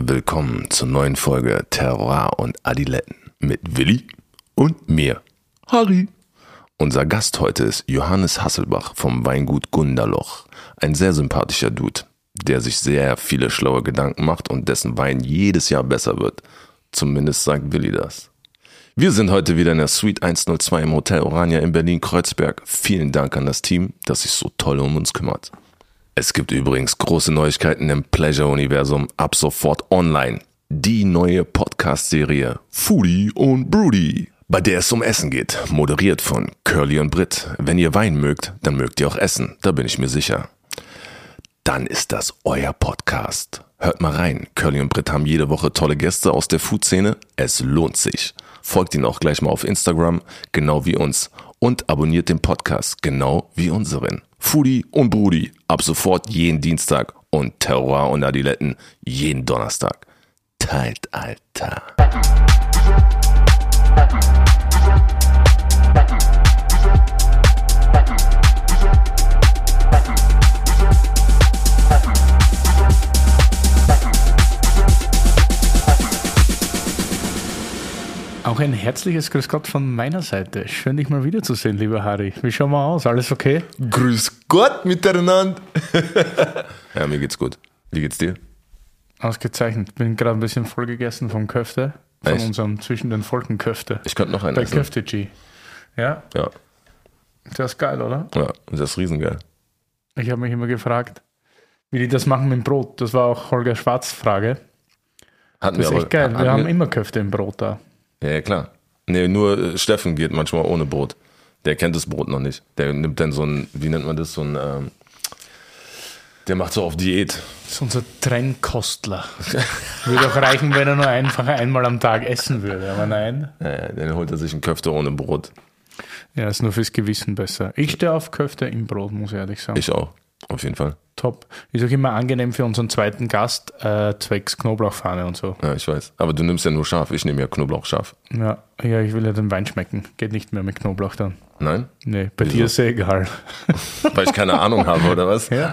willkommen zur neuen Folge Terroir und Adiletten mit Willi und mir, Harry. Unser Gast heute ist Johannes Hasselbach vom Weingut Gunderloch. Ein sehr sympathischer Dude, der sich sehr viele schlaue Gedanken macht und dessen Wein jedes Jahr besser wird. Zumindest sagt Willi das. Wir sind heute wieder in der Suite 102 im Hotel Orania in Berlin-Kreuzberg. Vielen Dank an das Team, das sich so toll um uns kümmert. Es gibt übrigens große Neuigkeiten im Pleasure-Universum ab sofort online. Die neue Podcast-Serie Foodie und Broody, bei der es um Essen geht, moderiert von Curly und Britt. Wenn ihr Wein mögt, dann mögt ihr auch Essen, da bin ich mir sicher. Dann ist das euer Podcast. Hört mal rein, Curly und Britt haben jede Woche tolle Gäste aus der Food-Szene. Es lohnt sich. Folgt ihnen auch gleich mal auf Instagram, genau wie uns. Und abonniert den Podcast, genau wie unseren. Foodie und Broody, ab sofort jeden Dienstag und Terroir und Adiletten jeden Donnerstag. Teilt, Alter. Auch ein herzliches Grüß Gott von meiner Seite. Schön, dich mal wiederzusehen, lieber Harry. Wie schauen wir aus? Alles okay? Grüß Gott miteinander. Ja, mir geht's gut. Wie geht's dir? Ausgezeichnet. Bin gerade ein bisschen voll gegessen vom Köfte. Von Echt? Unserem zwischen den Folgen Köfte. Ich könnte noch einen Bei essen. Köfte G. Ja? Ja, Das ist geil, oder? ja, das ist riesengeil. Ich habe mich immer gefragt, wie die das machen mit dem Brot. Das war auch Holger Schwarz' Frage. Hatten Das ist wir echt geil. hatten Wir haben immer Köfte im Brot da. Ja, klar. Nee, nur Steffen geht manchmal ohne Brot. Der kennt das Brot noch nicht. Der nimmt dann so ein, wie nennt man das, so ein, der macht so auf Diät. Das ist unser Trennkostler. Würde auch reichen, wenn er nur einfach einmal am Tag essen würde. Aber nein. Ja, dann holt er sich einen Köfte ohne Brot. Ja, ist nur fürs Gewissen besser. Ich stehe auf Köfte im Brot, muss ich ehrlich sagen. Ich auch, auf jeden Fall. Top. Ist auch immer angenehm für unseren zweiten Gast, zwecks Knoblauchfahne und so. Ja, ich weiß. Aber du nimmst ja nur scharf. Ich nehme ja Knoblauch scharf. Ja, ich will ja den Wein schmecken. Geht nicht mehr mit Knoblauch dann. Nein? Nee, bei Wieso? dir ist ja egal. Weil ich keine Ahnung habe, oder was? Ja.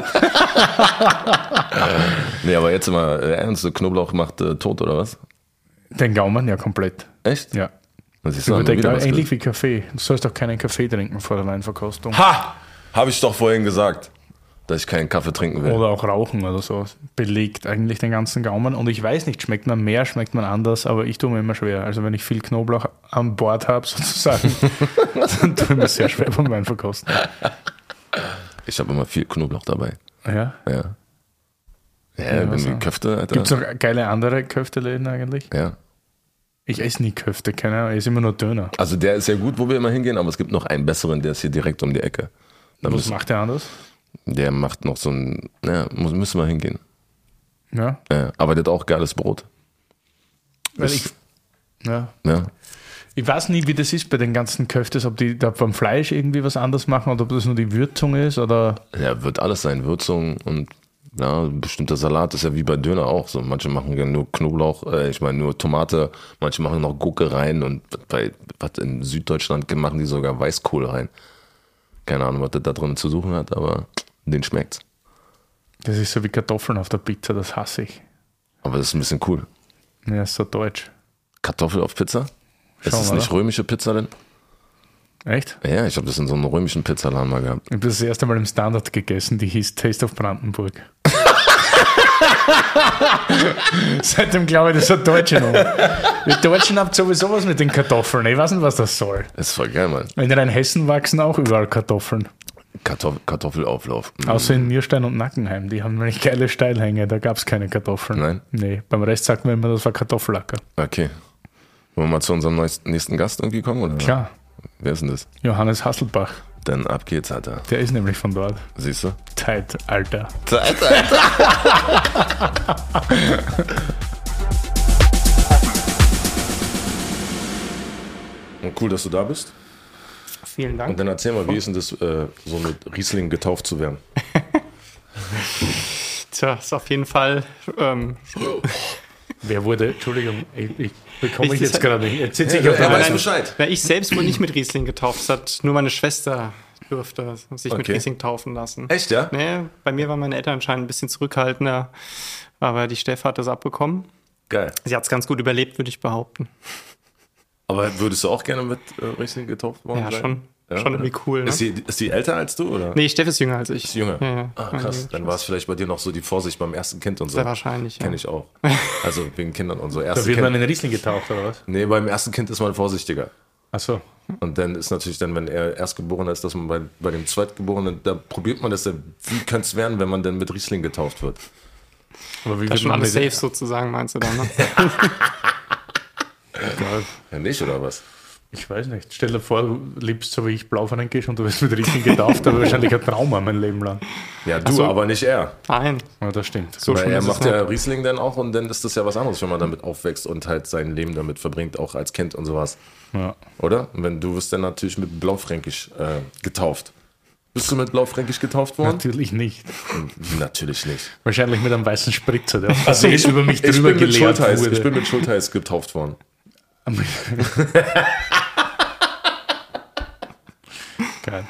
Nee, aber jetzt mal ernst, Knoblauch macht tot, oder was? Den Gaumen ja komplett. Echt? Ja. Was ist das? Ähnlich wie Kaffee. Du sollst doch keinen Kaffee trinken vor der Weinverkostung. Ha! Habe ich doch vorhin gesagt, dass ich keinen Kaffee trinken will. Oder auch rauchen oder so. Belegt eigentlich den ganzen Gaumen. Und ich weiß nicht, schmeckt man mehr, schmeckt man anders, aber ich tue mir immer schwer. Also wenn ich viel Knoblauch an Bord habe, sozusagen, dann tue ich mir sehr schwer beim Weinverkosten. Ich habe immer viel Knoblauch dabei. Ja. Ja. Ja, wenn wir Köfte, Alter. Gibt es noch geile andere Köfteläden eigentlich? Ja. Ich esse nie Köfte, keine Ahnung, ich esse immer nur Döner. Also der ist ja gut, wo wir immer hingehen, aber es gibt noch einen besseren, der ist hier direkt um die Ecke. Was macht der anders? Der macht noch so ein, ja, müssen wir hingehen. Ja, Ja, aber der hat auch geiles Brot. weil Ist- ja. Ja. Ich weiß nie, wie das ist bei den ganzen Köftes, ob die da beim Fleisch irgendwie was anders machen oder ob das nur die Würzung ist oder... Ja, wird alles sein, Würzung und ja, bestimmter Salat ist ja wie bei Döner auch so. Manche machen ja nur Knoblauch, nur Tomate, manche machen noch Gurke rein und was in Süddeutschland machen die sogar Weißkohl rein. Keine Ahnung, was das da drin zu suchen hat, aber den schmeckt's. Das ist so wie Kartoffeln auf der Pizza, das hasse ich. Aber das ist ein bisschen cool. Ja, ist so deutsch. Kartoffel auf Pizza? Ist Schauen das wir, nicht römische Pizza denn? Echt? Ja, ich habe das in so einem römischen Pizzaladen mal gehabt. Ich habe das erste Mal im Standard gegessen, die hieß Taste of Brandenburg. Seitdem glaube ich, das hat Deutsche noch. Wir Deutschen habt sowieso was mit den Kartoffeln. Ich weiß nicht, was das soll. Das ist voll geil, Mann. In Rheinhessen wachsen auch überall Kartoffeln. Kartoffelauflauf. Außer in Nierstein und Nackenheim. Die haben nämlich geile Steilhänge. Da gab es keine Kartoffeln. Nein? Nee, beim Rest sagt man immer, das war Kartoffelacker. Okay. Wollen wir mal zu unserem nächsten Gast irgendwie kommen? Oder? Klar, Wer ist denn das? Johannes Hasselbach. Dann ab geht's, Alter. Der ist nämlich von dort. Siehst du? Zeit, Alter. Und cool, dass du da bist. Vielen Dank. Und dann erzähl mal, wie ist denn das, so mit Riesling getauft zu werden? Tja, ist auf jeden Fall. Wer wurde, Entschuldigung, ich bekomme Ich- ich jetzt gerade nicht. Jetzt sitze ich auf Er der weiß Leitung. Bescheid. Ich selbst wurde nicht mit Riesling getauft. Das hat nur meine Schwester durfte sich mit Riesling taufen lassen. Echt, ja? Nee, bei mir waren meine Eltern anscheinend ein bisschen zurückhaltender, aber die Steff hat das abbekommen. Geil. Sie hat es ganz gut überlebt, würde ich behaupten. Aber würdest du auch gerne mit Riesling getauft worden sein? Ja, schon. Ja, Schon irgendwie cool, ne? Ist die älter als du, oder? Nee, Steff ist jünger als ich. Ist jünger? Ja. Krass. Dann war es vielleicht bei dir noch so die Vorsicht beim ersten Kind und so. Sehr wahrscheinlich, ja. Kenne ich auch. Also wegen Kindern und so. Da wird man in Riesling getaucht, oder was? Nee, beim ersten Kind ist man vorsichtiger. Ach so. Und dann ist natürlich dann, wenn er Erstgeborener ist, dass man bei dem Zweitgeborenen, da probiert man das dann, wie könnte es werden, wenn man dann mit Riesling getauft wird? Aber wie Das ist schon man alles mit- safe sozusagen, meinst du dann, ne? Ja, nicht, oder was? Ich weiß nicht. Stell dir vor, du liebst so wie ich Blaufränkisch und du wirst mit Riesling getauft, aber wahrscheinlich ein Trauma mein Leben lang. Ja, du, so. aber nicht er. Nein. Ja, das stimmt. So Weil schlimm er ist es macht nicht. ja Riesling dann auch und dann ist das ja was anderes, wenn man damit aufwächst und halt sein Leben damit verbringt, auch als Kind und sowas. Ja. Oder? Und wenn du wirst dann natürlich mit Blaufränkisch getauft. Bist du mit Blaufränkisch getauft worden? Natürlich nicht. Natürlich nicht. Wahrscheinlich mit einem weißen Spritzer, der also ist über mich drüber Ich bin geleert mit Schultheiß getauft worden. Geil.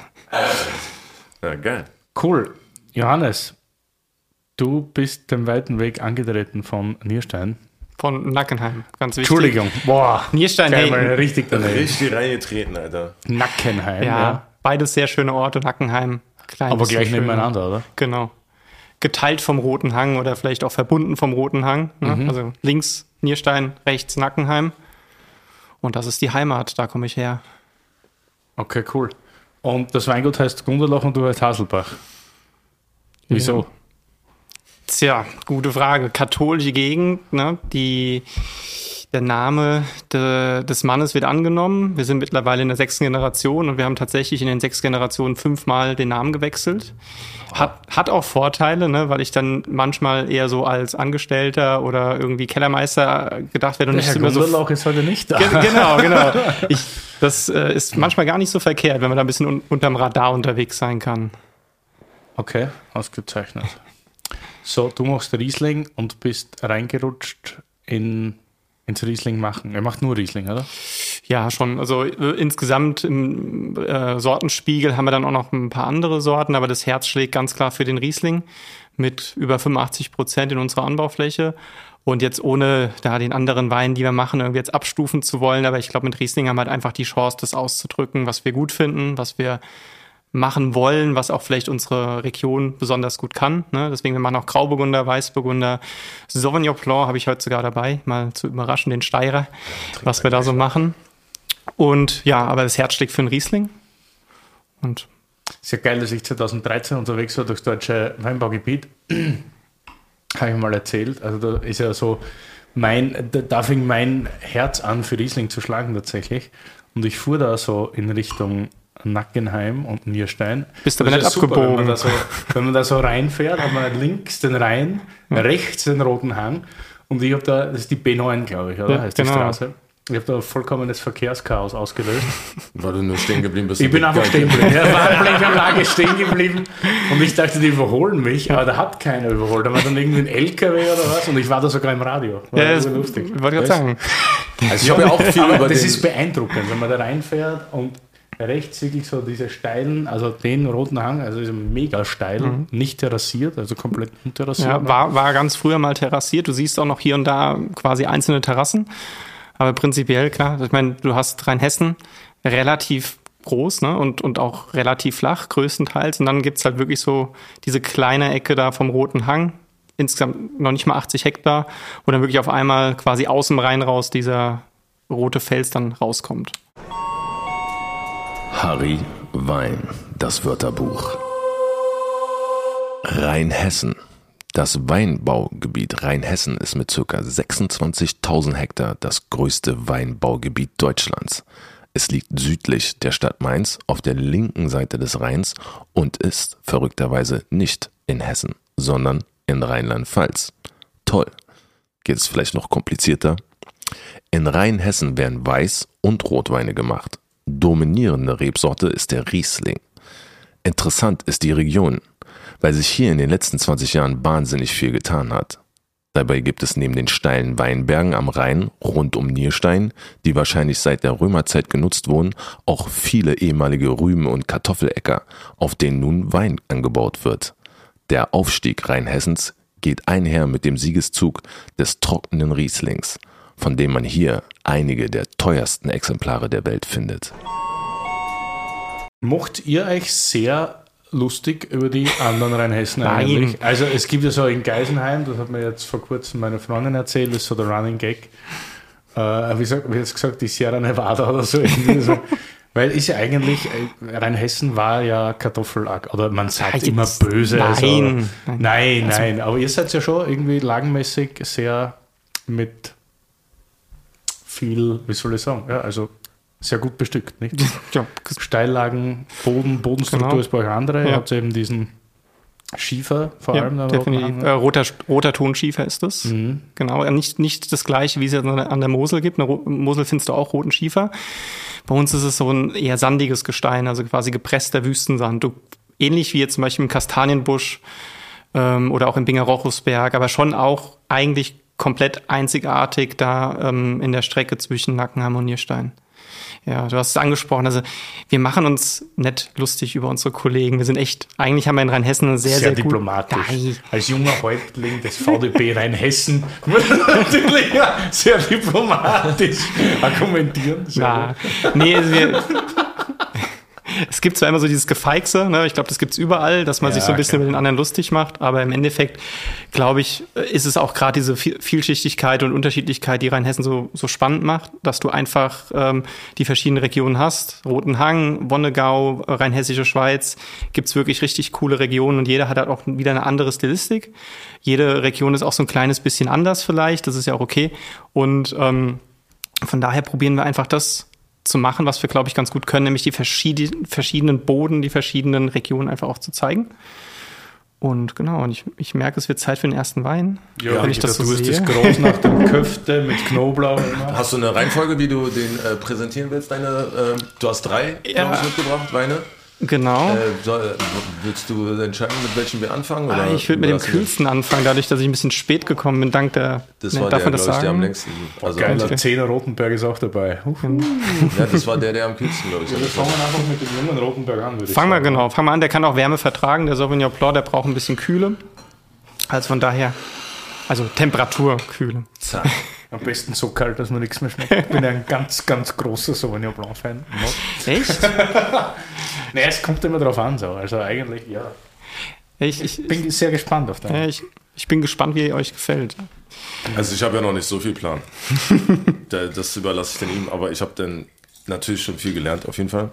Ja, geil. Cool. Johannes, du bist den weiten Weg angetreten von Nierstein. Von Nackenheim, ganz wichtig. Entschuldigung. Boah. Nierstein, Geil, hey. mal richtig daneben. Richtig reingetreten, Alter. Nackenheim, Ja, ja. beides sehr schöne Orte, Nackenheim. Klein Aber bisschen gleich schöner. nebeneinander, oder? Genau. Geteilt vom Roten Hang oder vielleicht auch verbunden vom Roten Hang. Ne? Also links Nierstein, rechts Nackenheim. Und das ist die Heimat, da komme ich her. Okay, cool. Und das Weingut heißt Gunderloch und du heißt Haselbach. Wieso? Tja, gute Frage. Katholische Gegend, ne? Der Name des Mannes wird angenommen. Wir sind mittlerweile in der 6. Generation und wir haben tatsächlich in den 6 Generationen 5-mal den Namen gewechselt. Hat auch Vorteile, ne? Weil ich dann manchmal eher so als Angestellter oder irgendwie Kellermeister gedacht werde und Der nicht Herr immer so. Gunderloch ist heute nicht da. Genau. Das ist manchmal gar nicht so verkehrt, wenn man da ein bisschen unterm Radar unterwegs sein kann. Okay, ausgezeichnet. So, du machst Riesling und bist reingerutscht ins Riesling machen. Er macht nur Riesling, oder? Ja, schon. Also insgesamt im Sortenspiegel haben wir dann auch noch ein paar andere Sorten, aber das Herz schlägt ganz klar für den Riesling mit über 85% in unserer Anbaufläche. Und jetzt ohne da den anderen Wein, die wir machen, irgendwie jetzt abstufen zu wollen. Aber ich glaube, mit Riesling haben wir halt einfach die Chance, das auszudrücken, was wir gut finden, was wir machen wollen, was auch vielleicht unsere Region besonders gut kann. Ne? Deswegen, wir machen auch Grauburgunder, Weißburgunder, Sauvignon Blanc habe ich heute sogar dabei, mal zu überraschen, den Steirer, was wir da so machen. Und ja, aber das Herz schlägt für den Riesling. Und Ist ja geil, dass ich 2013 unterwegs war durchs deutsche Weinbaugebiet. Habe ich mal erzählt. Also da ist ja so da fing mein Herz an, für Riesling zu schlagen tatsächlich. Und ich fuhr da so in Richtung Nackenheim und Nierstein. Bist aber Das nicht ist ja super, abgebogen. wenn man da so reinfährt, hat man links den Rhein, rechts den Roten Hang. Und ich habe da, das ist die B9, glaube ich, oder? Ja, heißt die genau. Straße. Ich habe da vollkommenes Verkehrschaos ausgelöst. Weil du nur stehen geblieben bist. Ich und bin einfach geil- stehen geblieben. Er war an Blechanlage stehen geblieben und ich dachte, die überholen mich, aber da hat keiner überholt. Da war dann irgendwie ein LKW oder was und ich war da sogar im Radio. War ja, das lustig. wollte ich gerade sagen. Also ich habe ja auch viel Aber über das den... ist beeindruckend, wenn man da reinfährt und rechts wirklich so diese steilen, also den roten Hang, also ist mega steil, nicht terrassiert, also komplett unterrassiert. Ja, war ganz früher mal terrassiert. Du siehst auch noch hier und da quasi einzelne Terrassen. Aber prinzipiell, klar, ich meine, du hast Rheinhessen relativ groß, ne? Und auch relativ flach, größtenteils. Und dann gibt's halt wirklich so diese kleine Ecke da vom Roten Hang, insgesamt noch nicht mal 80 Hektar, wo dann wirklich auf einmal quasi aus dem Rhein raus dieser rote Fels dann rauskommt. Harry Wein, das Wörterbuch. Rheinhessen. Das Weinbaugebiet Rheinhessen ist mit ca. 26.000 Hektar das größte Weinbaugebiet Deutschlands. Es liegt südlich der Stadt Mainz auf der linken Seite des Rheins und ist verrückterweise nicht in Hessen, sondern in Rheinland-Pfalz. Toll. Geht es vielleicht noch komplizierter? In Rheinhessen werden Weiß- und Rotweine gemacht. Dominierende Rebsorte ist der Riesling. Interessant ist die Region, weil sich hier in den letzten 20 Jahren wahnsinnig viel getan hat. Dabei gibt es neben den steilen Weinbergen am Rhein rund um Nierstein, die wahrscheinlich seit der Römerzeit genutzt wurden, auch viele ehemalige Rüben- und Kartoffeläcker, auf denen nun Wein angebaut wird. Der Aufstieg Rheinhessens geht einher mit dem Siegeszug des trockenen Rieslings, von dem man hier einige der teuersten Exemplare der Welt findet. Mocht ihr euch sehr lustig über die anderen Rheinhessen Nein. eigentlich? Also es gibt ja so in Geisenheim, das hat mir jetzt vor kurzem meine Freundin erzählt, das ist so der Running Gag, wie jetzt gesagt, die Sierra Nevada oder so. Irgendwie so. Weil ist ja eigentlich, Rheinhessen war ja Kartoffelack, oder man sagt immer böse. Nein. Also, nein, aber ihr seid ja schon irgendwie lagenmäßig sehr mit viel, wie soll ich sagen, ja, also sehr gut bestückt, nicht? Ja, Steillagen, Bodenstruktur Genau. ist bei euch andere. Ja. Ihr habt eben diesen Schiefer vor allem. ja, da definitiv. Roter Tonschiefer ist das. Mhm. Genau, nicht das gleiche, wie es ja an der Mosel gibt. In der Mosel findest du auch roten Schiefer. Bei uns ist es so ein eher sandiges Gestein, also quasi gepresster Wüstensand. Ähnlich wie jetzt zum Beispiel im Kastanienbusch oder auch im Binger-Rochusberg, aber schon auch eigentlich komplett einzigartig da in der Strecke zwischen Nackenheim und Nierstein. Ja, du hast es angesprochen. Also wir machen uns nicht lustig über unsere Kollegen. Wir sind echt, eigentlich haben wir in Rheinhessen eine sehr, sehr diplomatisch. Nein. Als junger Häuptling des VDP Rheinhessen muss man natürlich sehr diplomatisch argumentieren. Ja, nee, es gibt zwar immer so dieses Gefeixe, ne? Ich glaube, das gibt's überall, dass man sich so ein bisschen klar. mit den anderen lustig macht, aber im Endeffekt, glaube ich, ist es auch gerade diese Vielschichtigkeit und Unterschiedlichkeit, die Rheinhessen so spannend macht, dass du einfach die verschiedenen Regionen hast. Roten Hang, Wonnegau, Rheinhessische Schweiz, gibt's wirklich richtig coole Regionen und jeder hat halt auch wieder eine andere Stilistik. Jede Region ist auch so ein kleines bisschen anders vielleicht, das ist ja auch okay. Und von daher probieren wir einfach das zu machen, was wir, glaube ich, ganz gut können, nämlich die verschiedenen Boden, die verschiedenen Regionen einfach auch zu zeigen. Und genau, und ich merke, es wird Zeit für den ersten Wein. Ja, wenn ich das so du hast sehe. das groß nach dem Köfte mit Knoblauch. Immer. Hast du eine Reihenfolge, wie du den präsentieren willst? Du hast 3, Ja. glaub ich, mitgebracht, Weine. Genau. Willst du entscheiden, mit welchem wir anfangen? Oder Ich würde mit dem überlassen wir- kühlsten anfangen, dadurch, dass ich ein bisschen spät gekommen bin, dank der, Das war darf der, man das glaube ich, der am sagen? längsten. Also, Geiler Okay. 10er Rotenberg ist auch dabei. ja, das war der am kühlsten, glaube ich. Wir fangen einfach mit dem jungen Rotenberg an, würde ich Fangen wir sagen. an, der kann auch Wärme vertragen, der Sauvignon Blanc, der braucht ein bisschen Kühle. Also von daher, also Temperaturkühle. Zack. Am besten so kalt, dass man nichts mehr schmeckt. Ich bin ein ganz, ganz großer Sauvignon Blanc-Fan. Echt? Nee, es kommt immer drauf an, so. Also eigentlich, ja. Ich Bin sehr gespannt auf deinen. ich bin gespannt, wie er euch gefällt. Also ich habe ja noch nicht so viel Plan. Das überlasse ich dann ihm, aber ich habe dann natürlich schon viel gelernt, auf jeden Fall.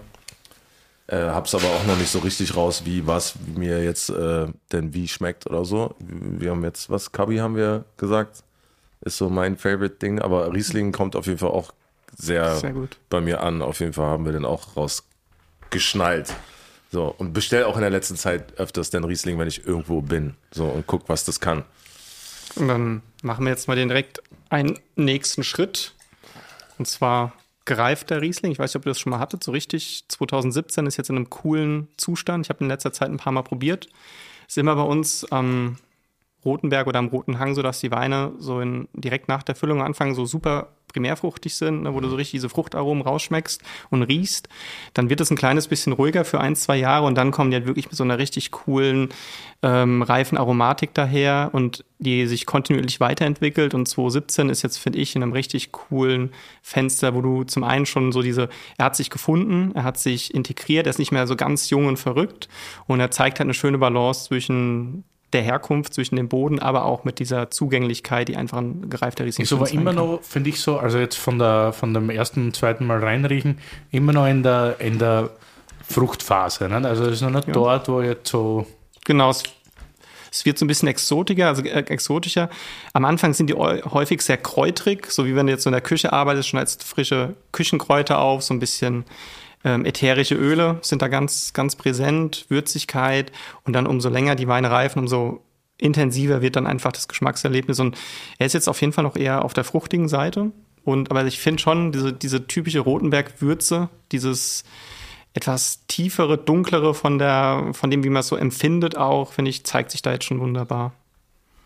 Hab's aber auch noch nicht so richtig raus, was mir jetzt denn wie schmeckt oder so. Wir haben jetzt, Kabi haben wir gesagt, ist so mein Favorite-Ding, aber Riesling kommt auf jeden Fall auch sehr gut. bei mir an. Auf jeden Fall haben wir den auch rausgeschnallt. So, und bestell auch in der letzten Zeit öfters den Riesling, wenn ich irgendwo bin. So, und guck, was das kann. Und dann machen wir jetzt mal direkt einen nächsten Schritt. Und zwar gereifter Riesling. Ich weiß nicht, ob ihr das schon mal hattet. So richtig 2017 ist jetzt in einem coolen Zustand. Ich habe in letzter Zeit ein paar Mal probiert. Ist immer bei uns am Rotenberg oder am Roten Hang so, dass die Weine so direkt nach der Füllung anfangen, so super primärfruchtig sind, ne, wo du so richtig diese Fruchtaromen rausschmeckst und riechst. Dann wird es ein kleines bisschen ruhiger für 1-2 Jahre und dann kommen die halt wirklich mit so einer richtig coolen, reifen Aromatik daher und die sich kontinuierlich weiterentwickelt. Und 2017 ist jetzt, finde ich, in einem richtig coolen Fenster, wo du zum einen schon so er hat sich gefunden, er hat sich integriert, er ist nicht mehr so ganz jung und verrückt und er zeigt halt eine schöne Balance zwischen der Herkunft, zwischen dem Boden, aber auch mit dieser Zugänglichkeit, die einfach ein gereifter Riesling Ist aber sein immer kann. noch, finde ich so, also jetzt von dem ersten, zweiten Mal reinriechen, immer noch in der Fruchtphase. Ne? Also es ist noch nicht dort, wo jetzt so... Genau, es wird so ein bisschen exotischer. Am Anfang sind die häufig sehr kräutrig, so wie wenn du jetzt so in der Küche arbeitest, schon als frische Küchenkräuter auf, so ein bisschen ätherische Öle sind da ganz, ganz präsent, Würzigkeit und dann umso länger die Weine reifen, umso intensiver wird dann einfach das Geschmackserlebnis und er ist jetzt auf jeden Fall noch eher auf der fruchtigen Seite aber ich finde schon diese typische Rotenberg-Würze, dieses etwas tiefere, dunklere von dem, wie man es so empfindet auch, finde ich, zeigt sich da jetzt schon wunderbar.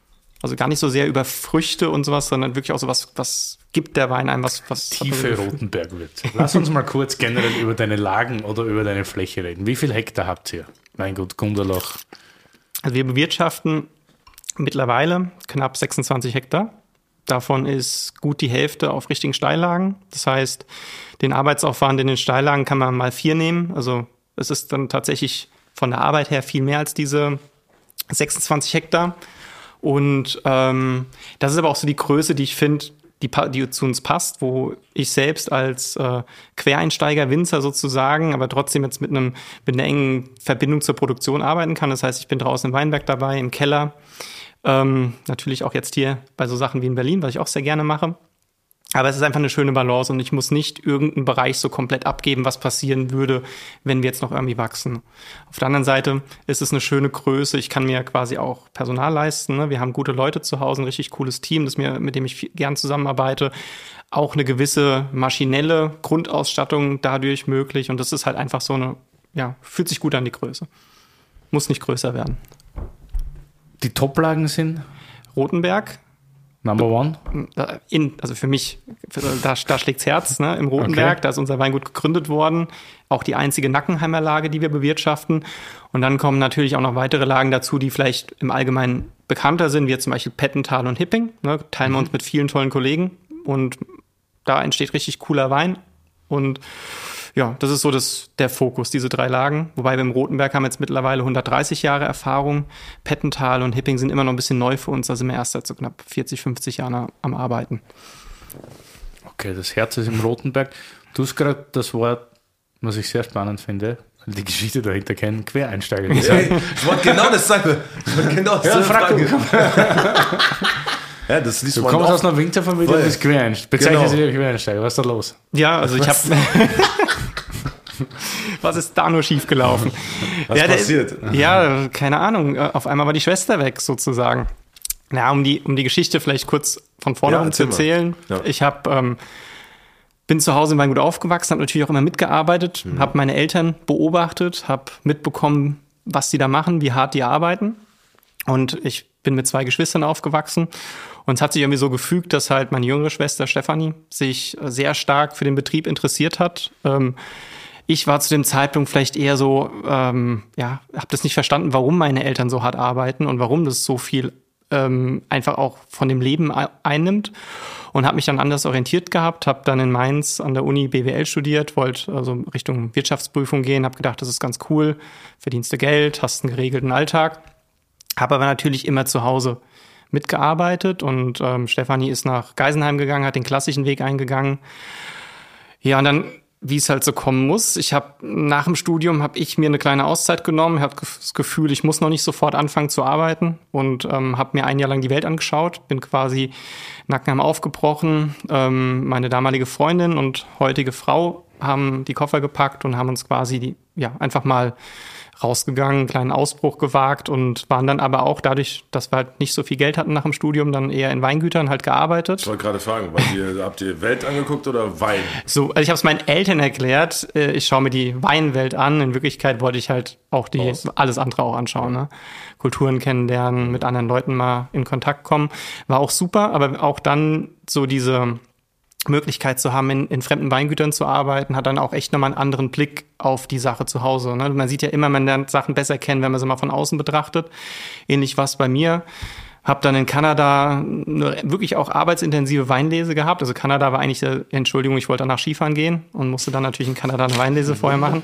Also gar nicht so sehr über Früchte und sowas, sondern wirklich auch so was gibt der Wein einem, was tiefe Rotenberg-Würze. Lass uns mal kurz generell über deine Lagen oder über deine Fläche reden. Wie viel Hektar habt ihr? Weingut Gunderloch. Also wir bewirtschaften mittlerweile knapp 26 Hektar. Davon ist gut die Hälfte auf richtigen Steillagen. Das heißt, den Arbeitsaufwand in den Steillagen kann man mal 4 nehmen. Also es ist dann tatsächlich von der Arbeit her viel mehr als diese 26 Hektar. Und das ist aber auch so die Größe, die ich finde, die zu uns passt, wo ich selbst als Quereinsteiger, Winzer sozusagen, aber trotzdem jetzt mit einer engen Verbindung zur Produktion arbeiten kann. Das heißt, ich bin draußen im Weinberg dabei, im Keller. Natürlich auch jetzt hier bei so Sachen wie in Berlin, was ich auch sehr gerne mache. Aber es ist einfach eine schöne Balance und ich muss nicht irgendeinen Bereich so komplett abgeben, was passieren würde, wenn wir jetzt noch irgendwie wachsen. Auf der anderen Seite ist es eine schöne Größe. Ich kann mir quasi auch Personal leisten. Ne? Wir haben gute Leute zu Hause, ein richtig cooles Team, mit dem ich gern zusammenarbeite. Auch eine gewisse maschinelle Grundausstattung dadurch möglich. Und das ist halt einfach so fühlt sich gut an, die Größe. Muss nicht größer werden. Die Toplagen sind? Rotenberg. Number one? Also für mich, da schlägt's Herz, ne? Im Rotenberg, Da ist unser Weingut gegründet worden. Auch die einzige Nackenheimer Lage, die wir bewirtschaften. Und dann kommen natürlich auch noch weitere Lagen dazu, die vielleicht im Allgemeinen bekannter sind, wie jetzt zum Beispiel Pettental und Hipping. Ne? Teilen wir uns mit vielen tollen Kollegen. Und da entsteht richtig cooler Wein. Und ja, das ist so der Fokus, diese 3 Lagen. Wobei wir im Rotenberg haben jetzt mittlerweile 130 Jahre Erfahrung. Pettental und Hipping sind immer noch ein bisschen neu für uns. Da sind wir erst seit so knapp 40, 50 Jahren am Arbeiten. Okay, das Herz ist im Rotenberg. Du hast gerade das Wort, was ich sehr spannend finde, die Geschichte dahinter kennen, Quereinsteiger gesagt. Ja, ich wollte genau das sagen. Ja, das liest du man kommst oft. aus einer Winzerfamilie und bist Quereinsteiger. Bezeichnet sich als Quereinsteiger. Was ist da los? Ja, also ich habe... Was ist da nur schief gelaufen? Was passiert? Ja, keine Ahnung. Auf einmal war die Schwester weg, sozusagen. Ja, um die Geschichte vielleicht kurz von vorne zu erzählen. Ja. Ich bin zu Hause im Weingut aufgewachsen, habe natürlich auch immer mitgearbeitet, habe meine Eltern beobachtet, habe mitbekommen, was die da machen, wie hart die arbeiten. Und ich bin mit 2 Geschwistern aufgewachsen. Und es hat sich irgendwie so gefügt, dass halt meine jüngere Schwester Stefanie sich sehr stark für den Betrieb interessiert hat. Ich war zu dem Zeitpunkt vielleicht eher so, habe das nicht verstanden, warum meine Eltern so hart arbeiten und warum das so viel einfach auch von dem Leben einnimmt. Und habe mich dann anders orientiert gehabt, habe dann in Mainz an der Uni BWL studiert, wollte also Richtung Wirtschaftsprüfung gehen, habe gedacht, das ist ganz cool, verdienst du Geld, hast einen geregelten Alltag. Habe aber natürlich immer zu Hause mitgearbeitet und Stefanie ist nach Geisenheim gegangen, hat den klassischen Weg eingegangen. Ja, und dann, wie es halt so kommen muss, nach dem Studium habe ich mir eine kleine Auszeit genommen, habe das Gefühl, ich muss noch nicht sofort anfangen zu arbeiten und habe mir 1 Jahr lang die Welt angeschaut, bin quasi Nackenheim aufgebrochen. Meine damalige Freundin und heutige Frau haben die Koffer gepackt und haben uns quasi einfach mal rausgegangen, einen kleinen Ausbruch gewagt und waren dann aber auch dadurch, dass wir halt nicht so viel Geld hatten nach dem Studium, dann eher in Weingütern halt gearbeitet. Ich wollte gerade fragen, habt ihr Welt angeguckt oder Wein? So, also ich habe es meinen Eltern erklärt, ich schaue mir die Weinwelt an. In Wirklichkeit wollte ich halt auch alles andere auch anschauen. Ne? Kulturen kennenlernen, mit anderen Leuten mal in Kontakt kommen. War auch super, aber auch dann so diese Möglichkeit zu haben, in fremden Weingütern zu arbeiten, hat dann auch echt nochmal einen anderen Blick auf die Sache zu Hause. Ne? Man sieht ja immer, man lernt Sachen besser kennen, wenn man sie mal von außen betrachtet. Ähnlich was bei mir. Hab dann in Kanada eine wirklich auch arbeitsintensive Weinlese gehabt. Also Kanada war eigentlich, Entschuldigung, ich wollte danach Skifahren gehen und musste dann natürlich in Kanada eine Weinlese vorher machen.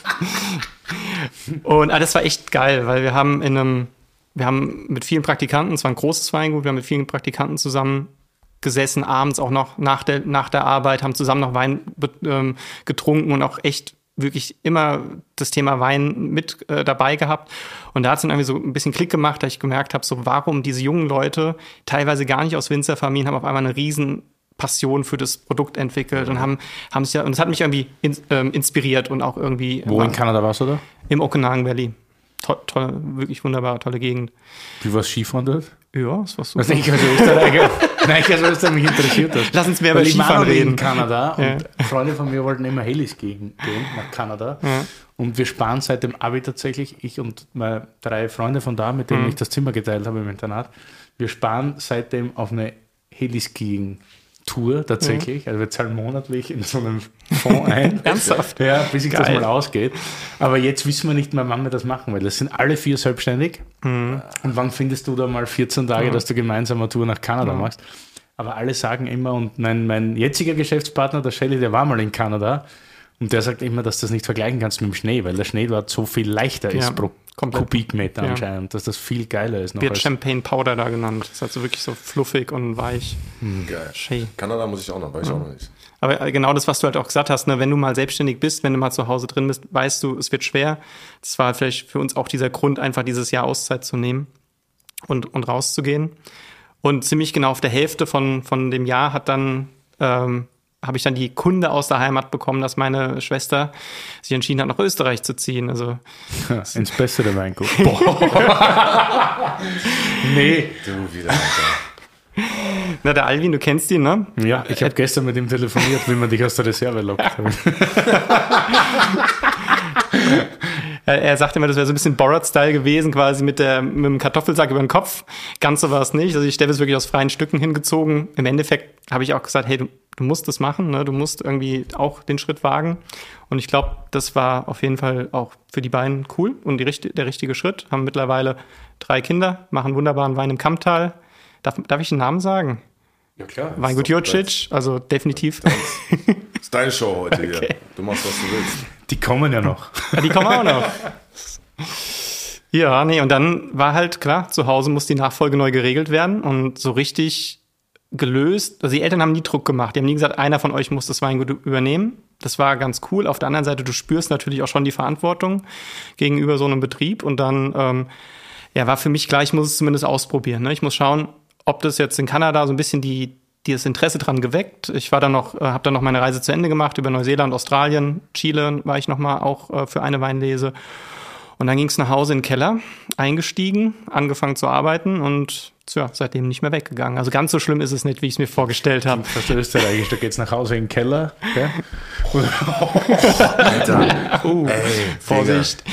Und das war echt geil, weil wir haben mit vielen Praktikanten, es war ein großes Weingut, wir haben mit vielen Praktikanten zusammen gesessen, abends auch noch nach der Arbeit, haben zusammen noch Wein getrunken und auch echt wirklich immer das Thema Wein mit dabei gehabt. Und da hat es dann irgendwie so ein bisschen Klick gemacht, da ich gemerkt habe, so warum diese jungen Leute, teilweise gar nicht aus Winzerfamilien, haben auf einmal eine riesen Passion für das Produkt entwickelt und haben es und es hat mich irgendwie inspiriert und auch irgendwie. Wo in Kanada warst du da? Im Okanagan Valley. Toll, wirklich wunderbar, tolle Gegend. Wie war das Skifahren dort? Ja, das war super. Was ich als Österreicher, mich interessiert hat. Lass uns mehr über Skifahren reden. In Kanada und Freunde von mir wollten immer Helis gehen nach Kanada. Ja. Und wir sparen seit dem Abi tatsächlich, ich und meine 3 Freunde von da, mit denen ich das Zimmer geteilt habe im Internat, Wir sparen seitdem auf eine Heliskiing-Tour tatsächlich. Also wir zahlen monatlich in so einem Fonds ein. Ernsthaft? Ja, bis sich das Geil. mal ausgeht. Aber jetzt wissen wir nicht mehr, wann wir das machen, weil das sind alle 4 selbstständig. Und wann findest du da mal 14 Tage, dass du gemeinsam eine Tour nach Kanada machst? Aber alle sagen immer, und mein jetziger Geschäftspartner, der Shelly, der war mal in Kanada, und der sagt immer, dass du das nicht vergleichen kannst mit dem Schnee, weil der Schnee dort so viel leichter ist pro Kubikmeter anscheinend, dass das viel geiler ist. Wird Champagne Powder da genannt. Das ist halt so wirklich so fluffig und weich. Geil. Schön. Kanada muss ich auch noch, weiß ich auch noch nicht. Aber genau das, was du halt auch gesagt hast, ne, wenn du mal selbstständig bist, wenn du mal zu Hause drin bist, weißt du, es wird schwer. Das war vielleicht für uns auch dieser Grund, einfach dieses Jahr Auszeit zu nehmen und rauszugehen. Und ziemlich genau auf der Hälfte von dem Jahr habe ich dann die Kunde aus der Heimat bekommen, dass meine Schwester sich entschieden hat, nach Österreich zu ziehen. Also ins bessere Weingut. Nee. Du wieder, Alter. Na, der Alvin, du kennst ihn, ne? Ja, ich habe gestern mit ihm telefoniert, wie man dich aus der Reserve lockt. Er sagte immer, das wäre so ein bisschen Borat-Style gewesen, quasi mit dem Kartoffelsack über den Kopf. Ganz so war es nicht. Also ich Steff ist wirklich aus freien Stücken hingezogen. Im Endeffekt habe ich auch gesagt, hey, du musst das machen, ne? Du musst irgendwie auch den Schritt wagen. Und ich glaube, das war auf jeden Fall auch für die beiden cool und der richtige Schritt. Haben mittlerweile 3 Kinder, machen wunderbaren Wein im Kammtal. Darf ich den Namen sagen? Ja, klar. Weingut Jurcic, also definitiv. Das ist deine Show heute hier. Du machst, was du willst. Die kommen ja noch. Ja, die kommen auch noch. Ja, nee, und dann war halt klar, zu Hause muss die Nachfolge neu geregelt werden und so richtig gelöst. Also die Eltern haben nie Druck gemacht. Die haben nie gesagt, einer von euch muss das Weingut übernehmen. Das war ganz cool. Auf der anderen Seite, du spürst natürlich auch schon die Verantwortung gegenüber so einem Betrieb. Und dann war für mich klar, ich muss es zumindest ausprobieren. Ne? Ich muss schauen, ob das jetzt in Kanada so ein bisschen das Interesse dran geweckt. Ich war dann habe dann noch meine Reise zu Ende gemacht über Neuseeland, Australien, Chile war ich noch mal auch für eine Weinlese. Und dann ging es nach Hause in den Keller, eingestiegen, angefangen zu arbeiten und seitdem nicht mehr weggegangen. Also ganz so schlimm ist es nicht, wie ich es mir vorgestellt habe. Das ist österreichisch, da geht's nach Hause in den Keller. Okay? Alter. Vorsicht.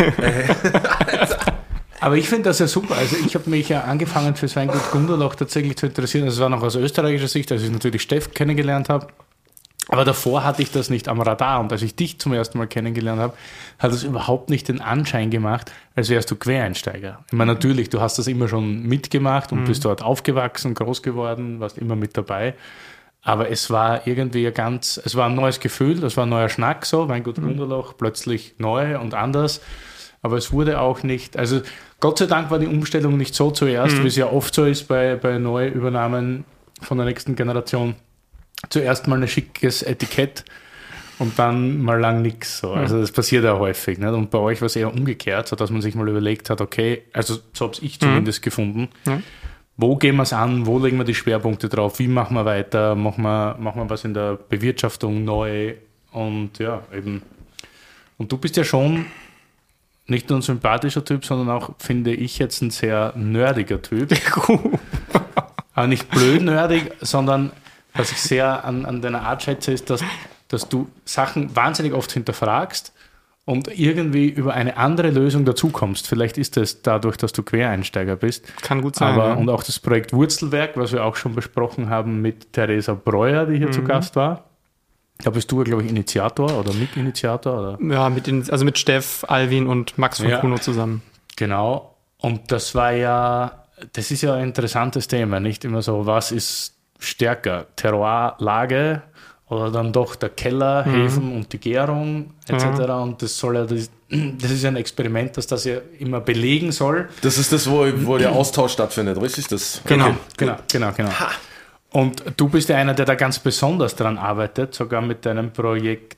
Aber ich finde das ja super. Also ich habe mich ja angefangen fürs Weingut Gunderloch tatsächlich zu interessieren. Das war noch aus österreichischer Sicht, als ich natürlich Steff kennengelernt habe. Aber davor hatte ich das nicht am Radar. Und als ich dich zum ersten Mal kennengelernt habe, hat es überhaupt nicht den Anschein gemacht, als wärst du Quereinsteiger. Ich meine, natürlich, du hast das immer schon mitgemacht und bist dort aufgewachsen, groß geworden, warst immer mit dabei. Aber es war irgendwie es war ein neues Gefühl, das war ein neuer Schnack so, Weingut Gunderloch, plötzlich neu und anders. Aber es wurde auch nicht, also Gott sei Dank war die Umstellung nicht so zuerst, wie es ja oft so ist bei Neuübernahmen von der nächsten Generation. Zuerst mal ein schickes Etikett und dann mal lang nichts. So. Also das passiert ja häufig. Nicht? Und bei euch war es eher umgekehrt, so dass man sich mal überlegt hat, okay, also so habe ich zumindest gefunden, wo gehen wir es an, wo legen wir die Schwerpunkte drauf, wie machen wir weiter, machen wir was in der Bewirtschaftung neu und ja, eben. Und du bist ja schon nicht nur ein sympathischer Typ, sondern auch, finde ich, jetzt ein sehr nerdiger Typ. Aber nicht blöd nerdig, sondern was ich sehr an deiner Art schätze, ist, dass du Sachen wahnsinnig oft hinterfragst und irgendwie über eine andere Lösung dazukommst. Vielleicht ist es dadurch, dass du Quereinsteiger bist. Kann gut sein. Ja. Und auch das Projekt Wurzelwerk, was wir auch schon besprochen haben mit Theresa Breuer, die hier zu Gast war. Da bist du, glaube ich, Initiator oder Mitinitiator? Oder? Ja, mit Steff, Alvin und Max von Kuno zusammen. Genau. Und das ist ja ein interessantes Thema. Nicht immer so, was ist stärker? Terroir-Lage oder dann doch der Keller, Hefen und die Gärung etc. Und das ist ja ein Experiment, das ja immer belegen soll. Das ist das, wo der Austausch stattfindet, richtig? Genau. Ha. Und du bist ja einer, der da ganz besonders dran arbeitet, sogar mit deinem Projekt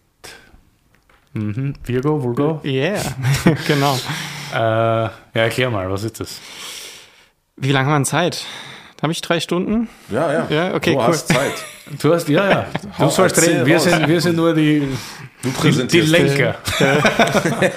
Vulgo? Yeah, genau. Erklär mal, was ist das? Wie lange haben wir Zeit? Habe ich 3 Stunden? Ja, okay, du hast Zeit. Du hast, du sollst reden. Wir sind nur die Du präsentierst. Die Lenker.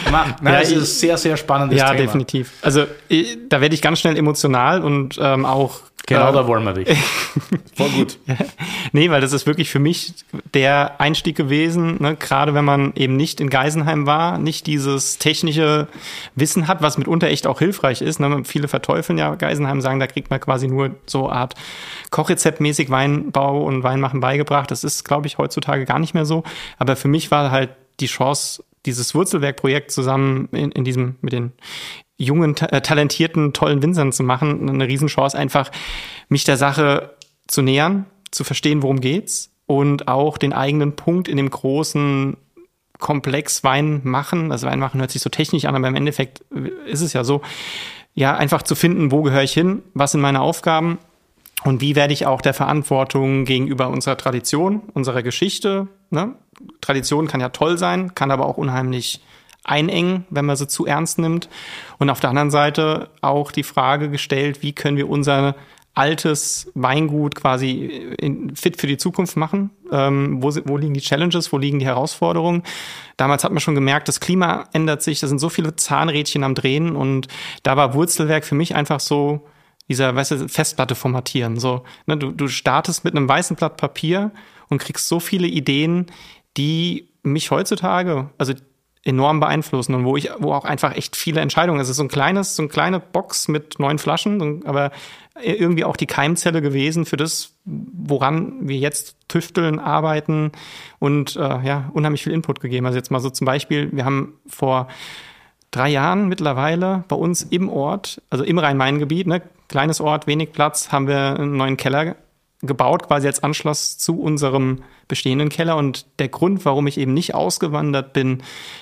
Es ist ein sehr, sehr spannendes Thema. Ja, definitiv. Also da werde ich ganz schnell emotional und auch... Genau, da wollen wir dich. Voll gut. Nee, weil das ist wirklich für mich der Einstieg gewesen, ne? Gerade wenn man eben nicht in Geisenheim war, nicht dieses technische Wissen hat, was mitunter echt auch hilfreich ist. Ne? Viele verteufeln ja Geisenheim, sagen, da kriegt man quasi nur so Art Kochrezeptmäßig Weinbau und Weinmachen beigebracht. Das ist, glaube ich, heutzutage gar nicht mehr so. Aber für mich war halt die Chance, dieses Wurzelwerk-Projekt zusammen in diesem, mit den jungen, talentierten, tollen Winzern zu machen, eine Riesenchance, einfach mich der Sache zu nähern, zu verstehen, worum geht's und auch den eigenen Punkt in dem großen Komplex Wein machen. Also Wein machen hört sich so technisch an, aber im Endeffekt ist es ja so, ja, einfach zu finden, wo gehöre ich hin, was sind meine Aufgaben und wie werde ich auch der Verantwortung gegenüber unserer Tradition, unserer Geschichte, ne? Tradition kann ja toll sein, kann aber auch unheimlich einengen, wenn man sie zu ernst nimmt. Und auf der anderen Seite auch die Frage gestellt, wie können wir unser altes Weingut quasi fit für die Zukunft machen? Wo liegen die Challenges, wo liegen die Herausforderungen? Damals hat man schon gemerkt, das Klima ändert sich, da sind so viele Zahnrädchen am Drehen und da war Wurzelwerk für mich einfach so dieser, weißt du, Festplatte formatieren. So, ne, du startest mit einem weißen Blatt Papier und kriegst so viele Ideen, die mich heutzutage, also enorm beeinflussen und wo auch einfach echt viele Entscheidungen. Es ist so eine kleine Box mit 9 Flaschen, aber irgendwie auch die Keimzelle gewesen für das, woran wir jetzt tüfteln, arbeiten und unheimlich viel Input gegeben. Also jetzt mal so zum Beispiel, wir haben vor 3 Jahren mittlerweile bei uns im Ort, also im Rhein-Main-Gebiet, ne, kleines Ort, wenig Platz, haben wir einen neuen Keller gebaut, quasi als Anschluss zu unserem bestehenden Keller. Und der Grund, warum ich eben nicht ausgewandert bin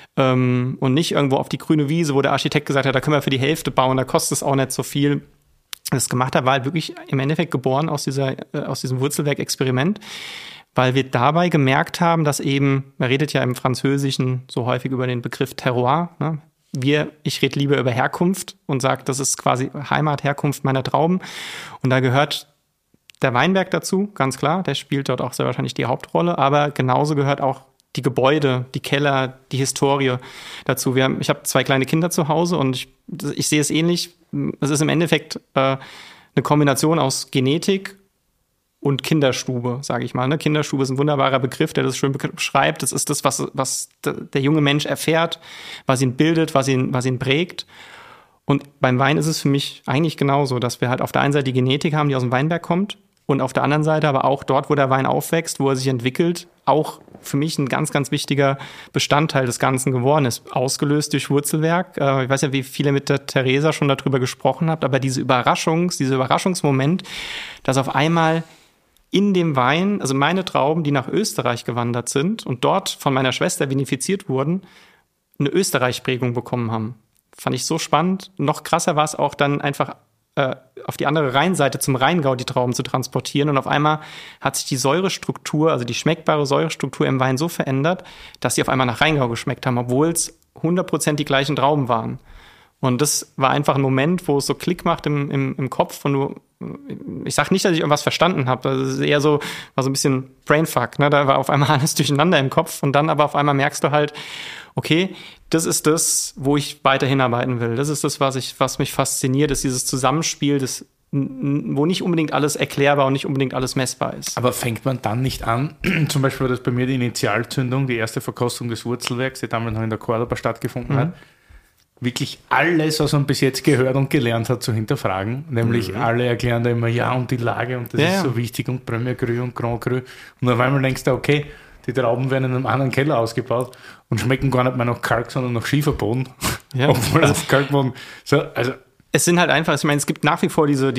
und nicht irgendwo auf die grüne Wiese, wo der Architekt gesagt hat, da können wir für die Hälfte bauen, da kostet es auch nicht so viel, das gemacht habe, war halt wirklich im Endeffekt geboren aus diesem Wurzelwerk-Experiment, weil wir dabei gemerkt haben, dass eben, man redet ja im Französischen so häufig über den Begriff Terroir, ne? Ich rede lieber über Herkunft und sage, das ist quasi Heimat, Herkunft meiner Trauben. Und da gehört der Weinberg dazu, ganz klar, der spielt dort auch sehr wahrscheinlich die Hauptrolle, aber genauso gehört auch die Gebäude, die Keller, die Historie dazu. Ich habe 2 kleine Kinder zu Hause und ich sehe es ähnlich. Es ist im Endeffekt eine Kombination aus Genetik und Kinderstube, sage ich mal. Ne? Kinderstube ist ein wunderbarer Begriff, der das schön beschreibt. Das ist das, was der junge Mensch erfährt, was ihn bildet, was ihn prägt. Und beim Wein ist es für mich eigentlich genauso, dass wir halt auf der einen Seite die Genetik haben, die aus dem Weinberg kommt und auf der anderen Seite aber auch dort, wo der Wein aufwächst, wo er sich entwickelt, auch für mich ein ganz, ganz wichtiger Bestandteil des Ganzen geworden ist. Ausgelöst durch Wurzelwerk. Ich weiß ja, wie viele mit der Theresa schon darüber gesprochen habt, aber dieser Überraschungsmoment, dass auf einmal in dem Wein, also meine Trauben, die nach Österreich gewandert sind und dort von meiner Schwester vinifiziert wurden, eine Österreich-Prägung bekommen haben. Fand ich so spannend. Noch krasser war es auch dann einfach auf die andere Rheinseite zum Rheingau die Trauben zu transportieren. Und auf einmal hat sich die Säurestruktur, also die schmeckbare Säurestruktur im Wein so verändert, dass sie auf einmal nach Rheingau geschmeckt haben, obwohl es 100% die gleichen Trauben waren. Und das war einfach ein Moment, wo es so Klick macht im Kopf. Und ich sag nicht, dass ich irgendwas verstanden habe. Das ist eher so, war so ein bisschen Brainfuck. Ne? Da war auf einmal alles durcheinander im Kopf. Und dann aber auf einmal merkst du halt, okay, das ist das, wo ich weiter hinarbeiten will. Das ist das, was mich fasziniert, ist dieses Zusammenspiel, wo nicht unbedingt alles erklärbar und nicht unbedingt alles messbar ist. Aber fängt man dann nicht an, zum Beispiel war das bei mir die Initialzündung, die erste Verkostung des Wurzelwerks, die damals noch in der Cordoba stattgefunden hat, wirklich alles, was man bis jetzt gehört und gelernt hat, zu hinterfragen. Nämlich alle erklären da immer, ja, und die Lage und das ist so wichtig und Premier Cru und Grand Cru. Und auf einmal denkst du, okay, die Trauben werden in einem anderen Keller ausgebaut und schmecken gar nicht mehr nach Kalk, sondern nach Schieferboden. Ja. Obwohl auf Kalkboden. So, also es sind halt einfach, ich meine, es gibt nach wie vor diese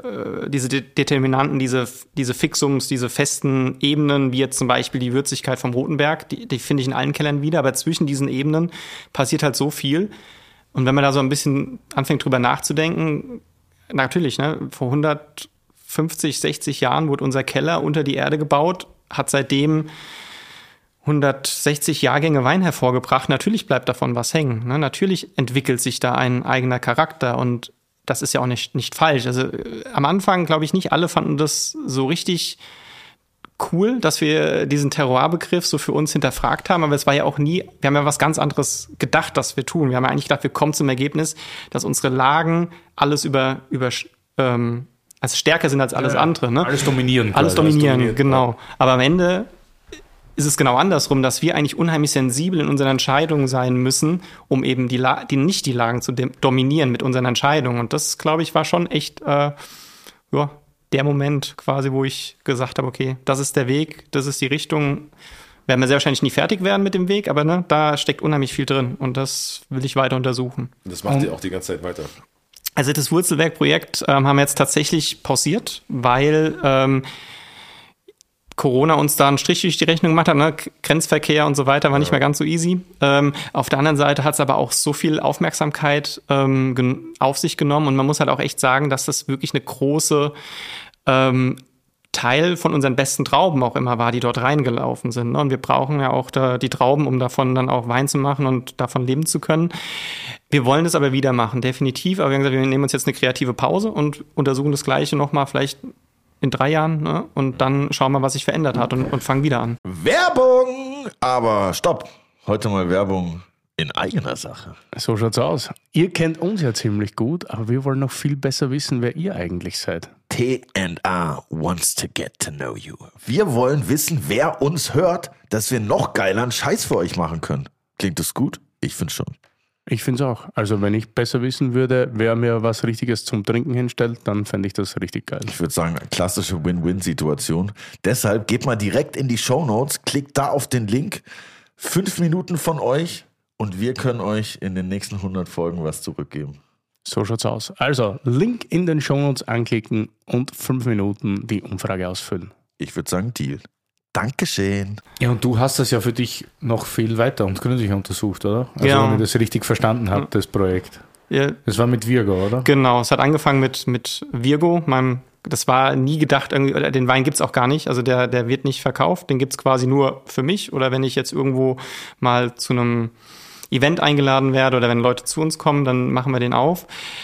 Determinanten, diese Fixums, diese festen Ebenen, wie jetzt zum Beispiel die Würzigkeit vom Rotenberg, die finde ich in allen Kellern wieder, aber zwischen diesen Ebenen passiert halt so viel. Und wenn man da so ein bisschen anfängt drüber nachzudenken, natürlich, ne, vor 150, 60 Jahren wurde unser Keller unter die Erde gebaut, hat seitdem 160 Jahrgänge Wein hervorgebracht. Natürlich bleibt davon was hängen. Ne? Natürlich entwickelt sich da ein eigener Charakter und das ist ja auch nicht falsch. Also am Anfang, glaube ich, nicht alle fanden das so richtig cool, dass wir diesen Terroir-Begriff so für uns hinterfragt haben, aber es war ja auch nie, wir haben ja was ganz anderes gedacht, dass wir tun. Wir haben ja eigentlich gedacht, wir kommen zum Ergebnis, dass unsere Lagen alles also stärker sind als alles andere. Ne? Alles dominieren. Alles dominieren, genau. Aber am Ende ist es genau andersrum, dass wir eigentlich unheimlich sensibel in unseren Entscheidungen sein müssen, um eben nicht die Lagen zu dominieren mit unseren Entscheidungen. Und das, glaube ich, war schon echt der Moment quasi, wo ich gesagt habe, okay, das ist der Weg, das ist die Richtung. Werden wir sehr wahrscheinlich nie fertig werden mit dem Weg, aber ne, da steckt unheimlich viel drin und das will ich weiter untersuchen. Das macht ihr auch die ganze Zeit weiter? Also das Wurzelwerk-Projekt haben wir jetzt tatsächlich pausiert, weil Corona uns da einen Strich durch die Rechnung gemacht hat, ne? Grenzverkehr und so weiter war nicht mehr ganz so easy. Auf der anderen Seite hat es aber auch so viel Aufmerksamkeit auf sich genommen und man muss halt auch echt sagen, dass das wirklich eine große Teil von unseren besten Trauben auch immer war, die dort reingelaufen sind. Ne? Und wir brauchen ja auch die Trauben, um davon dann auch Wein zu machen und davon leben zu können. Wir wollen das aber wieder machen, definitiv. Aber wir haben gesagt, wir nehmen uns jetzt eine kreative Pause und untersuchen das Gleiche nochmal vielleicht in 3 Jahren, ne? Und dann schauen wir, was sich verändert hat und fangen wieder an. Werbung! Aber stopp! Heute mal Werbung in eigener Sache. So schaut's aus. Ihr kennt uns ja ziemlich gut, aber wir wollen noch viel besser wissen, wer ihr eigentlich seid. T&A wants to get to know you. Wir wollen wissen, wer uns hört, dass wir noch geileren Scheiß für euch machen können. Klingt das gut? Ich finde schon. Ich finde es auch. Also wenn ich besser wissen würde, wer mir was Richtiges zum Trinken hinstellt, dann fände ich das richtig geil. Ich würde sagen, eine klassische Win-Win-Situation. Deshalb geht mal direkt in die Shownotes, klickt da auf den Link. 5 Minuten von euch und wir können euch in den nächsten 100 Folgen was zurückgeben. So schaut's aus. Also Link in den Shownotes anklicken und 5 Minuten die Umfrage ausfüllen. Ich würde sagen, Deal. Dankeschön. Ja, und du hast das ja für dich noch viel weiter und gründlich untersucht, oder? Also Ja. wenn ich das richtig verstanden habe, das Projekt. Ja, Das war mit Virgo, oder? genau, es hat angefangen mit Virgo, das war nie gedacht, irgendwie, den Wein gibt's auch gar nicht, also der wird nicht verkauft, den gibt's quasi nur für mich oder wenn ich jetzt irgendwo mal zu einem Event eingeladen werde oder wenn Leute zu uns kommen, dann machen wir den auf.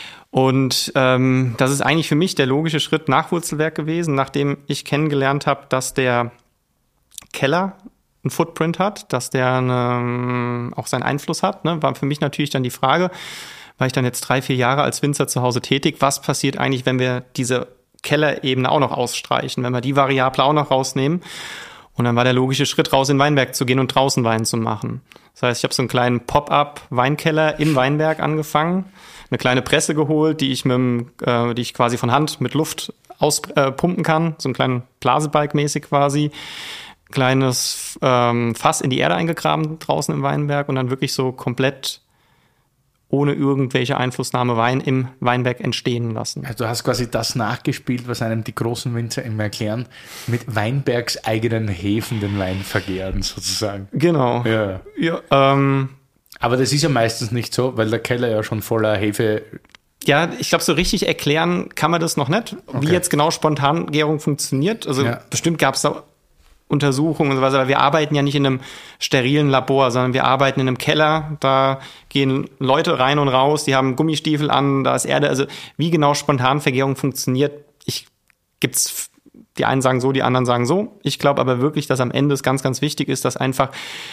Und das ist eigentlich für mich der logische Schritt nach Wurzelwerk gewesen, nachdem ich kennengelernt habe, dass der Keller einen Footprint hat, dass der auch seinen Einfluss hat. Ne? War für mich natürlich dann die Frage, war ich dann jetzt 3-4 Jahre als Winzer zu Hause tätig, was passiert eigentlich, wenn wir diese Kellerebene auch noch ausstreichen, wenn wir die Variable auch noch rausnehmen? Und dann war der logische Schritt, raus in den Weinberg zu gehen und draußen Wein zu machen. Das heißt, ich habe so einen kleinen Pop-up-Weinkeller im Weinberg angefangen, eine kleine Presse geholt, die ich quasi von Hand mit Luft auspumpen kann, so einen kleinen Blasebalg mäßig quasi. Kleines Fass in die Erde eingegraben draußen im Weinberg und dann wirklich so komplett ohne irgendwelche Einflussnahme Wein im Weinberg entstehen lassen. Also du hast quasi das nachgespielt, was einem die großen Winzer immer erklären, mit Weinbergs eigenen Hefen den Wein vergären sozusagen. Genau. Ja. Ja, Aber das ist ja meistens nicht so, weil der Keller ja schon voller Hefe. ja, ich glaube, so richtig erklären kann man das noch nicht, wie jetzt genau Spontangärung funktioniert. Also bestimmt gab es da Untersuchungen und so weiter, aber wir arbeiten ja nicht in einem sterilen Labor, sondern wir arbeiten in einem Keller, da gehen Leute rein und raus, die haben Gummistiefel an, da ist Erde, also wie genau Spontanvergärung funktioniert, gibt's, die einen sagen so, die anderen sagen so, ich glaube aber wirklich, dass am Ende es ganz, ganz wichtig ist, dass einfach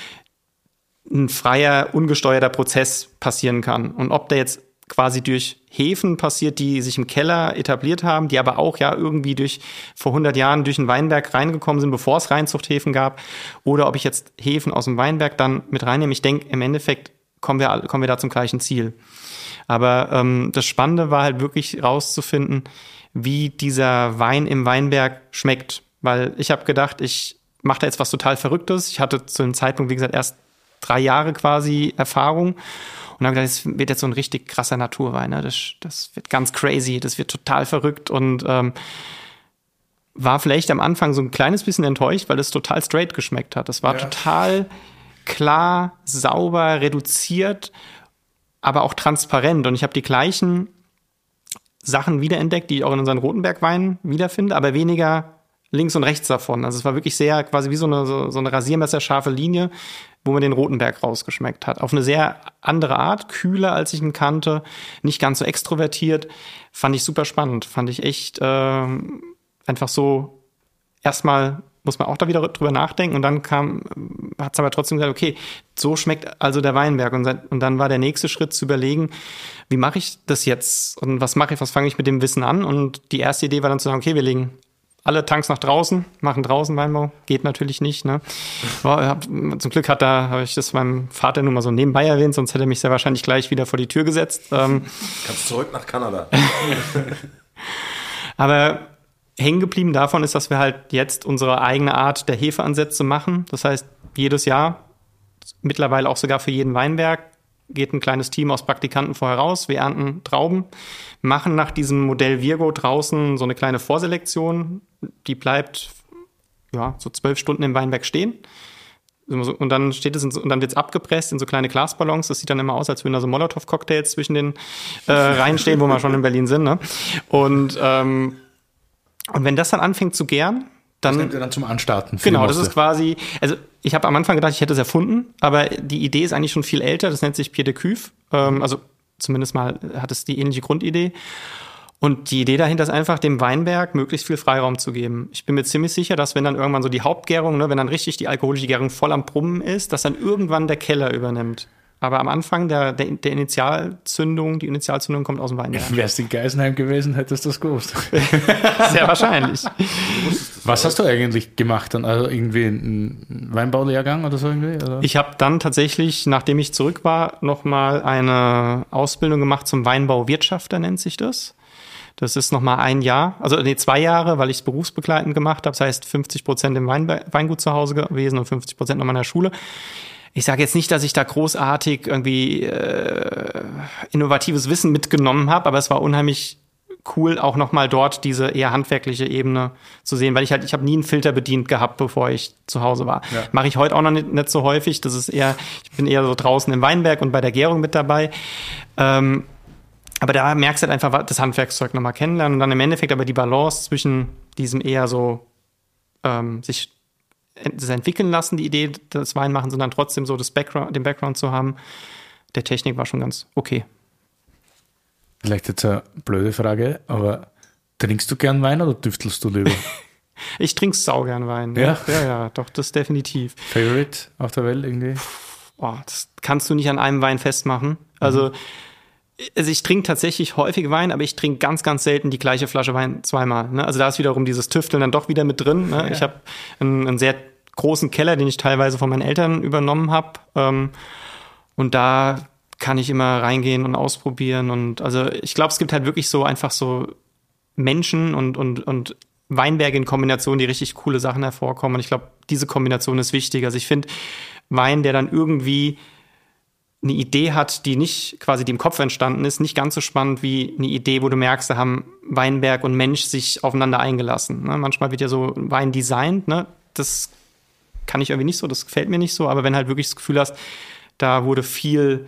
ein freier, ungesteuerter Prozess passieren kann und ob der jetzt quasi durch Hefen passiert, die sich im Keller etabliert haben, die aber auch ja irgendwie vor 100 Jahren durch den Weinberg reingekommen sind, bevor es Reinzuchthäfen gab, oder ob ich jetzt Hefen aus dem Weinberg dann mit reinnehme. Ich denke, im Endeffekt kommen wir da zum gleichen Ziel. Aber das Spannende war halt wirklich rauszufinden, wie dieser Wein im Weinberg schmeckt. Weil ich habe gedacht, ich mache da jetzt was total Verrücktes. Ich hatte zu dem Zeitpunkt, wie gesagt, erst 3 Jahre quasi Erfahrung. Und dann habe ich gedacht, das wird jetzt so ein richtig krasser Naturwein. Ne? Das wird ganz crazy, das wird total verrückt. Und war vielleicht am Anfang so ein kleines bisschen enttäuscht, weil es total straight geschmeckt hat. Das war total klar, sauber, reduziert, aber auch transparent. Und ich habe die gleichen Sachen wiederentdeckt, die ich auch in unseren Rotenberg-Weinen wiederfinde, aber weniger links und rechts davon. Also es war wirklich sehr quasi wie so eine rasiermesserscharfe Linie, wo man den Rotenberg rausgeschmeckt hat. Auf eine sehr andere Art, kühler als ich ihn kannte, nicht ganz so extrovertiert. Fand ich super spannend. Fand ich echt einfach so erstmal muss man auch da wieder drüber nachdenken. Und dann hat es aber trotzdem gesagt, okay, so schmeckt also der Weinberg. Und dann war der nächste Schritt zu überlegen, wie mache ich das jetzt? Und was fange ich mit dem Wissen an? Und die erste Idee war dann zu sagen, okay, wir legen alle Tanks nach draußen, machen draußen Weinbau. Geht natürlich nicht, ne? Zum Glück habe ich das meinem Vater nur mal so nebenbei erwähnt, sonst hätte er mich sehr wahrscheinlich gleich wieder vor die Tür gesetzt. Kannst zurück nach Kanada. Aber hängen geblieben davon ist, dass wir halt jetzt unsere eigene Art der Hefeansätze machen. Das heißt, jedes Jahr, mittlerweile auch sogar für jeden Weinberg, geht ein kleines Team aus Praktikanten vorher raus. Wir ernten Trauben, machen nach diesem Modell Virgo draußen so eine kleine Vorselektion. Die bleibt so 12 Stunden im Weinberg stehen. Und dann wird es abgepresst in so kleine Glasballons. Das sieht dann immer aus, als würden da so Molotow-Cocktails zwischen den Reihen stehen, wo wir schon in Berlin sind. Ne? Und wenn das dann anfängt zu gären, dann... Das nimmt ihr dann zum Anstarten. Genau, das ist quasi... Also ich habe am Anfang gedacht, ich hätte es erfunden, aber die Idee ist eigentlich schon viel älter. Das nennt sich Pied de Cuve. Also zumindest mal hat es die ähnliche Grundidee. Und die Idee dahinter ist einfach, dem Weinberg möglichst viel Freiraum zu geben. Ich bin mir ziemlich sicher, dass wenn dann irgendwann so die Hauptgärung, wenn dann richtig die alkoholische Gärung voll am Brummen ist, dass dann irgendwann der Keller übernimmt. Aber am Anfang die Initialzündung kommt aus dem Weinberg. Wärst du in Geisenheim gewesen, hättest du das gewusst. Sehr wahrscheinlich. Was hast du eigentlich gemacht dann? Also irgendwie einen Weinbaulehrgang oder so irgendwie? Oder? Ich habe dann tatsächlich, nachdem ich zurück war, nochmal eine Ausbildung gemacht zum Weinbauwirtschafter, nennt sich das. Das ist nochmal 1 Jahr, 2 Jahre, weil ich es berufsbegleitend gemacht habe. Das heißt 50% im Weingut zu Hause gewesen und 50% nochmal in der Schule. Ich sage jetzt nicht, dass ich da großartig irgendwie innovatives Wissen mitgenommen habe, aber es war unheimlich cool, auch nochmal dort diese eher handwerkliche Ebene zu sehen, weil ich habe nie einen Filter bedient gehabt, bevor ich zu Hause war. Ja. Mache ich heute auch noch nicht so häufig. Ich bin eher so draußen im Weinberg und bei der Gärung mit dabei. Aber da merkst du halt einfach das Handwerkszeug nochmal kennenlernen und dann im Endeffekt aber die Balance zwischen diesem eher so sich das entwickeln lassen, die Idee des Weinmachens, und dann trotzdem so den Background zu haben, der Technik war schon ganz okay. Vielleicht jetzt eine blöde Frage, aber trinkst du gern Wein oder düftelst du lieber? Ich trinke saugern Wein. Ja? Ja, doch, das definitiv. Favorite auf der Welt irgendwie? Das kannst du nicht an einem Wein festmachen. Also ich trinke tatsächlich häufig Wein, aber ich trinke ganz, ganz selten die gleiche Flasche Wein zweimal. Ne? Also da ist wiederum dieses Tüfteln dann doch wieder mit drin. Ne? Ja. Ich habe einen sehr großen Keller, den ich teilweise von meinen Eltern übernommen habe. Und da kann ich immer reingehen und ausprobieren. Und also ich glaube, es gibt halt wirklich so einfach so Menschen und Weinberge in Kombination, die richtig coole Sachen hervorkommen. Und ich glaube, diese Kombination ist wichtig. Also ich finde Wein, der dann irgendwie eine Idee hat, die nicht quasi die im Kopf entstanden ist, nicht ganz so spannend wie eine Idee, wo du merkst, da haben Weinberg und Mensch sich aufeinander eingelassen. Ne? Manchmal wird ja so Wein designt, ne? Das kann ich irgendwie nicht so, das gefällt mir nicht so, aber wenn halt wirklich das Gefühl hast, da wurde viel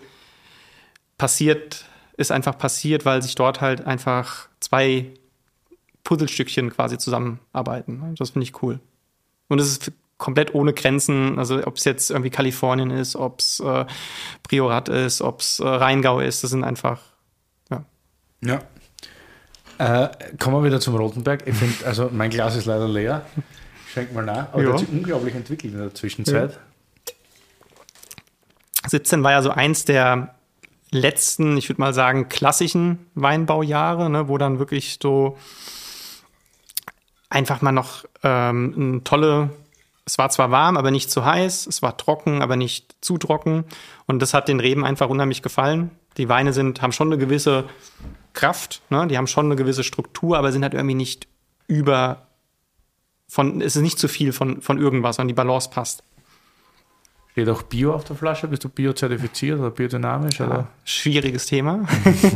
ist einfach passiert, weil sich dort halt einfach 2 Puzzlestückchen quasi zusammenarbeiten. Das finde ich cool. Und es ist komplett ohne Grenzen, also ob es jetzt irgendwie Kalifornien ist, ob es Priorat ist, ob es Rheingau ist, das sind einfach, ja. Kommen wir wieder zum Rotenberg. Ich finde, also mein Glas ist leider leer. Schenk mal nach. Aber der hat sich unglaublich entwickelt in der Zwischenzeit. Ja. 17 war ja so eins der letzten, ich würde mal sagen, klassischen Weinbaujahre, ne, wo dann wirklich so einfach mal noch es war zwar warm, aber nicht zu heiß, es war trocken, aber nicht zu trocken, und das hat den Reben einfach unheimlich gefallen. Die Weine haben schon eine gewisse Kraft, ne, die haben schon eine gewisse Struktur, aber sind halt irgendwie nicht es ist nicht zu viel von irgendwas, sondern die Balance passt. Steht auch Bio auf der Flasche? Bist du biozertifiziert oder biodynamisch? Ja, oder? Schwieriges Thema.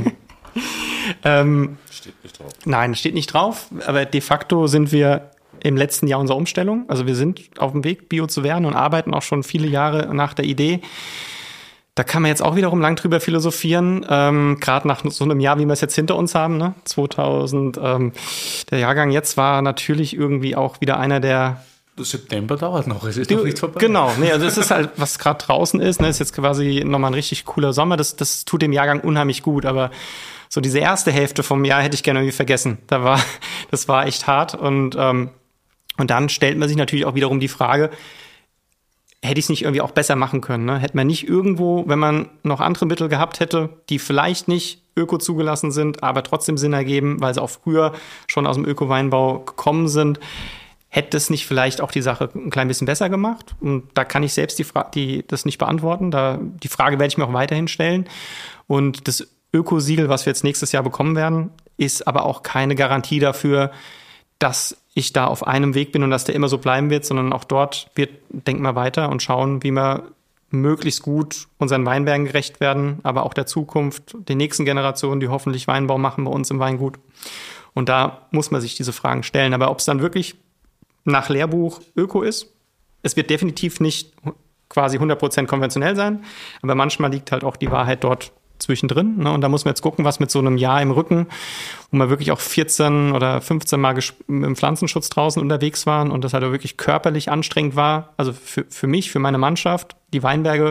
Steht nicht drauf. Nein, steht nicht drauf. Aber de facto sind wir im letzten Jahr unserer Umstellung. Also wir sind auf dem Weg, Bio zu werden und arbeiten auch schon viele Jahre nach der Idee. Da kann man jetzt auch wiederum lang drüber philosophieren. Gerade nach so einem Jahr, wie wir es jetzt hinter uns haben, ne? 2000. Der Jahrgang jetzt war natürlich irgendwie auch wieder einer der... September dauert noch, es ist noch nicht vorbei. Genau, also es ist halt, was gerade draußen ist, ne, ist jetzt quasi nochmal ein richtig cooler Sommer, das tut dem Jahrgang unheimlich gut, aber so diese erste Hälfte vom Jahr hätte ich gerne irgendwie vergessen. Das war echt hart, und Und dann stellt man sich natürlich auch wiederum die Frage, hätte ich es nicht irgendwie auch besser machen können? Ne? Hätte man nicht irgendwo, wenn man noch andere Mittel gehabt hätte, die vielleicht nicht öko zugelassen sind, aber trotzdem Sinn ergeben, weil sie auch früher schon aus dem Öko-Weinbau gekommen sind, hätte es nicht vielleicht auch die Sache ein klein bisschen besser gemacht? Und da kann ich selbst das nicht beantworten. Die Frage werde ich mir auch weiterhin stellen. Und das Ökosiegel, was wir jetzt nächstes Jahr bekommen werden, ist aber auch keine Garantie dafür, dass ich da auf einem Weg bin und dass der immer so bleiben wird, sondern auch dort denken wir weiter und schauen, wie wir möglichst gut unseren Weinbergen gerecht werden, aber auch der Zukunft, den nächsten Generationen, die hoffentlich Weinbau machen bei uns im Weingut. Und da muss man sich diese Fragen stellen. Aber ob es dann wirklich nach Lehrbuch Öko ist, es wird definitiv nicht quasi 100% konventionell sein, aber manchmal liegt halt auch die Wahrheit dort zwischendrin. Ne? Und da muss man jetzt gucken, was mit so einem Jahr im Rücken, wo wir wirklich auch 14 oder 15 Mal im Pflanzenschutz draußen unterwegs waren und das halt auch wirklich körperlich anstrengend war. Also für mich, für meine Mannschaft, die Weinberge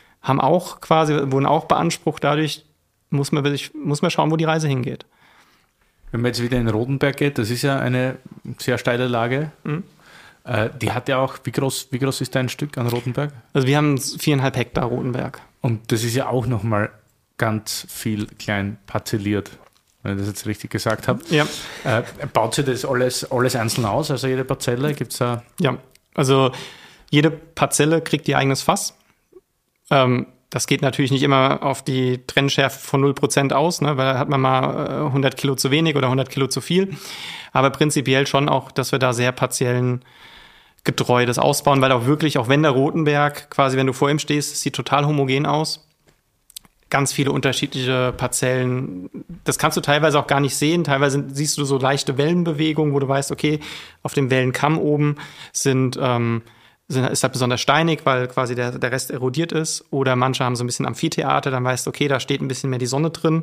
wurden auch beansprucht. Dadurch muss man schauen, wo die Reise hingeht. Wenn man jetzt wieder in Rodenberg geht, das ist ja eine sehr steile Lage. Mhm. Die hat ja auch, wie groß ist dein Stück an Rodenberg? Also wir haben 4,5 Hektar Rodenberg. Und das ist ja auch nochmal ganz viel klein parzelliert, wenn ich das jetzt richtig gesagt habe. Ja. Baut sich das alles einzeln aus, also jede Parzelle gibt es da? Ja, also jede Parzelle kriegt ihr eigenes Fass. Das geht natürlich nicht immer auf die Trennschärfe von 0% aus, ne, weil da hat man mal 100 Kilo zu wenig oder 100 Kilo zu viel. Aber prinzipiell schon auch, dass wir da sehr partiellen getreu das ausbauen, weil auch wirklich, auch wenn der Rotenberg, quasi wenn du vor ihm stehst, sieht total homogen aus. Ganz viele unterschiedliche Parzellen. Das kannst du teilweise auch gar nicht sehen. Teilweise siehst du so leichte Wellenbewegungen, wo du weißt, okay, auf dem Wellenkamm oben ist halt besonders steinig, weil quasi der Rest erodiert ist. Oder manche haben so ein bisschen Amphitheater, dann weißt du, okay, da steht ein bisschen mehr die Sonne drin.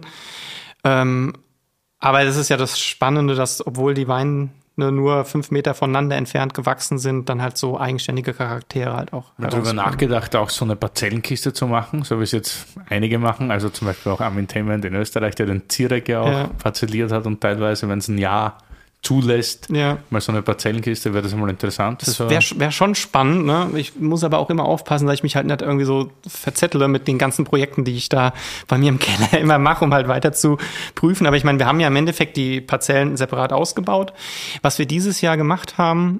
Aber das ist ja das Spannende, dass, obwohl die Weine nur 5 Meter voneinander entfernt gewachsen sind, dann halt so eigenständige Charaktere halt auch. Ich habe darüber nachgedacht, auch so eine Parzellenkiste zu machen, so wie es jetzt einige machen. Also zum Beispiel auch Armin Thement in Österreich, der den Zirek ja auch parzelliert hat und teilweise, wenn es ein Jahr zulässt, mal so eine Parzellenkiste, wäre das mal interessant. Das wäre schon spannend, ne? Ich muss aber auch immer aufpassen, dass ich mich halt nicht irgendwie so verzettle mit den ganzen Projekten, die ich da bei mir im Keller immer mache, um halt weiter zu prüfen. Aber ich meine, wir haben ja im Endeffekt die Parzellen separat ausgebaut. Was wir dieses Jahr gemacht haben,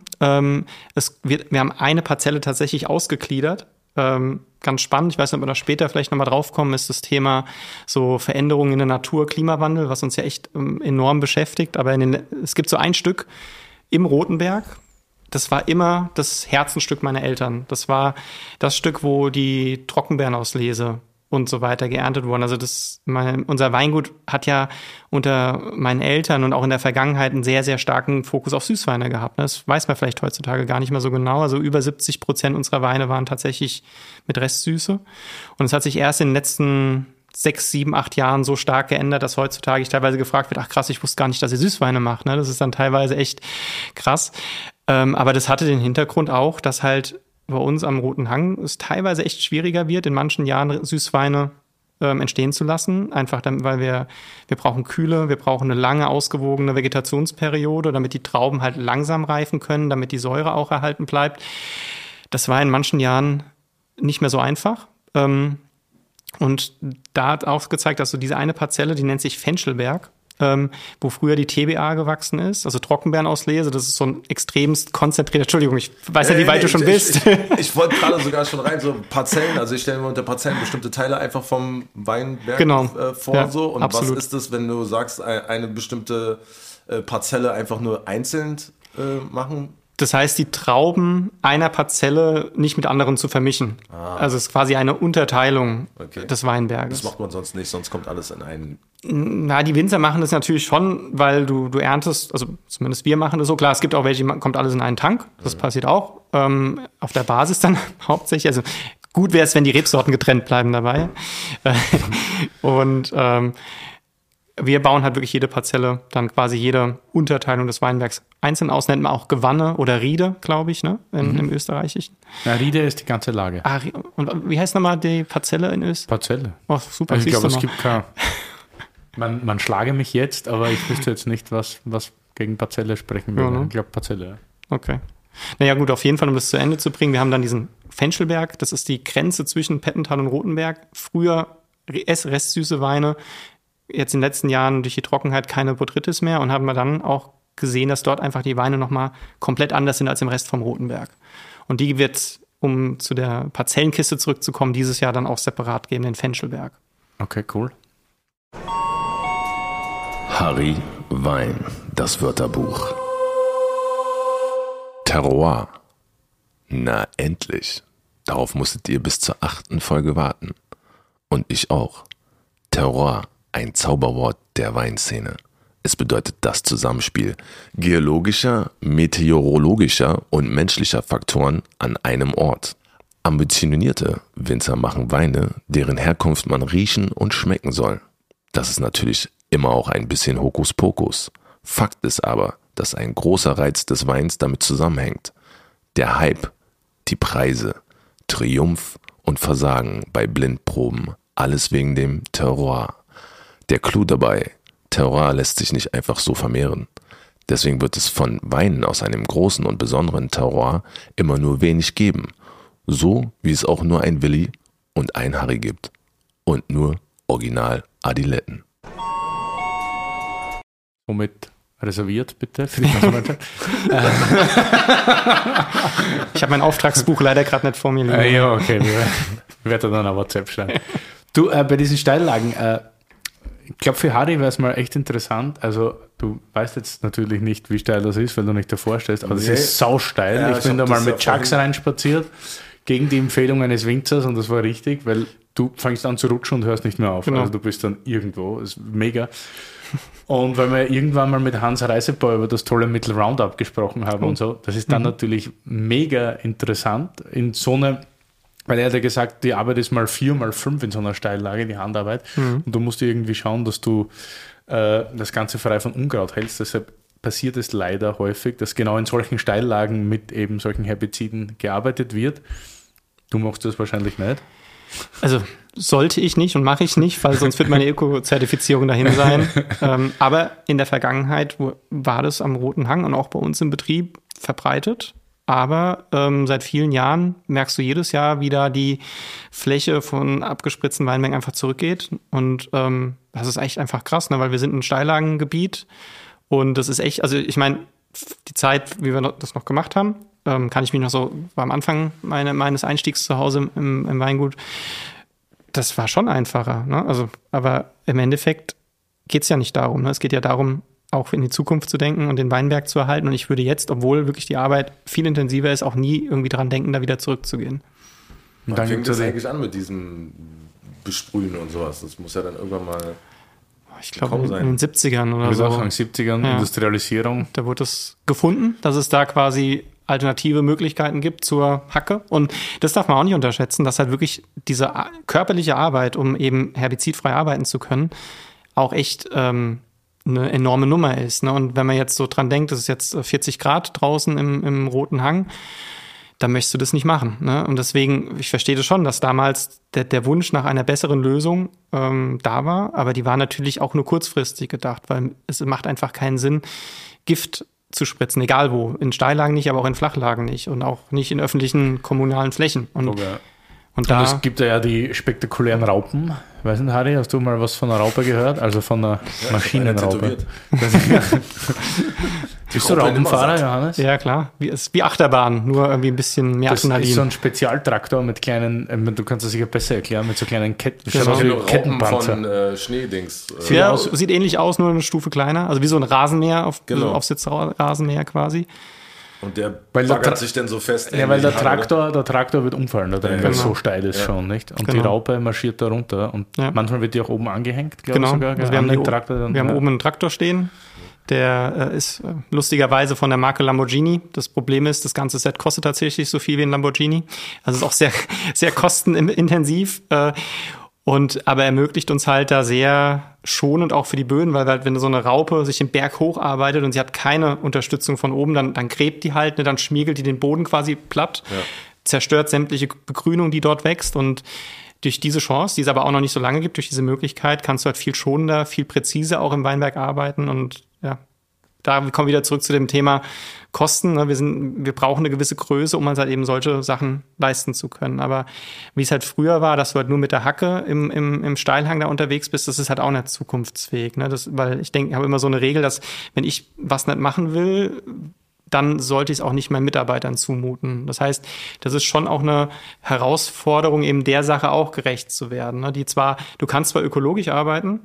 wir haben eine Parzelle tatsächlich ausgegliedert. Ganz spannend, ich weiß nicht, ob wir da später vielleicht nochmal drauf kommen, ist das Thema so Veränderungen in der Natur, Klimawandel, was uns ja echt enorm beschäftigt. Aber es gibt so ein Stück im Rotenberg, das war immer das Herzensstück meiner Eltern. Das war das Stück, wo die Trockenbeerenauslese und so weiter geerntet wurden. Also unser Weingut hat ja unter meinen Eltern und auch in der Vergangenheit einen sehr, sehr starken Fokus auf Süßweine gehabt. Das weiß man vielleicht heutzutage gar nicht mehr so genau. Also über 70% unserer Weine waren tatsächlich mit Restsüße. Und es hat sich erst in den letzten 6, 7, 8 Jahren so stark geändert, dass heutzutage ich teilweise gefragt wird, ach krass, ich wusste gar nicht, dass ihr Süßweine macht. Das ist dann teilweise echt krass. Aber das hatte den Hintergrund auch, dass halt bei uns am Roten Hang es teilweise echt schwieriger wird, in manchen Jahren Süßweine entstehen zu lassen. Einfach dann, weil wir brauchen Kühle, wir brauchen eine lange, ausgewogene Vegetationsperiode, damit die Trauben halt langsam reifen können, damit die Säure auch erhalten bleibt. Das war in manchen Jahren nicht mehr so einfach. Und da hat auch gezeigt, dass so diese eine Parzelle, die nennt sich Fenchelberg, wo früher die TBA gewachsen ist, also Trockenbeerenauslese, das ist so ein extremst konzentrierter, Entschuldigung, ich weiß ja, wie weit du schon bist. Ich wollte gerade sogar schon rein, so Parzellen, also ich stelle mir unter Parzellen bestimmte Teile einfach vom Weinberg vor, ja, so. Und absolut. Was ist das, wenn du sagst, eine bestimmte Parzelle einfach nur einzeln machen? Das heißt, die Trauben einer Parzelle nicht mit anderen zu vermischen. Also es ist quasi eine Unterteilung des Weinberges. Das macht man sonst nicht, sonst kommt alles in einen... Na, die Winzer machen das natürlich schon, weil du erntest, also zumindest wir machen das so. Klar, es gibt auch welche, kommt alles in einen Tank. Das passiert auch. Auf der Basis dann hauptsächlich. Also gut wäre es, wenn die Rebsorten getrennt bleiben dabei. Und wir bauen halt wirklich jede Parzelle, dann quasi jede Unterteilung des Weinbergs einzeln aus, nennt man auch Gewanne oder Riede, glaube ich, ne, im Österreichischen. Ja, Riede ist die ganze Lage. Und wie heißt nochmal die Parzelle in Österreich? Parzelle. Oh, super. Also ich glaube, es gibt kein... Man schlage mich jetzt, aber ich wüsste jetzt nicht, was gegen Parzelle sprechen würde. Ich glaube, Parzelle. Okay. Naja gut, auf jeden Fall, um das zu Ende zu bringen, wir haben dann diesen Fenchelberg, das ist die Grenze zwischen Pettental und Rothenberg. Früher restsüße Weine, jetzt in den letzten Jahren durch die Trockenheit keine Botrytis mehr und haben wir dann auch gesehen, dass dort einfach die Weine nochmal komplett anders sind als im Rest vom Rothenberg. Und die wird, um zu der Parzellenkiste zurückzukommen, dieses Jahr dann auch separat geben, den Fenchelberg. Okay, cool. Harry Wein, das Wörterbuch. Terroir. Na endlich. Darauf musstet ihr bis zur 8. Folge warten. Und ich auch. Terroir, ein Zauberwort der Weinszene. Es bedeutet das Zusammenspiel geologischer, meteorologischer und menschlicher Faktoren an einem Ort. Ambitionierte Winzer machen Weine, deren Herkunft man riechen und schmecken soll. Das ist natürlich immer auch ein bisschen Hokuspokus. Fakt ist aber, dass ein großer Reiz des Weins damit zusammenhängt. Der Hype, die Preise, Triumph und Versagen bei Blindproben, alles wegen dem Terroir. Der Clou dabei: Terroir lässt sich nicht einfach so vermehren. Deswegen wird es von Weinen aus einem großen und besonderen Terroir immer nur wenig geben. So wie es auch nur ein Willi und ein Harry gibt. Und nur Original Adiletten. Womit reserviert, bitte, für die Konsumentin. Ich habe mein Auftragsbuch leider gerade nicht vor mir liegen. Ja, okay, wir werden dann eine WhatsApp schreiben. Du, bei diesen Steillagen, ich glaube, für Harry wäre es mal echt interessant. Also, du weißt jetzt natürlich nicht, wie steil das ist, weil du nicht davor stehst, aber das ist sausteil. Ja, ich bin da mal mit ja Chucks reinspaziert, gegen die Empfehlung eines Winzers, und das war richtig, weil du fängst an zu rutschen und hörst nicht mehr auf. Genau. Also, du bist dann irgendwo, ist mega. Und weil wir irgendwann mal mit Hans Reisebauer über das tolle Mittel Roundup gesprochen haben und so, das ist dann natürlich mega interessant in so einer. Weil er hat ja gesagt, die Arbeit ist mal 4 mal 5 in so einer Steillage, die Handarbeit. Und du musst irgendwie schauen, dass du das Ganze frei von Unkraut hältst. Deshalb passiert es leider häufig, dass genau in solchen Steillagen mit eben solchen Herbiziden gearbeitet wird. Du machst das wahrscheinlich nicht. Also sollte ich nicht und mache ich nicht, weil sonst wird meine Öko-Zertifizierung dahin sein. Aber in der Vergangenheit war das am Roten Hang und auch bei uns im Betrieb verbreitet. Aber seit vielen Jahren merkst du jedes Jahr, wie da die Fläche von abgespritzten Weinmengen einfach zurückgeht. Und das ist echt einfach krass, ne? Weil wir sind ein Steillagengebiet. Und das ist echt, also ich meine, die Zeit, wie wir das noch gemacht haben, kann ich mich noch so, war am Anfang meines Einstiegs zu Hause im Weingut, das war schon einfacher. Ne? Also, aber im Endeffekt geht es ja nicht darum. Ne? Es geht ja darum, auch in die Zukunft zu denken und den Weinberg zu erhalten. Und ich würde jetzt, obwohl wirklich die Arbeit viel intensiver ist, auch nie irgendwie dran denken, da wieder zurückzugehen. Und dann fängt das eigentlich an mit diesem Besprühen und sowas. Das muss ja dann irgendwann mal, ich glaube, in den 70ern oder so. Anfang 70ern, Ja. Industrialisierung. Da wurde es gefunden, dass es da quasi alternative Möglichkeiten gibt zur Hacke. Und das darf man auch nicht unterschätzen, dass halt wirklich diese körperliche Arbeit, um eben herbizidfrei arbeiten zu können, auch echt eine enorme Nummer ist. Ne? Und wenn man jetzt so dran denkt, es ist jetzt 40 Grad draußen im Roten Hang, dann möchtest du das nicht machen. Ne? Und deswegen, ich verstehe das schon, dass damals der Wunsch nach einer besseren Lösung da war, aber die war natürlich auch nur kurzfristig gedacht, weil es macht einfach keinen Sinn, Gift zu spritzen, egal wo. In Steillagen nicht, aber auch in Flachlagen nicht und auch nicht in öffentlichen kommunalen Flächen. Und Und es gibt ja die spektakulären Raupen. Weiß nicht, Harry, hast du mal was von einer Raupe gehört? Also von einer Maschinenraupe. Bist du Raupenfahrer, Johannes? Ja, klar. Wie Achterbahn, nur irgendwie ein bisschen mehr Das Adrenalin. ist so ein Spezialtraktor mit kleinen, du kannst das sicher besser erklären, mit so kleinen Genau. von Schneedings. Ja, sieht ähnlich aus, nur eine Stufe kleiner. Also wie so ein Rasenmäher, Aufsitzrasenmäher quasi. Und der Weil baggert sich dann so fest. Ja, weil der Traktor wird umfallen da drin, weil es genau. so steil ist schon, nicht? Und die Genau. Raupe marschiert da runter und manchmal wird die auch oben angehängt, glaube ich sogar. Also wir haben oben einen Traktor stehen. Der ist lustigerweise von der Marke Lamborghini. Das Problem ist, das ganze Set kostet tatsächlich so viel wie ein Lamborghini. Also ist auch sehr, sehr kostenintensiv. Aber ermöglicht uns halt da sehr schonend auch für die Böden, weil halt, wenn so eine Raupe sich den Berg hocharbeitet und sie hat keine Unterstützung von oben, dann gräbt die halt, ne, dann schmiegelt die den Boden quasi platt, zerstört sämtliche Begrünung, die dort wächst. Und durch diese Chance, die es aber auch noch nicht so lange gibt, durch diese Möglichkeit, kannst du halt viel schonender, viel präziser auch im Weinberg arbeiten und ja, da kommen wir wieder zurück zu dem Thema Kosten. Ne? Wir brauchen eine gewisse Größe, um uns halt eben solche Sachen leisten zu können. Aber wie es halt früher war, dass du halt nur mit der Hacke im Steilhang da unterwegs bist, das ist halt auch nicht zukunftsfähig. Ne? Weil ich denke, ich habe immer so eine Regel, dass wenn ich was nicht machen will, dann sollte ich es auch nicht meinen Mitarbeitern zumuten. Das heißt, das ist schon auch eine Herausforderung, eben der Sache auch gerecht zu werden. Ne? Du kannst zwar ökologisch arbeiten,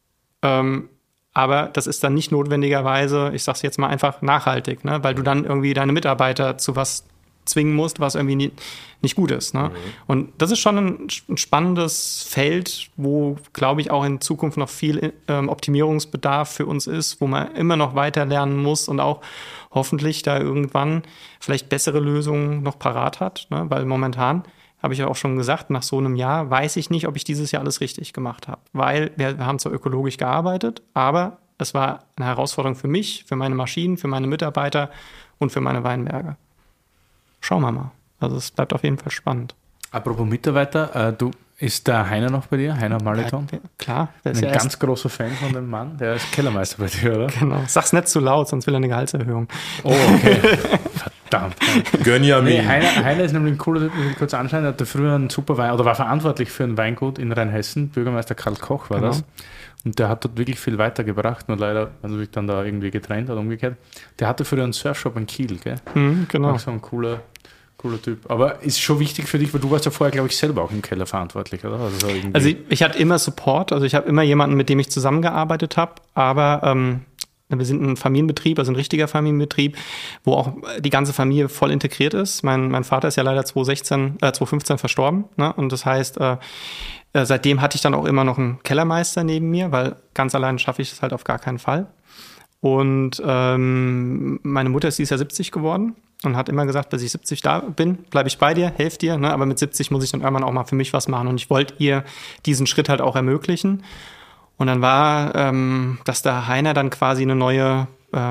aber das ist dann nicht notwendigerweise, ich sag's jetzt mal einfach, nachhaltig, ne? Weil du dann irgendwie deine Mitarbeiter zu was zwingen musst, was irgendwie nicht gut ist. Ne? Und das ist schon ein spannendes Feld, wo, glaube ich, auch in Zukunft noch viel Optimierungsbedarf für uns ist, wo man immer noch weiter lernen muss und auch hoffentlich da irgendwann vielleicht bessere Lösungen noch parat hat. Ne? Weil momentan, habe ich ja auch schon gesagt, nach so einem Jahr weiß ich nicht, ob ich dieses Jahr alles richtig gemacht habe. Weil wir haben zwar ökologisch gearbeitet, aber es war eine Herausforderung für mich, für meine Maschinen, für meine Mitarbeiter und für meine Weinberge. Schauen wir mal. Also es bleibt auf jeden Fall spannend. Apropos Mitarbeiter, ist der Heiner noch bei dir? Heiner Maliton? Ja, klar. Der ist ein ganz großer Fan von dem Mann. Der ist Kellermeister bei dir, oder? Genau. Sag's nicht zu laut, sonst will er eine Gehaltserhöhung. Oh, okay. Verdammt. Gönn ja mir. Nee, Heiner ist nämlich ein cooler Typ, muss ich kurz anschauen. Er hatte früher einen super Wein, oder war verantwortlich für ein Weingut in Rheinhessen. Bürgermeister Karl Koch war das. Und der hat dort wirklich viel weitergebracht. Nur leider hat er sich dann da irgendwie getrennt oder umgekehrt. Der hatte früher einen Surfshop in Kiel, gell? Genau. Auch so ein cooler Typ. Aber ist schon wichtig für dich, weil du warst ja vorher, glaube ich, selber auch im Keller verantwortlich, oder? Also ich hatte immer Support. Also ich habe immer jemanden, mit dem ich zusammengearbeitet habe. Aber wir sind ein Familienbetrieb, also ein richtiger Familienbetrieb, wo auch die ganze Familie voll integriert ist. Mein Vater ist ja leider 2015 verstorben. Ne? Und das heißt, seitdem hatte ich dann auch immer noch einen Kellermeister neben mir, weil ganz allein schaffe ich das halt auf gar keinen Fall. Und meine Mutter ist dieses Jahr 70 geworden und hat immer gesagt, bis ich 70 da bin, bleibe ich bei dir, helfe dir. Ne? Aber mit 70 muss ich dann irgendwann auch mal für mich was machen. Und ich wollte ihr diesen Schritt halt auch ermöglichen. Und dann war, dass der Heiner dann quasi eine neue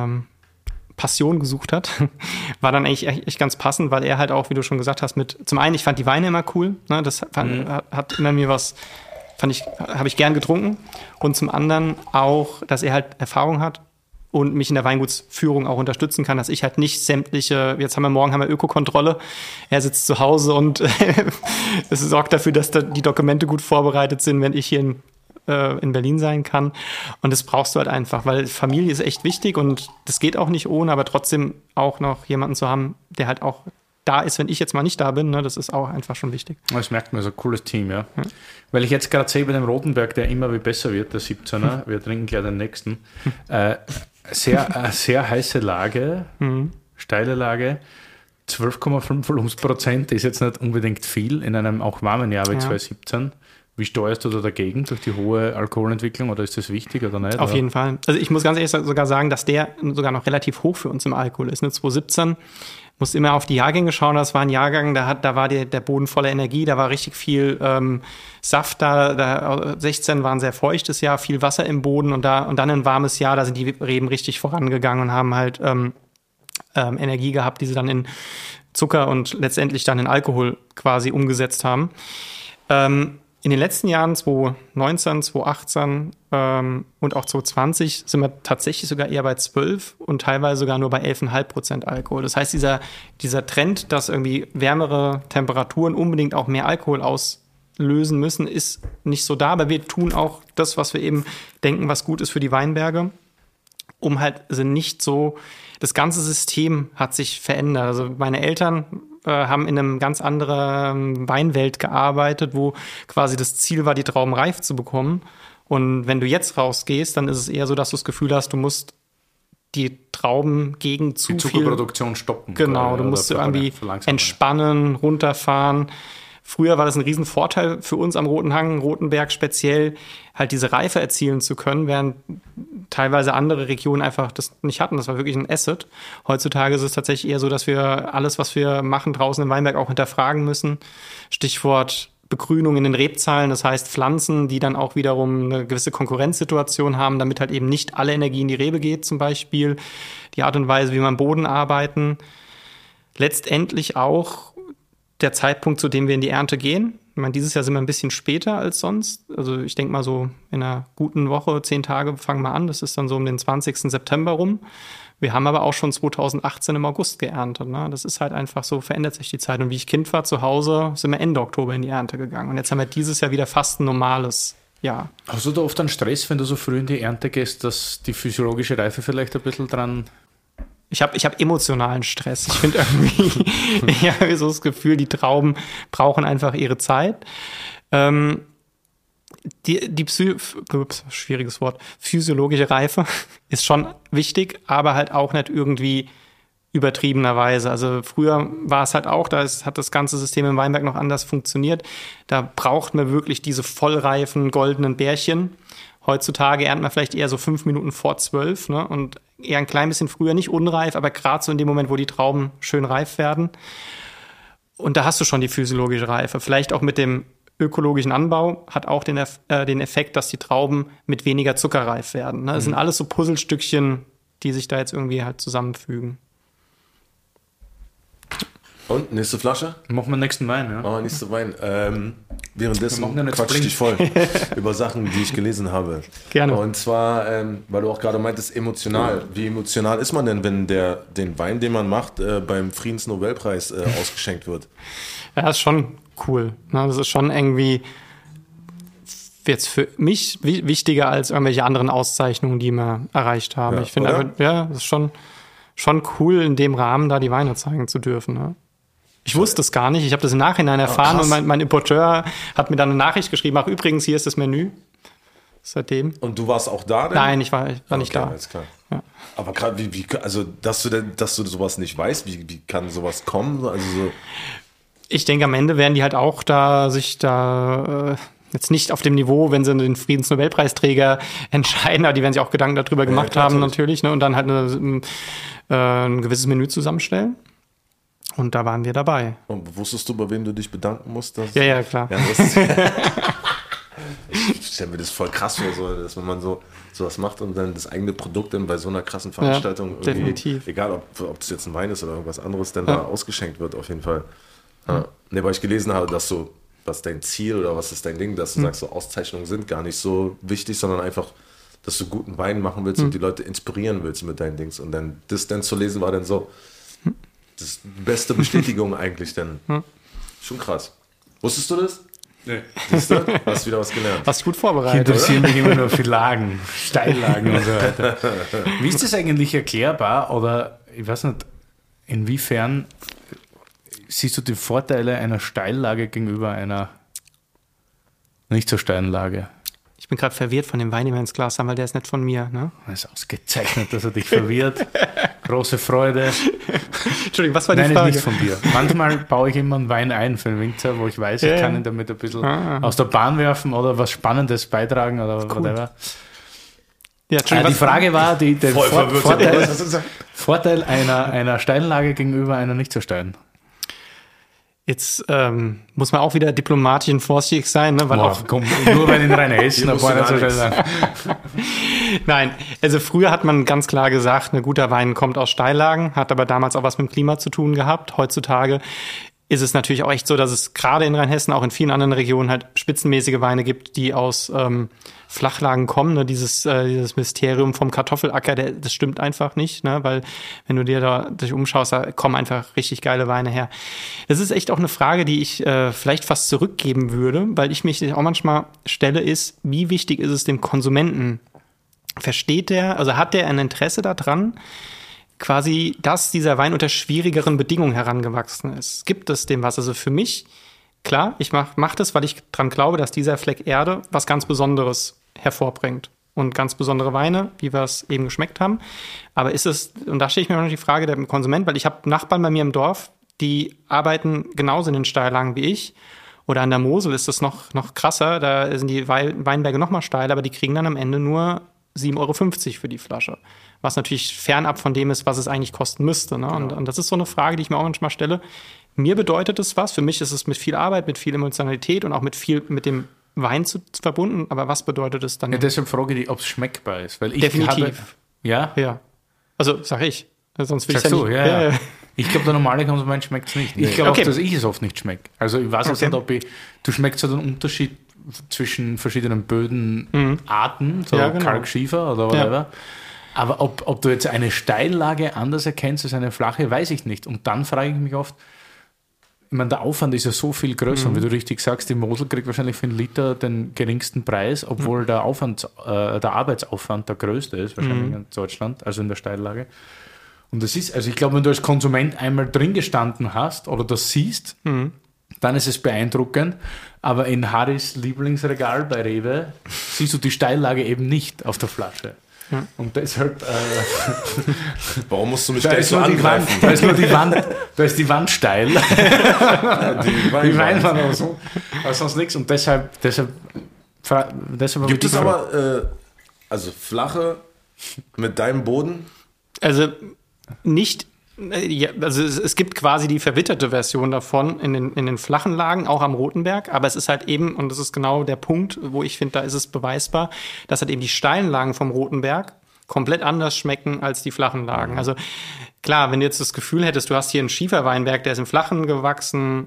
Passion gesucht hat, war dann eigentlich echt ganz passend, weil er halt auch, wie du schon gesagt hast, zum einen, ich fand die Weine immer cool, ne? Das hat immer mir was, habe ich gern getrunken. Und zum anderen auch, dass er halt Erfahrung hat und mich in der Weingutsführung auch unterstützen kann, dass ich halt nicht sämtliche, morgen haben wir Ökokontrolle, er sitzt zu Hause und es sorgt dafür, dass die Dokumente gut vorbereitet sind, wenn ich hier in Berlin sein kann. Und das brauchst du halt einfach, weil Familie ist echt wichtig und das geht auch nicht ohne, aber trotzdem auch noch jemanden zu haben, der halt auch da ist, wenn ich jetzt mal nicht da bin, ne, das ist auch einfach schon wichtig. Das merkt man, so ein cooles Team, ja. Weil ich jetzt gerade sehe bei dem Rotenberg, der immer wie besser wird, der 17er, wir trinken gleich den nächsten, sehr heiße Lage, steile Lage, 12,5 Volumensprozent ist jetzt nicht unbedingt viel in einem auch warmen Jahr wie 2017. Wie steuerst du da dagegen durch die hohe Alkoholentwicklung oder ist das wichtig oder nicht? Auf jeden Fall. Also ich muss ganz ehrlich sogar sagen, dass der sogar noch relativ hoch für uns im Alkohol ist. 2017 musst immer auf die Jahrgänge schauen. Das war ein Jahrgang, da war der Boden voller Energie, da war richtig viel Saft da. 16 war ein sehr feuchtes Jahr, viel Wasser im Boden und dann ein warmes Jahr, da sind die Reben richtig vorangegangen und haben halt Energie gehabt, die sie dann in Zucker und letztendlich dann in Alkohol quasi umgesetzt haben. In den letzten Jahren, 2019, 2018 und auch 2020, sind wir tatsächlich sogar eher bei 12 und teilweise sogar nur bei 11,5% Alkohol. Das heißt, dieser Trend, dass irgendwie wärmere Temperaturen unbedingt auch mehr Alkohol auslösen müssen, ist nicht so da. Aber wir tun auch das, was wir eben denken, was gut ist für die Weinberge, um halt nicht so, das ganze System hat sich verändert. Also meine Eltern haben in einem ganz anderen Weinwelt gearbeitet, wo quasi das Ziel war, die Trauben reif zu bekommen. Und wenn du jetzt rausgehst, dann ist es eher so, dass du das Gefühl hast, du musst die Trauben gegen zu viel... Die Zuckerproduktion stoppen. Genau, du musst irgendwie entspannen, runterfahren. Früher war das ein Riesenvorteil für uns am Roten Hang, Rotenberg speziell, halt diese Reife erzielen zu können, während teilweise andere Regionen einfach das nicht hatten. Das war wirklich ein Asset. Heutzutage ist es tatsächlich eher so, dass wir alles, was wir machen draußen im Weinberg, auch hinterfragen müssen. Stichwort Begrünung in den Rebzahlen, das heißt Pflanzen, die dann auch wiederum eine gewisse Konkurrenzsituation haben, damit halt eben nicht alle Energie in die Rebe geht zum Beispiel. Die Art und Weise, wie wir am Boden arbeiten. Letztendlich auch der Zeitpunkt, zu dem wir in die Ernte gehen. meine, dieses Jahr sind wir ein bisschen später als sonst. Also ich denke mal so in einer guten Woche, 10 Tage fangen wir an. Das ist dann so um den 20. September rum. Wir haben aber auch schon 2018 im August geerntet. Ne? Das ist halt einfach so, verändert sich die Zeit. Und wie ich Kind war zu Hause, sind wir Ende Oktober in die Ernte gegangen. Und jetzt haben wir dieses Jahr wieder fast ein normales Jahr. Hast du da oft einen Stress, wenn du so früh in die Ernte gehst, dass die physiologische Reife vielleicht ein bisschen dran... Ich hab emotionalen Stress. Ich finde irgendwie, ich habe so das Gefühl, die Trauben brauchen einfach ihre Zeit. Schwieriges Wort, physiologische Reife ist schon wichtig, aber halt auch nicht irgendwie übertriebenerweise. Also früher war es halt auch, hat das ganze System im Weinberg noch anders funktioniert. Da braucht man wirklich diese vollreifen goldenen Bärchen. Heutzutage ernten wir vielleicht eher so 5 Minuten vor 12, ne? Und eher ein klein bisschen früher, nicht unreif, aber gerade so in dem Moment, wo die Trauben schön reif werden. Und da hast du schon die physiologische Reife. Vielleicht auch mit dem ökologischen Anbau hat auch den Effekt, dass die Trauben mit weniger Zucker reif werden. Ne? Das sind alles so Puzzlestückchen, die sich da jetzt irgendwie halt zusammenfügen. Und, nächste Flasche? Machen wir den nächsten Wein, ja. Machen wir nächste Wein. Währenddessen jetzt quatsch ich dich voll über Sachen, die ich gelesen habe. Gerne. Und zwar, weil du auch gerade meintest, emotional. Wie emotional ist man denn, wenn den Wein, den man macht, beim Friedensnobelpreis ausgeschenkt wird? Ja, das ist schon cool. Ne? Das ist schon irgendwie jetzt für mich wichtiger als irgendwelche anderen Auszeichnungen, die wir erreicht haben. Ja, ich finde einfach, das ist schon cool, in dem Rahmen da die Weine zeigen zu dürfen. Ne? Ich wusste es gar nicht. Ich habe das im Nachhinein erfahren und mein Importeur hat mir dann eine Nachricht geschrieben. Ach, übrigens, hier ist das Menü. Seitdem. Und du warst auch da? Denn? Nein, ich war nicht da. Alles klar. Ja. Aber gerade, also, dass du sowas nicht weißt, wie kann sowas kommen? Also so. Ich denke, am Ende werden die halt auch jetzt nicht auf dem Niveau, wenn sie den Friedensnobelpreisträger entscheiden, aber die werden sich auch Gedanken darüber gemacht haben natürlich, ne? Und dann halt ein gewisses Menü zusammenstellen. Und da waren wir dabei. Und wusstest du, bei wem du dich bedanken musst? Ja, klar. Ja, ich stelle mir das voll krass vor, so, dass wenn man sowas macht und dann das eigene Produkt dann bei so einer krassen Veranstaltung irgendwie, definitiv. Egal ob das jetzt ein Wein ist oder irgendwas anderes, dann da ausgeschenkt wird, auf jeden Fall. Ja. Ne, weil ich gelesen habe, dass was dein Ziel oder was ist dein Ding, dass du sagst, so Auszeichnungen sind gar nicht so wichtig, sondern einfach, dass du guten Wein machen willst und die Leute inspirieren willst mit deinen Dings. Und dann das dann zu lesen war dann so, das ist die beste Bestätigung eigentlich dann. Schon krass. Wusstest du das? Nee. Siehst du? Hast wieder was gelernt. Hast du gut vorbereitet, interessieren mich immer nur für Lagen, Steillagen und so weiter. Wie ist das eigentlich erklärbar oder ich weiß nicht, inwiefern siehst du die Vorteile einer Steillage gegenüber einer nicht so steilen Lage? Ich bin gerade verwirrt von dem Wein, den wir ins Glas haben, weil der ist nicht von mir. Ne? Das ist ausgezeichnet, dass er dich verwirrt. Große Freude. Entschuldigung, was war die Nein, Frage? ist nicht von dir. Manchmal baue ich immer einen Wein ein für den Winzer, wo ich weiß, ich kann ihn damit ein bisschen aus der Bahn werfen oder was Spannendes beitragen oder whatever. Ja, Die Frage war, der Vorteil einer Steinlage gegenüber einer nicht so steilen. Jetzt muss man auch wieder diplomatisch und vorsichtig sein, ne? Weil nur bei den Rheinhessen, da war so schnell sein. Nein, also früher hat man ganz klar gesagt, ein guter Wein kommt aus Steillagen, hat aber damals auch was mit dem Klima zu tun gehabt. Heutzutage ist es natürlich auch echt so, dass es gerade in Rheinhessen, auch in vielen anderen Regionen halt spitzenmäßige Weine gibt, die aus Flachlagen kommen. Ne? Dieses Mysterium vom Kartoffelacker, das stimmt einfach nicht, ne? Weil wenn du dir da dich umschaust, da kommen einfach richtig geile Weine her. Das ist echt auch eine Frage, die ich vielleicht fast zurückgeben würde, weil ich mich auch manchmal stelle, ist, wie wichtig ist es dem Konsumenten? Hat der ein Interesse daran, quasi, dass dieser Wein unter schwierigeren Bedingungen herangewachsen ist? Gibt es dem was? Also für mich, klar, ich mach das, weil ich dran glaube, dass dieser Fleck Erde was ganz Besonderes hervorbringt. Und ganz besondere Weine, wie wir es eben geschmeckt haben. Aber ist es, und da stelle ich mir noch die Frage der Konsument, weil ich habe Nachbarn bei mir im Dorf, die arbeiten genauso in den Steillagen wie ich. Oder an der Mosel ist das noch krasser, da sind die Weinberge noch mal steiler, aber die kriegen dann am Ende nur 7,50 € für die Flasche. Was natürlich fernab von dem ist, was es eigentlich kosten müsste. Ne? Genau. Und das ist so eine Frage, die ich mir auch manchmal stelle. Mir bedeutet es was. Für mich ist es mit viel Arbeit, mit viel Emotionalität und auch mit dem Wein verbunden. Aber was bedeutet es dann? Ja, deshalb frage ich dich, ob es schmeckbar ist. Weil ich definitiv. Ja? Ja. Also, sag ich. Sonst will ich Sagst ja du, nicht. ja. Ich glaube, der normale Konsument schmeckt es nicht. Ich glaube Okay. auch, dass ich es oft nicht schmecke. Also ich weiß jetzt Okay. nicht, du schmeckst ja den Unterschied zwischen verschiedenen Bödenarten, so Ja, genau. Kalkschiefer oder whatever. Aber ob du jetzt eine Steillage anders erkennst als eine flache, weiß ich nicht. Und dann frage ich mich oft, ich meine, der Aufwand ist ja so viel größer. Und wie du richtig sagst, die Mosel kriegt wahrscheinlich für einen Liter den geringsten Preis, obwohl der Arbeitsaufwand der größte ist, wahrscheinlich in Deutschland, also in der Steillage. Und das ist, also ich glaube, wenn du als Konsument einmal drin gestanden hast oder das siehst, dann ist es beeindruckend. Aber in Harrys Lieblingsregal bei Rewe siehst du die Steillage eben nicht auf der Flasche. Und deshalb Warum musst du mich da gleich ist, so nur die Wand, angreifen? da ist nur die Wand, da ist die Wand steil. Die Weinwand oder so. Aber sonst nichts. Und deshalb Gibt es aber also flache mit deinem Boden? Also nicht, ja, also es gibt quasi die verwitterte Version davon in den flachen Lagen, auch am Rotenberg, aber es ist halt eben, und das ist genau der Punkt, wo ich finde, da ist es beweisbar, dass halt eben die steilen Lagen vom Rotenberg komplett anders schmecken als die flachen Lagen. Also klar, wenn du jetzt das Gefühl hättest, du hast hier einen Schieferweinberg, der ist im Flachen gewachsen,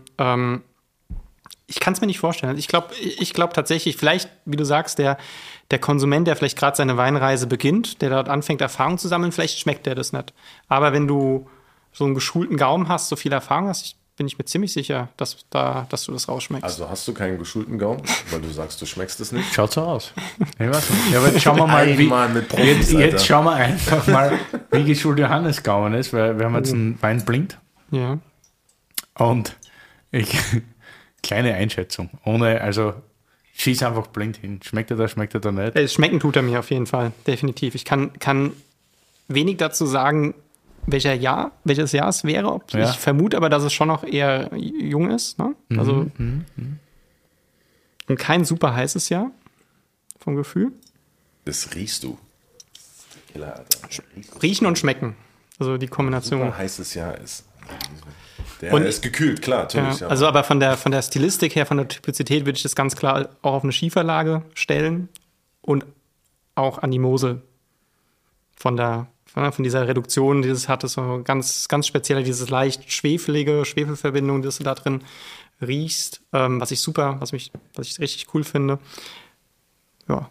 ich kann es mir nicht vorstellen. Ich glaube tatsächlich, vielleicht, wie du sagst, der Konsument, der vielleicht gerade seine Weinreise beginnt, der dort anfängt, Erfahrung zu sammeln, vielleicht schmeckt der das nicht. Aber wenn du so einen geschulten Gaumen hast, so viel Erfahrung hast, bin ich mir ziemlich sicher, dass du das rausschmeckst. Also hast du keinen geschulten Gaumen, weil du sagst, du schmeckst es nicht? Schaut so aus. Ich weiß nicht. Ja, aber jetzt schauen wir mal, Einmal mit Profis, Alter. jetzt schauen wir einfach mal, wie geschult Johannes Gaumen ist, weil wir haben jetzt einen Wein blind Ja. und kleine Einschätzung. Also schieß einfach blind hin. Schmeckt er da nicht? Schmecken tut er mir auf jeden Fall, definitiv. Ich kann wenig dazu sagen, welches Jahr es wäre. Ja. Ich vermute aber, dass es schon noch eher jung ist. Ne? Also und kein super heißes Jahr vom Gefühl. Das riechst du. Killer, Alter. Riechen und schmecken. Also die Kombination. Super heißes Jahr ist. Der Und- ist gekühlt, klar, natürlich. Ja, also aber von der Stilistik her, von der Typizität würde ich das ganz klar auch auf eine Schieferlage stellen und auch an die Mosel. Von dieser Reduktion, dieses hatte so ganz, ganz speziell, dieses leicht schwefelige Schwefelverbindung, die du da drin riechst, was ich richtig cool finde. Ja.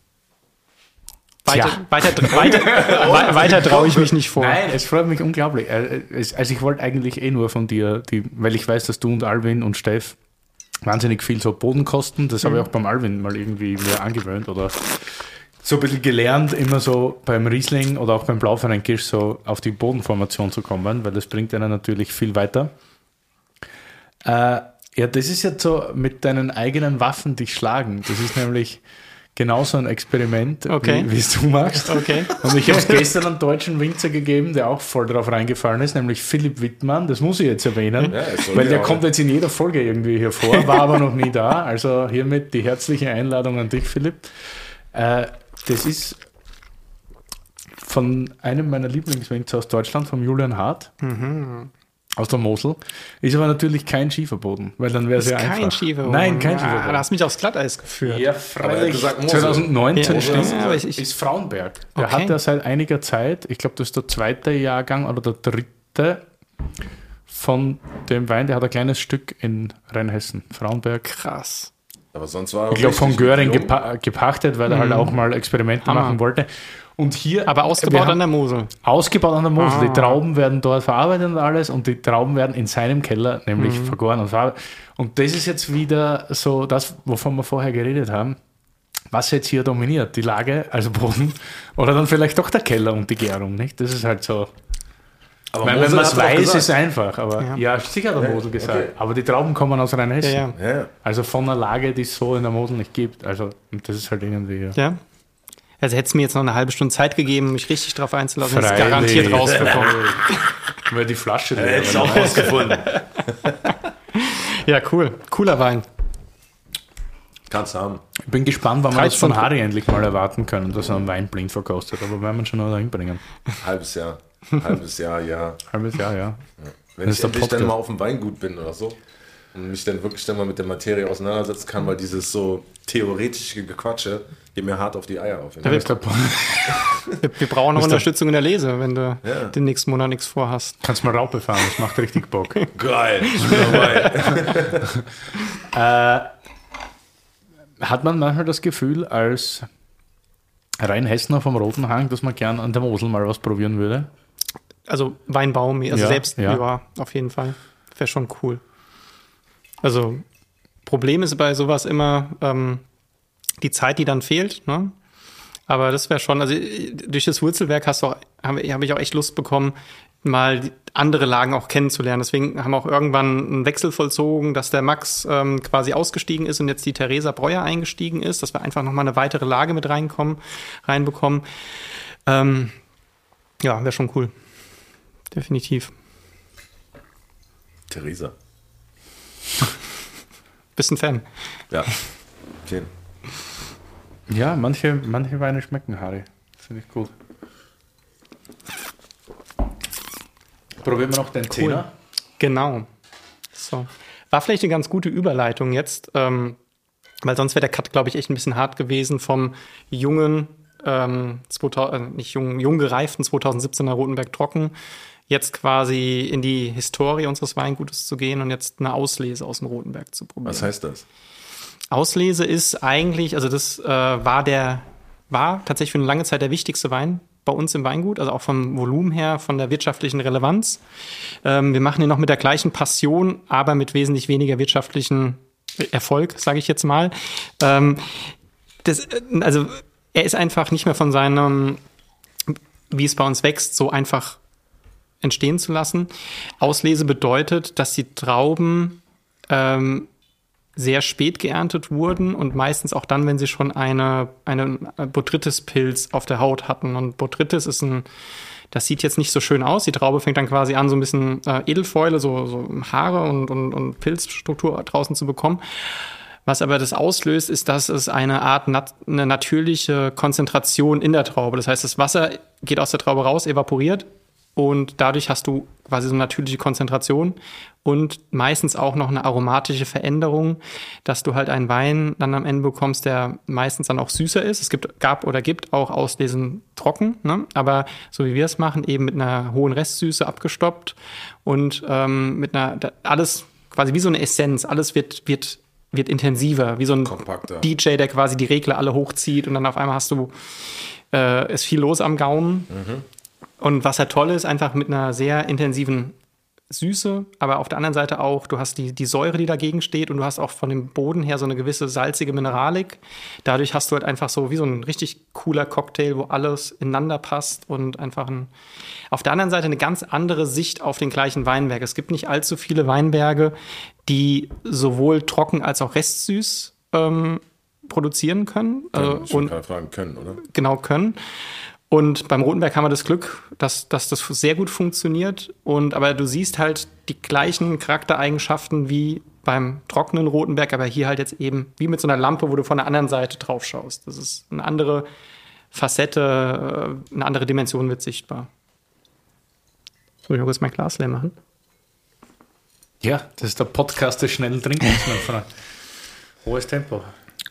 Weiter traue ich mich nicht vor. Nein, es freut mich unglaublich. Also ich wollte eigentlich nur von dir, weil ich weiß, dass du und Alvin und Steff wahnsinnig viel so Boden kosten. Das habe ich auch beim Alvin mal irgendwie mir angewöhnt oder so ein bisschen gelernt, immer so beim Riesling oder auch beim Blaufränkisch so auf die Bodenformation zu kommen, weil das bringt einen natürlich viel weiter. Ja, das ist jetzt so mit deinen eigenen Waffen dich schlagen. Das ist nämlich genauso ein Experiment, Okay. wie es du machst. Okay. Und ich habe es gestern einen deutschen Winzer gegeben, der auch voll drauf reingefallen ist, nämlich Philipp Wittmann. Das muss ich jetzt erwähnen, Ja, es soll weil ja der auch. kommt jetzt in jeder Folge irgendwie hier vor, war aber noch nie da. Also hiermit die herzliche Einladung an dich, Philipp. Das ist von einem meiner Lieblingswinzer aus Deutschland, vom Julian Hart. Aus der Mosel. Ist aber natürlich kein Schieferboden, weil dann wäre es ja einfach. Kein Schieferboden. Nein, kein Da Schieferboden. hast du mich aufs Glatteis geführt. Ja, Aber er hat freilich. gesagt Mosel. 2019 Ja, stimmt, ja, aber ich- ist Frauenberg. Der Okay. hat ja seit einiger Zeit, ich glaube, das ist der zweite Jahrgang oder der dritte von dem Wein, der hat ein kleines Stück in Rheinhessen, Frauenberg. Krass. Aber sonst war er Ich glaube, von richtig Göring jung. gepachtet, weil er halt auch mal Experimente Hammer. machen wollte. Und hier, Aber wir ausgebaut haben- an der Mosel. Ausgebaut an der Mosel. Ah. Die Trauben werden dort verarbeitet und alles und die Trauben werden in seinem Keller nämlich vergoren und verarbeitet. Und das ist jetzt wieder so das, wovon wir vorher geredet haben. Was jetzt hier dominiert? Die Lage, also Boden, oder dann vielleicht doch der Keller und die Gärung, nicht? Das ist halt so. Aber Wenn Mosel man es hat doch weiß, gesagt- ist es einfach. Aber ja, sicher hat der Mosel gesagt. okay. Aber die Trauben kommen aus Rheinhessen. Ja, ja. Ja, Also von einer Lage, die es so in der Mosel nicht gibt. Also und das ist halt irgendwie. Ja. Also hättest du mir jetzt noch eine halbe Stunde Zeit gegeben, mich richtig drauf einzulassen, hätte ich es Freilich. garantiert rausbekommen. Weil die Flasche er hätte es auch rausgefunden. Ja, cool. Cooler Wein. Kannst du haben. Ich bin gespannt, wann wir das von 13. Harry endlich mal erwarten können, dass er einen Wein blind verkostet. Aber werden wir schon noch dahin bringen. Halbes Jahr, ja. Halbes Jahr, ja. Wenn Das ich ist der endlich dann Podcast. mal auf dem Weingut bin oder so. und mich dann wirklich dann mal mit der Materie auseinandersetzen kann, weil dieses so theoretische Gequatsche geht mir hart auf die Eier auf. Wir brauchen noch Unterstützung in der Lese, wenn du den nächsten Monat nichts vorhast. Kannst mal Raupe fahren, das macht richtig Bock. Geil, ich bin dabei. Hat man manchmal das Gefühl, als Rheinhessener vom Roten Hang, dass man gern an der Mosel mal was probieren würde? Also Weinbaum, also selbst, auf jeden Fall. Wäre schon cool. Also Problem ist bei sowas immer die Zeit, die dann fehlt, ne? Aber das wäre schon, also durch das Wurzelwerk habe ich auch echt Lust bekommen, mal andere Lagen auch kennenzulernen. Deswegen haben wir auch irgendwann einen Wechsel vollzogen, dass der Max quasi ausgestiegen ist und jetzt die Theresa Breuer eingestiegen ist, dass wir einfach nochmal eine weitere Lage mit reinbekommen. Wäre schon cool. Definitiv. Theresa. Bist ein Fan? Ja, 10. Ja, manche Weine schmecken, Harry. Finde ich gut. Probieren wir noch den Zehner? Genau. So. War vielleicht eine ganz gute Überleitung jetzt, weil sonst wäre der Cut, glaube ich, echt ein bisschen hart gewesen vom jungen, jung gereiften 2017er Rotenberg Trocken, jetzt quasi in die Historie unseres Weingutes zu gehen und jetzt eine Auslese aus dem Rotenberg zu probieren. Was heißt das? Auslese ist eigentlich, also das war tatsächlich für eine lange Zeit der wichtigste Wein bei uns im Weingut, also auch vom Volumen her, von der wirtschaftlichen Relevanz. Wir machen ihn noch mit der gleichen Passion, aber mit wesentlich weniger wirtschaftlichen Erfolg, sage ich jetzt mal. Also er ist einfach nicht mehr von seinem, wie es bei uns wächst, so einfach entstehen zu lassen. Auslese bedeutet, dass die Trauben sehr spät geerntet wurden und meistens auch dann, wenn sie schon eine Botrytis-Pilz auf der Haut hatten. Und Botrytis ist das sieht jetzt nicht so schön aus. Die Traube fängt dann quasi an, so ein bisschen Edelfäule, so Haare und Pilzstruktur draußen zu bekommen. Was aber das auslöst, ist, dass es eine natürliche Konzentration in der Traube. Das heißt, das Wasser geht aus der Traube raus, evaporiert. Und dadurch hast du quasi so eine natürliche Konzentration und meistens auch noch eine aromatische Veränderung, dass du halt einen Wein dann am Ende bekommst, der meistens dann auch süßer ist. Es gibt auch Auslesen trocken, ne? Aber so wie wir es machen, eben mit einer hohen Restsüße abgestoppt und mit alles quasi wie so eine Essenz, alles wird intensiver, wie so ein kompakter DJ, der quasi die Regler alle hochzieht und dann auf einmal hast du ist viel los am Gaumen. Mhm. Und was ja toll ist, einfach mit einer sehr intensiven Süße, aber auf der anderen Seite auch, du hast die Säure, die dagegen steht und du hast auch von dem Boden her so eine gewisse salzige Mineralik. Dadurch hast du halt einfach so wie so ein richtig cooler Cocktail, wo alles ineinander passt und einfach auf der anderen Seite eine ganz andere Sicht auf den gleichen Weinberg. Es gibt nicht allzu viele Weinberge, die sowohl trocken als auch restsüß produzieren können. Können, oder? Genau, können. Und beim Rotenberg haben wir das Glück, dass das sehr gut funktioniert. Aber du siehst halt die gleichen Charaktereigenschaften wie beim trockenen Rotenberg, aber hier halt jetzt eben wie mit so einer Lampe, wo du von der anderen Seite drauf schaust. Das ist eine andere Facette, eine andere Dimension wird sichtbar. Soll ich noch kurz mein Glas leer machen? Ja, das ist der Podcast des schnellen Trinkens, mein Freund. Hohes Tempo.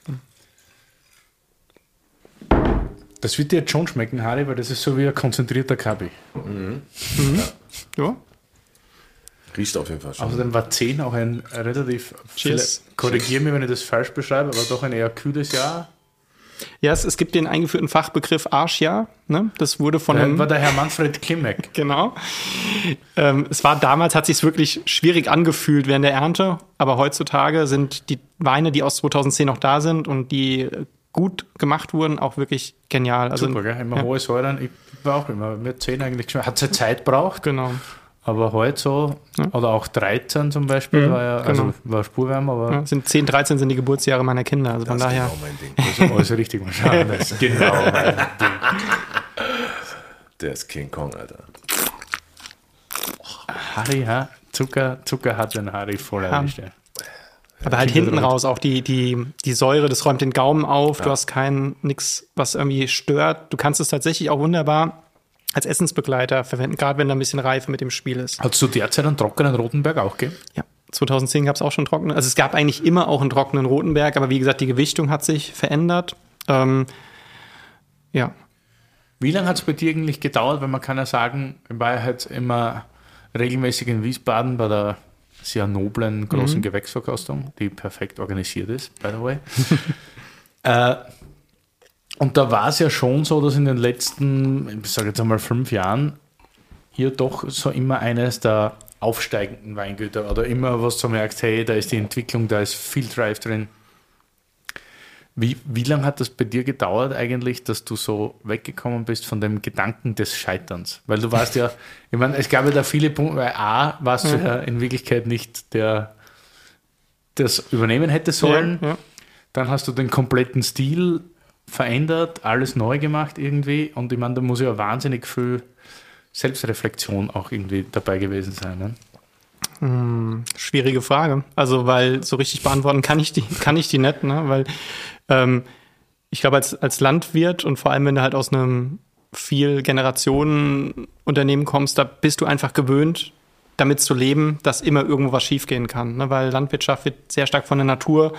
Das wird dir jetzt schon schmecken, Harry, weil das ist so wie ein konzentrierter Kabi. Mhm. Ja. Riecht auf jeden Fall schon. Außerdem war 10 auch ein relativ, korrigiere mich, wenn ich das falsch beschreibe, aber doch ein eher kühles Jahr. Ja, es gibt den eingeführten Fachbegriff Arschjahr. Ne? Das wurde von war der Herr Manfred Klimek. Genau. Es war damals, hat sich wirklich schwierig angefühlt während der Ernte, aber heutzutage sind die Weine, die aus 2010 noch da sind und die gut gemacht wurden, auch wirklich genial. Also, super, gell? Immer hohe Säuren. Ich war auch immer mit 10 eigentlich geschmeckt. Hat seine Zeit braucht. Genau. Aber heute so, oder auch 13 zum Beispiel, war ja, also war spurwärmer, aber. Ja, 10, 13 sind die Geburtsjahre meiner Kinder. Also das von daher. Genau mein Ding. Das ist richtig, mal schauen. Das ist genau mein Ding. Der ist King Kong, Alter. Harry, ja, Zucker hat den Harry voll erwischt. Ja. Aber halt hinten raus auch die Säure, das räumt den Gaumen auf, ja. Du hast nichts, was irgendwie stört. Du kannst es tatsächlich auch wunderbar als Essensbegleiter verwenden, gerade wenn da ein bisschen Reife mit dem Spiel ist. Hattest du derzeit einen trockenen Rotenberg auch gegeben? Ja, 2010 gab es auch schon trockene. Also es gab eigentlich immer auch einen trockenen Rotenberg, aber wie gesagt, die Gewichtung hat sich verändert. Ja. Wie lange hat es bei dir eigentlich gedauert? Weil man kann ja sagen, ich war ja halt immer regelmäßig in Wiesbaden bei der sehr noblen großen Gewächsverkostung, die perfekt organisiert ist, by the way. Und da war es ja schon so, dass in den letzten, ich sage jetzt einmal 5 Jahren, ihr doch so immer eines der aufsteigenden Weingüter oder immer was du merkst, hey, da ist die Entwicklung, da ist viel Drive drin. Wie lange hat das bei dir gedauert eigentlich, dass du so weggekommen bist von dem Gedanken des Scheiterns? Weil du warst ja, ich meine, es gab ja da viele Punkte, weil A, warst du ja in Wirklichkeit nicht der das übernehmen hätte sollen. Ja. Dann hast du den kompletten Stil verändert, alles neu gemacht irgendwie. Und ich meine, da muss ja wahnsinnig viel Selbstreflexion auch irgendwie dabei gewesen sein. Ne? Schwierige Frage. Also, weil so richtig beantworten kann ich die nicht, ne? Weil ich glaube, als Landwirt und vor allem, wenn du halt aus einem viel Generationen-Unternehmen kommst, da bist du einfach gewöhnt, damit zu leben, dass immer irgendwo was schiefgehen kann. Ne? Weil Landwirtschaft wird sehr stark von der Natur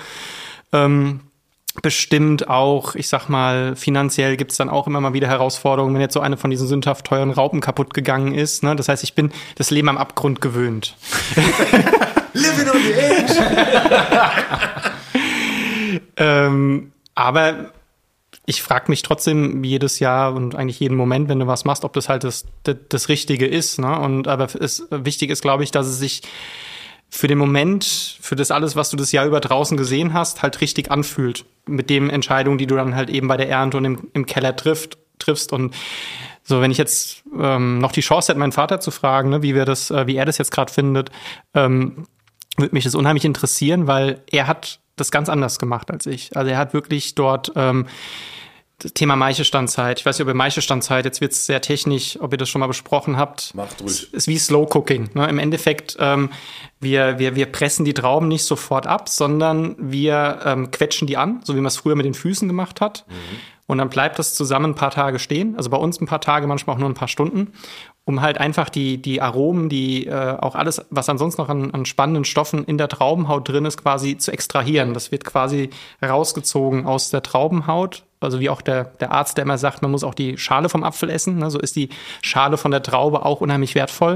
bestimmt auch, ich sag mal, finanziell gibt es dann auch immer mal wieder Herausforderungen, wenn jetzt so eine von diesen sündhaft teuren Raupen kaputt gegangen ist. Ne? Das heißt, ich bin das Leben am Abgrund gewöhnt. Living on the edge! Aber ich frage mich trotzdem jedes Jahr und eigentlich jeden Moment, wenn du was machst, ob das halt das Richtige ist. Ne? Aber wichtig ist, glaube ich, dass es sich für den Moment, für das alles, was du das Jahr über draußen gesehen hast, halt richtig anfühlt. Mit den Entscheidungen, die du dann halt eben bei der Ernte und im Keller triffst. Und so, wenn ich jetzt noch die Chance hätte, meinen Vater zu fragen, ne, wie er das jetzt gerade findet, würde mich das unheimlich interessieren, weil er hat das ganz anders gemacht als ich. Also er hat wirklich dort das Thema Maischestandzeit. Ich weiß nicht, ob ihr Maischestandzeit, jetzt wird es sehr technisch, ob ihr das schon mal besprochen habt. Macht ruhig. Ist wie Slow Cooking. Ne? Im Endeffekt, wir pressen die Trauben nicht sofort ab, sondern wir quetschen die an, so wie man es früher mit den Füßen gemacht hat. Und dann bleibt das zusammen ein paar Tage stehen. Also bei uns ein paar Tage, manchmal auch nur ein paar Stunden, um halt einfach die Aromen, auch alles, was ansonsten noch an spannenden Stoffen in der Traubenhaut drin ist, quasi zu extrahieren. Das wird quasi rausgezogen aus der Traubenhaut. Also wie auch der Arzt, der immer sagt, man muss auch die Schale vom Apfel essen. Ne? So ist die Schale von der Traube auch unheimlich wertvoll.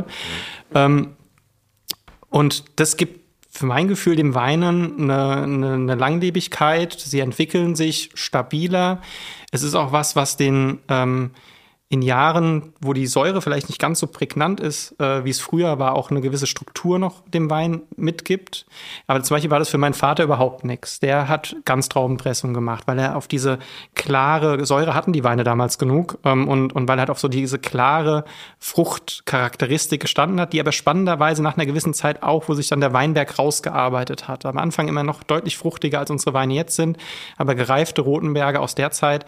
Und das gibt für mein Gefühl dem Weinen eine Langlebigkeit. Sie entwickeln sich stabiler. Es ist auch was den in Jahren, wo die Säure vielleicht nicht ganz so prägnant ist, wie es früher war, auch eine gewisse Struktur noch dem Wein mitgibt. Aber zum Beispiel war das für meinen Vater überhaupt nichts. Der hat Ganztraubenpressung gemacht, weil er auf diese klare Säure hatten die Weine damals genug und weil er halt auf so diese klare Fruchtcharakteristik gestanden hat, die aber spannenderweise nach einer gewissen Zeit auch, wo sich dann der Weinberg rausgearbeitet hat. Am Anfang immer noch deutlich fruchtiger, als unsere Weine jetzt sind, aber gereifte Rotenberge aus der Zeit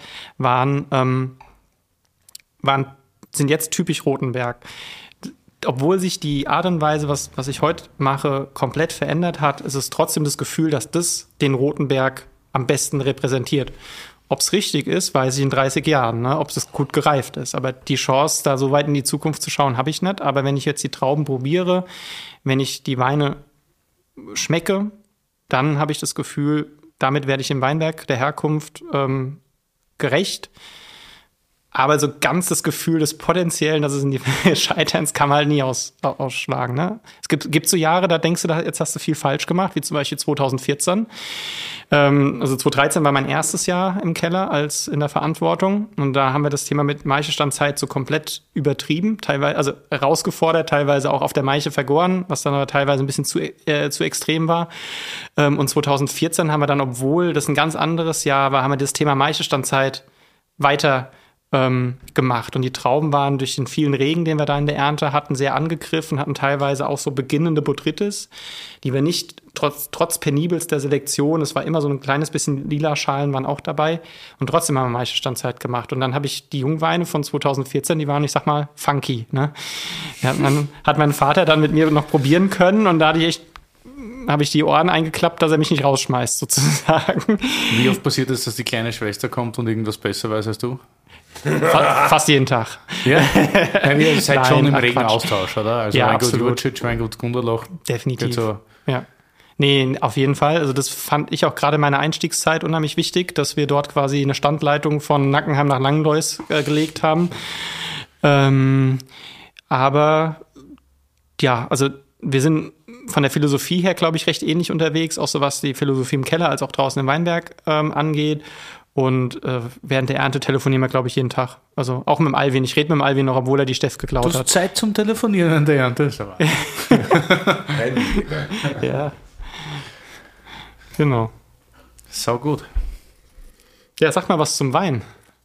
sind jetzt typisch Rotenberg. Obwohl sich die Art und Weise, was ich heute mache, komplett verändert hat, ist es trotzdem das Gefühl, dass das den Rotenberg am besten repräsentiert. Ob es richtig ist, weiß ich in 30 Jahren, ne? Ob es gut gereift ist. Aber die Chance, da so weit in die Zukunft zu schauen, habe ich nicht. Aber wenn ich jetzt die Trauben probiere, wenn ich die Weine schmecke, dann habe ich das Gefühl, damit werde ich im Weinberg der Herkunft gerecht. Aber so ganz das Gefühl des Potenziellen, dass es in die Scheiterns, kann man halt nie ausschlagen. Ne? Es gibt so Jahre, da denkst du, jetzt hast du viel falsch gemacht, wie zum Beispiel 2014. Also 2013 war mein erstes Jahr im Keller als in der Verantwortung. Und da haben wir das Thema mit Maischestandzeit so komplett übertrieben, teilweise, also herausgefordert, teilweise auch auf der Maiche vergoren, was dann aber teilweise ein bisschen zu extrem war. Und 2014 haben wir dann, obwohl das ein ganz anderes Jahr war, haben wir das Thema Maischestandzeit weiter gemacht. Und die Trauben waren durch den vielen Regen, den wir da in der Ernte hatten, sehr angegriffen, hatten teilweise auch so beginnende Botrytis, die wir nicht, trotz penibelster Selektion, es war immer so ein kleines bisschen lila Schalen waren auch dabei und trotzdem haben wir Maischestandzeit gemacht. Und dann habe ich die Jungweine von 2014, die waren, ich sag mal, funky. Ne? Ja, dann hat mein Vater dann mit mir noch probieren können und da habe ich die Ohren eingeklappt, dass er mich nicht rausschmeißt, sozusagen. Wie oft passiert es, dass die kleine Schwester kommt und irgendwas besser weiß als du? Fast jeden Tag. Ja, ihr seid schon im Nein, regen Quatsch. Austausch, oder? Also Ja, Weingut absolut. Jurcic, Weingut Gunderloch. Definitiv. Geht so. Ja. Nee, auf jeden Fall. Also das fand ich auch gerade in meiner Einstiegszeit unheimlich wichtig, dass wir dort quasi eine Standleitung von Nackenheim nach Langenlois gelegt haben. Aber ja, also wir sind von der Philosophie her, glaube ich, recht ähnlich unterwegs, auch so was die Philosophie im Keller als auch draußen im Weinberg angeht. Und während der Ernte telefonieren wir, glaube ich, jeden Tag. Also auch mit dem Alwin. Ich rede mit dem Alwin noch, obwohl er die Steff geklaut Du hast hat. Zeit zum Telefonieren an der Ernte. Ist aber- Ja. Genau. Sau gut. Ja, sag mal was zum Wein.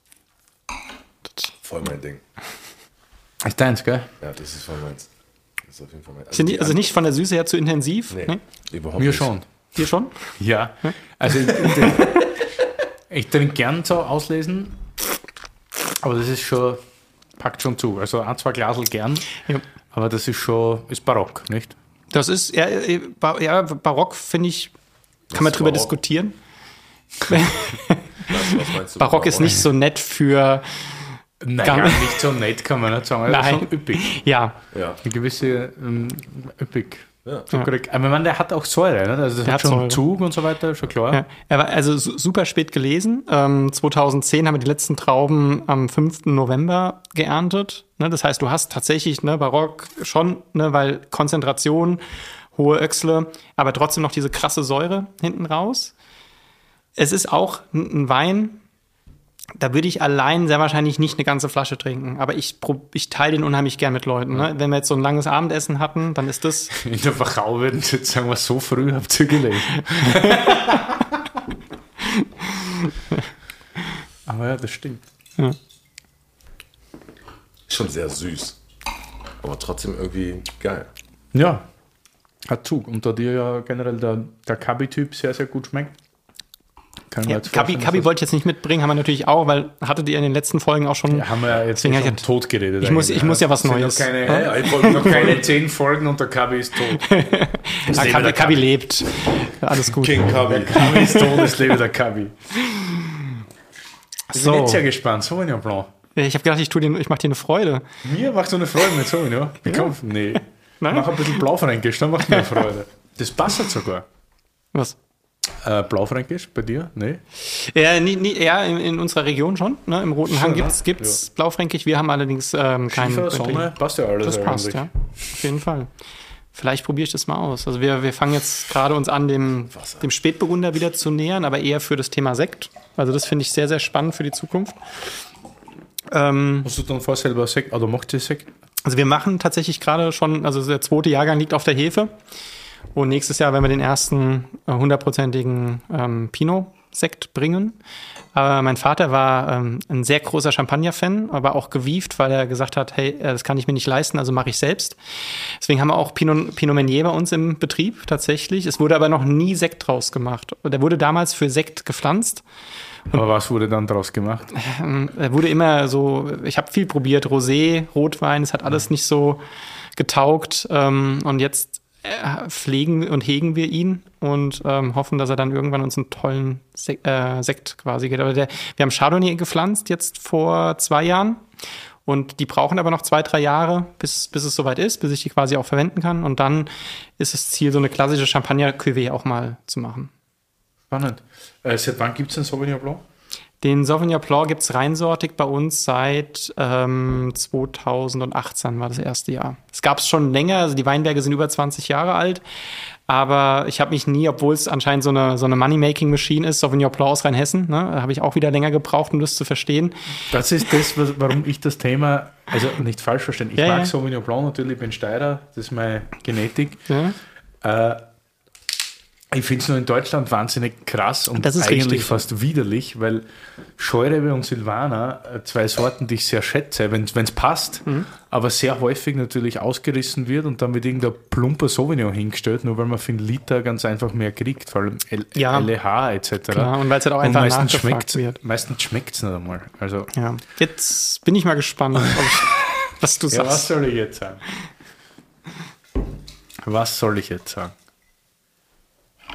Voll mein Ding. Ist deins, gell? Ja, das ist voll meins. Das ist auf jeden Fall meins. Also nicht von der Süße her zu intensiv? Nee, Ne? überhaupt Mir nicht. schon. Dir schon? Ja. Also ich trinke gern so auslesen, aber das ist schon, packt schon zu. Also 1, 2 Glasel gern, Ja. aber das ist schon, ist barock, nicht? Das ist, ja, Barock finde ich, kann man drüber Barock? diskutieren. Was meinst du? Barock ist nicht so nett für, Naja, nicht so nett kann man nicht sagen, aber Nein. schon üppig. ja, Ja. Eine gewisse üppig. Ja. Zuckerig. Aber ich meine, der hat auch Säure, ne? Also das Der hat hat schon Säure. Zug und so weiter, schon klar. ja. Er war also super spät gelesen. 2010 haben wir die letzten Trauben am 5. November geerntet. Ne, das heißt, du hast tatsächlich Barock schon, weil Konzentration, hohe Öchsle, aber trotzdem noch diese krasse Säure hinten raus. Es ist auch ein Wein, da würde ich allein sehr wahrscheinlich nicht eine ganze Flasche trinken. Aber ich teile den unheimlich gern mit Leuten. Ne? Wenn wir jetzt so ein langes Abendessen hatten, dann ist das... In der Wachau würden sie jetzt sagen, was so früh habt ihr gelesen. Aber ja, das stimmt. Schon sehr süß. Aber trotzdem irgendwie geil. Ja, hat Zug. Und da dir ja generell der Kabi-Typ sehr, sehr gut schmeckt. Kann Ja, jetzt vorstellen, Kabi dass wollte ich jetzt nicht mitbringen, haben wir natürlich auch, weil hattet ihr in den letzten Folgen auch schon... das- haben wir ja jetzt Deswegen schon hab ich- tot geredet. Ich muss ja was Es sind Neues. Noch keine, Ja, ich wollte noch keine 10 Folgen und der Kabi ist tot. Kabi lebt. Alles gut. King Kabi. Kabi ist tot, es lebe der Kabi. Ich bin So. jetzt sehr gespannt. Sauvignon Blanc. Ich habe gedacht, ich mache dir eine Freude. Mir macht so eine Freude mit Sauvignon. Nee. Nein? Mach ein bisschen Blaufränkisch, dann macht mir eine Freude. Das passt sogar. Was? Blaufränkisch bei dir? Nee. Ja, in unserer Region schon. Ne? Im Roten Hang Schon, gibt's Blaufränkisch. Wir haben allerdings keinen. Schiefer, Sonne, passt ja alles Das passt, eigentlich. ja. Auf jeden Fall. Vielleicht probiere ich das mal aus. Also wir fangen jetzt gerade uns an, dem Spätburgunder wieder zu nähern, aber eher für das Thema Sekt. Also das finde ich sehr, sehr spannend für die Zukunft. Hast du dann vor selber Sekt, oder macht ihr Sekt? Also wir machen tatsächlich gerade schon, also der 2. Jahrgang liegt auf der Hefe. Und nächstes Jahr werden wir den ersten 100%igen Pinot-Sekt bringen. Aber mein Vater war ein sehr großer Champagner-Fan, aber auch gewieft, weil er gesagt hat, hey, das kann ich mir nicht leisten, also mache ich selbst. Deswegen haben wir auch Pinot Meunier bei uns im Betrieb tatsächlich. Es wurde aber noch nie Sekt draus gemacht. Der wurde damals für Sekt gepflanzt. Aber was wurde dann daraus gemacht? Er wurde immer so, ich habe viel probiert, Rosé, Rotwein, es hat alles nicht so getaugt. Und jetzt pflegen und hegen wir ihn und hoffen, dass er dann irgendwann uns einen tollen Sekt quasi geht. Aber wir haben Chardonnay gepflanzt jetzt vor 2 Jahren und die brauchen aber noch 2-3 Jahre, bis es soweit ist, bis ich die quasi auch verwenden kann. Und dann ist das Ziel, so eine klassische Champagner-Cuvée auch mal zu machen. Spannend. Seit wann gibt es den Sauvignon Blanc? Den Sauvignon Blanc gibt es reinsortig bei uns seit 2018 war das erste Jahr. Es gab es schon länger, also die Weinberge sind über 20 Jahre alt, aber ich habe mich nie, obwohl es anscheinend so eine Money-Making-Machine ist, Sauvignon Blanc aus Rheinhessen, ne, da habe ich auch wieder länger gebraucht, um das zu verstehen. Das ist das, warum ich das Thema, also nicht falsch verstehen, ich mag Sauvignon Blanc natürlich, ich bin Steirer, das ist meine Genetik. Ja. Ich finde es nur in Deutschland wahnsinnig krass und Das ist eigentlich richtig. fast widerlich, weil Scheurebe und Silvaner, 2 Sorten, die ich sehr schätze, wenn es passt, aber sehr häufig natürlich ausgerissen wird und dann wird irgendein plumper Sauvignon hingestellt, nur weil man für einen Liter ganz einfach mehr kriegt, vor allem Ja. LEH etc. Klar, und weil es halt auch Und einfach meistens nachgefragt wird. Meistens schmeckt es nicht einmal. Also, Ja. Jetzt bin ich mal gespannt, was du ja, sagst. was soll ich jetzt sagen? Was soll ich jetzt sagen?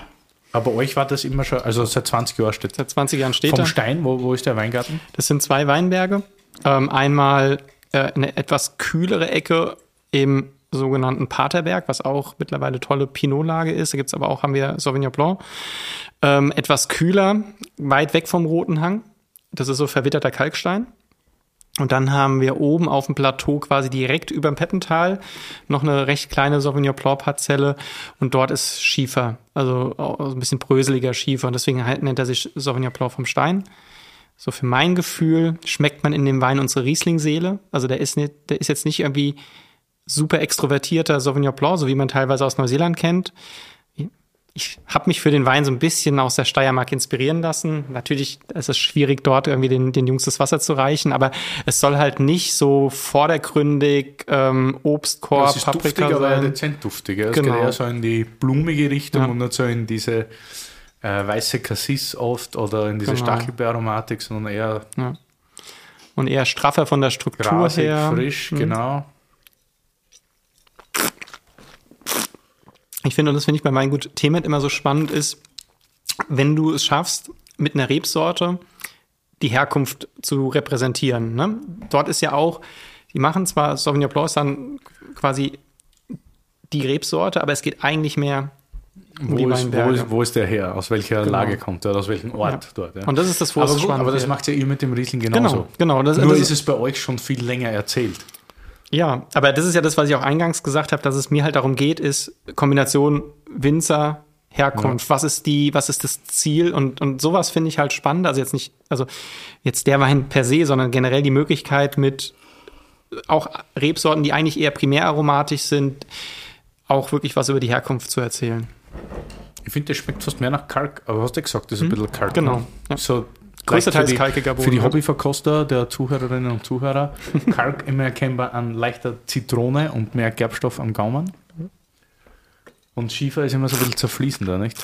Aber euch war das immer schon, also seit 20 Jahren steht. Seit 20 Jahren steht Vom er. Stein, wo ist der Weingarten? Das sind 2 Weinberge. Einmal eine etwas kühlere Ecke im sogenannten Paterberg, was auch mittlerweile tolle Pinot-Lage ist. Da gibt's aber auch, haben wir Sauvignon Blanc. Etwas kühler, weit weg vom Roten Hang. Das ist so verwitterter Kalkstein. Und dann haben wir oben auf dem Plateau quasi direkt über dem Peppental noch eine recht kleine Sauvignon Blanc Parzelle und dort ist Schiefer, also auch ein bisschen bröseliger Schiefer und deswegen nennt er sich Sauvignon Blanc vom Stein. So für mein Gefühl schmeckt man in dem Wein unsere Riesling-Seele. Also der ist jetzt nicht irgendwie super extrovertierter Sauvignon Blanc, so wie man teilweise aus Neuseeland kennt. Ich habe mich für den Wein so ein bisschen aus der Steiermark inspirieren lassen. Natürlich ist es schwierig, dort irgendwie den Jungs das Wasser zu reichen, aber es soll halt nicht so vordergründig Obstkorb, Paprika aber sein. dezent duftig. Es Genau. geht eher so in die blumige Richtung Ja. und nicht so in diese weiße Cassis oft oder in diese Genau. Stachelbeeromatik, sondern eher Und eher straffer von der Struktur grasig, her. frisch, genau. Ich finde, und das finde ich bei Weingut Temet immer so spannend ist, wenn du es schaffst, mit einer Rebsorte die Herkunft zu repräsentieren. Ne? Dort ist ja auch, die machen zwar, Sauvignon Blanc ist dann quasi die Rebsorte, aber es geht eigentlich mehr um die Weinberge. Wo ist der her? Aus welcher Genau. Lage kommt der? Aus welchem Ort Ja. dort? Ja. Und das ist das, wo es aber, spannend aber das wird. macht ja ihr mit dem Riesling genauso. Genau. Nur Das ist es bei euch schon viel länger erzählt. Ja, aber das ist ja das, was ich auch eingangs gesagt habe, dass es mir halt darum geht, ist Kombination Winzer, Herkunft. Ja. Was ist das Ziel? Und sowas finde ich halt spannend. Also jetzt der Wein per se, sondern generell die Möglichkeit mit auch Rebsorten, die eigentlich eher primäraromatisch sind, auch wirklich was über die Herkunft zu erzählen. Ich finde, das schmeckt fast mehr nach Kalk, aber hast du gesagt, das ist ein bisschen Kalk. Genau. Ne? Ja. So Größtenteils kalkiger Boden. Für die Hobbyverkoster der Zuhörerinnen und Zuhörer, Kalk immer erkennbar an leichter Zitrone und mehr Gerbstoff am Gaumen. Und Schiefer ist immer so ein bisschen zerfließender, nicht?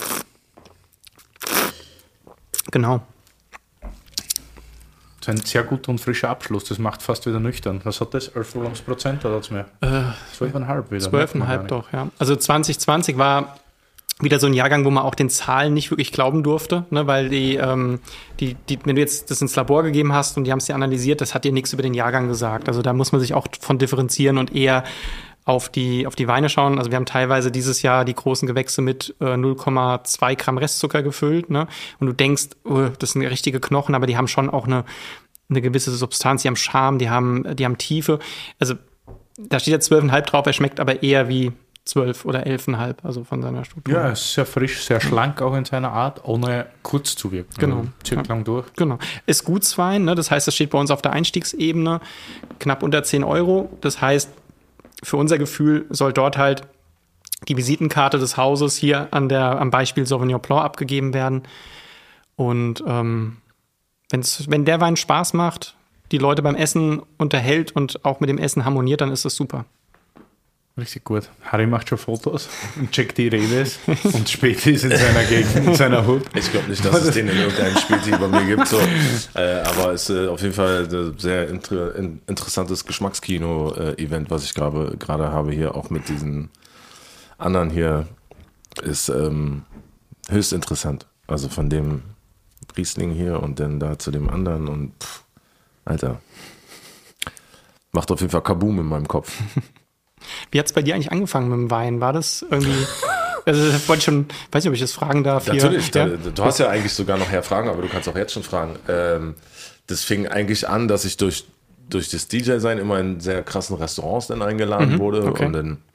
Genau. Das ist ein sehr guter und frischer Abschluss. Das macht fast wieder nüchtern. Was hat das? 11% oder hat's mehr? 12,5 wieder. 12,5 doch, ja. Also 2020 war wieder so ein Jahrgang, wo man auch den Zahlen nicht wirklich glauben durfte, ne, weil wenn du jetzt das ins Labor gegeben hast und die haben es dir analysiert, das hat dir nichts über den Jahrgang gesagt. Also da muss man sich auch von differenzieren und eher auf die Weine schauen. Also wir haben teilweise dieses Jahr die großen Gewächse mit 0,2 Gramm Restzucker gefüllt, ne? Und du denkst, das sind richtige Knochen, aber die haben schon auch eine gewisse Substanz, die haben Charme, die haben Tiefe. Also da steht ja 12,5 drauf, er schmeckt aber eher wie 12 oder 11,5, also von seiner Struktur. Ja, er ist sehr frisch, sehr schlank auch in seiner Art, ohne kurz zu wirken. Genau. Also, zieht lang durch. Genau. Ist Gutswein, ne? Das heißt, das steht bei uns auf der Einstiegsebene, knapp unter 10 €. Das heißt, für unser Gefühl soll dort halt die Visitenkarte des Hauses hier am Beispiel Sauvignon Blanc abgegeben werden. Und wenn der Wein Spaß macht, die Leute beim Essen unterhält und auch mit dem Essen harmoniert, dann ist das super. Richtig gut. Harry macht schon Fotos und checkt die Redes und Späti ist in seiner Gegend, in seiner Hut. Ich glaube nicht, dass es den in irgendeinem Spielteam bei mir gibt. So. Aber es ist auf jeden Fall ein sehr interessantes Geschmackskino-Event, was ich gerade habe hier, auch mit diesen anderen hier, ist höchst interessant. Also von dem Riesling hier und dann da zu dem anderen und Alter, macht auf jeden Fall Kaboom in meinem Kopf. Wie hat es bei dir eigentlich angefangen mit dem Wein? War das irgendwie... Also wollte ich schon, weiß nicht, ob ich das fragen darf. Natürlich, hier. du hast ja eigentlich sogar noch fragen, aber du kannst auch jetzt schon fragen. Das fing eigentlich an, dass ich durch das DJ-Sein immer in sehr krassen Restaurants dann eingeladen wurde. Okay. Und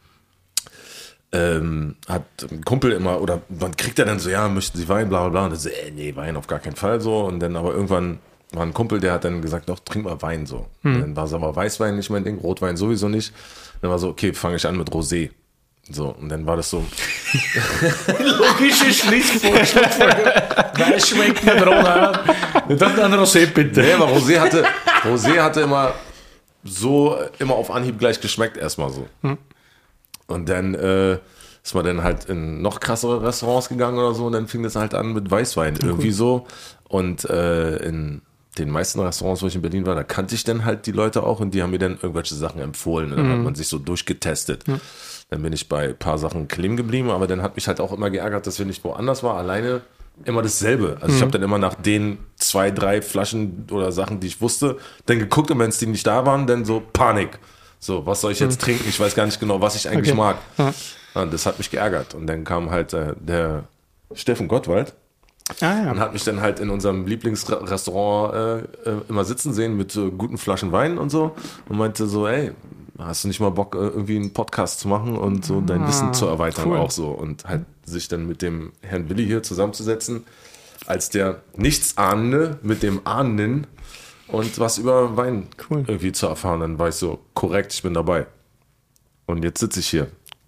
dann hat ein Kumpel immer, oder man kriegt ja dann so, ja, möchten Sie Wein, bla bla bla. Und dann so, nee, Wein auf gar keinen Fall so. Und dann aber irgendwann war ein Kumpel, der hat dann gesagt, doch, trink mal Wein so. Und dann war es aber Weißwein nicht mein Ding, Rotwein sowieso nicht. Dann war so, okay, fange ich an mit Rosé. So, und dann war das so. Logische Schlussfolgerung. Weiß schmeckt nicht Roller. Dann ein Rosé bitte. Nee, aber Rosé hatte immer auf Anhieb gleich geschmeckt erstmal so. Und dann ist man dann halt in noch krassere Restaurants gegangen oder so und dann fing das halt an mit Weißwein irgendwie so. Und in den meisten Restaurants, wo ich in Berlin war, da kannte ich dann halt die Leute auch und die haben mir dann irgendwelche Sachen empfohlen und dann hat man sich so durchgetestet. Dann bin ich bei ein paar Sachen kleben geblieben, aber dann hat mich halt auch immer geärgert, dass wenn ich woanders war, alleine immer dasselbe. Also ich habe dann immer nach den 2, 3 Flaschen oder Sachen, die ich wusste, dann geguckt und wenn es die nicht da waren, dann so Panik. So, was soll ich jetzt trinken? Ich weiß gar nicht genau, was ich eigentlich mag. Ja. Und das hat mich geärgert. Und dann kam halt der Steffen Gottwald und hat mich dann halt in unserem Lieblingsrestaurant immer sitzen sehen mit guten Flaschen Wein und so und meinte so, ey, hast du nicht mal Bock, irgendwie einen Podcast zu machen und so dein Wissen zu erweitern auch so und halt sich dann mit dem Herrn Willi hier zusammenzusetzen als der Nichtsahnende mit dem Ahnenden und was über Wein irgendwie zu erfahren. Dann war ich so, korrekt, ich bin dabei. Und jetzt sitze ich hier.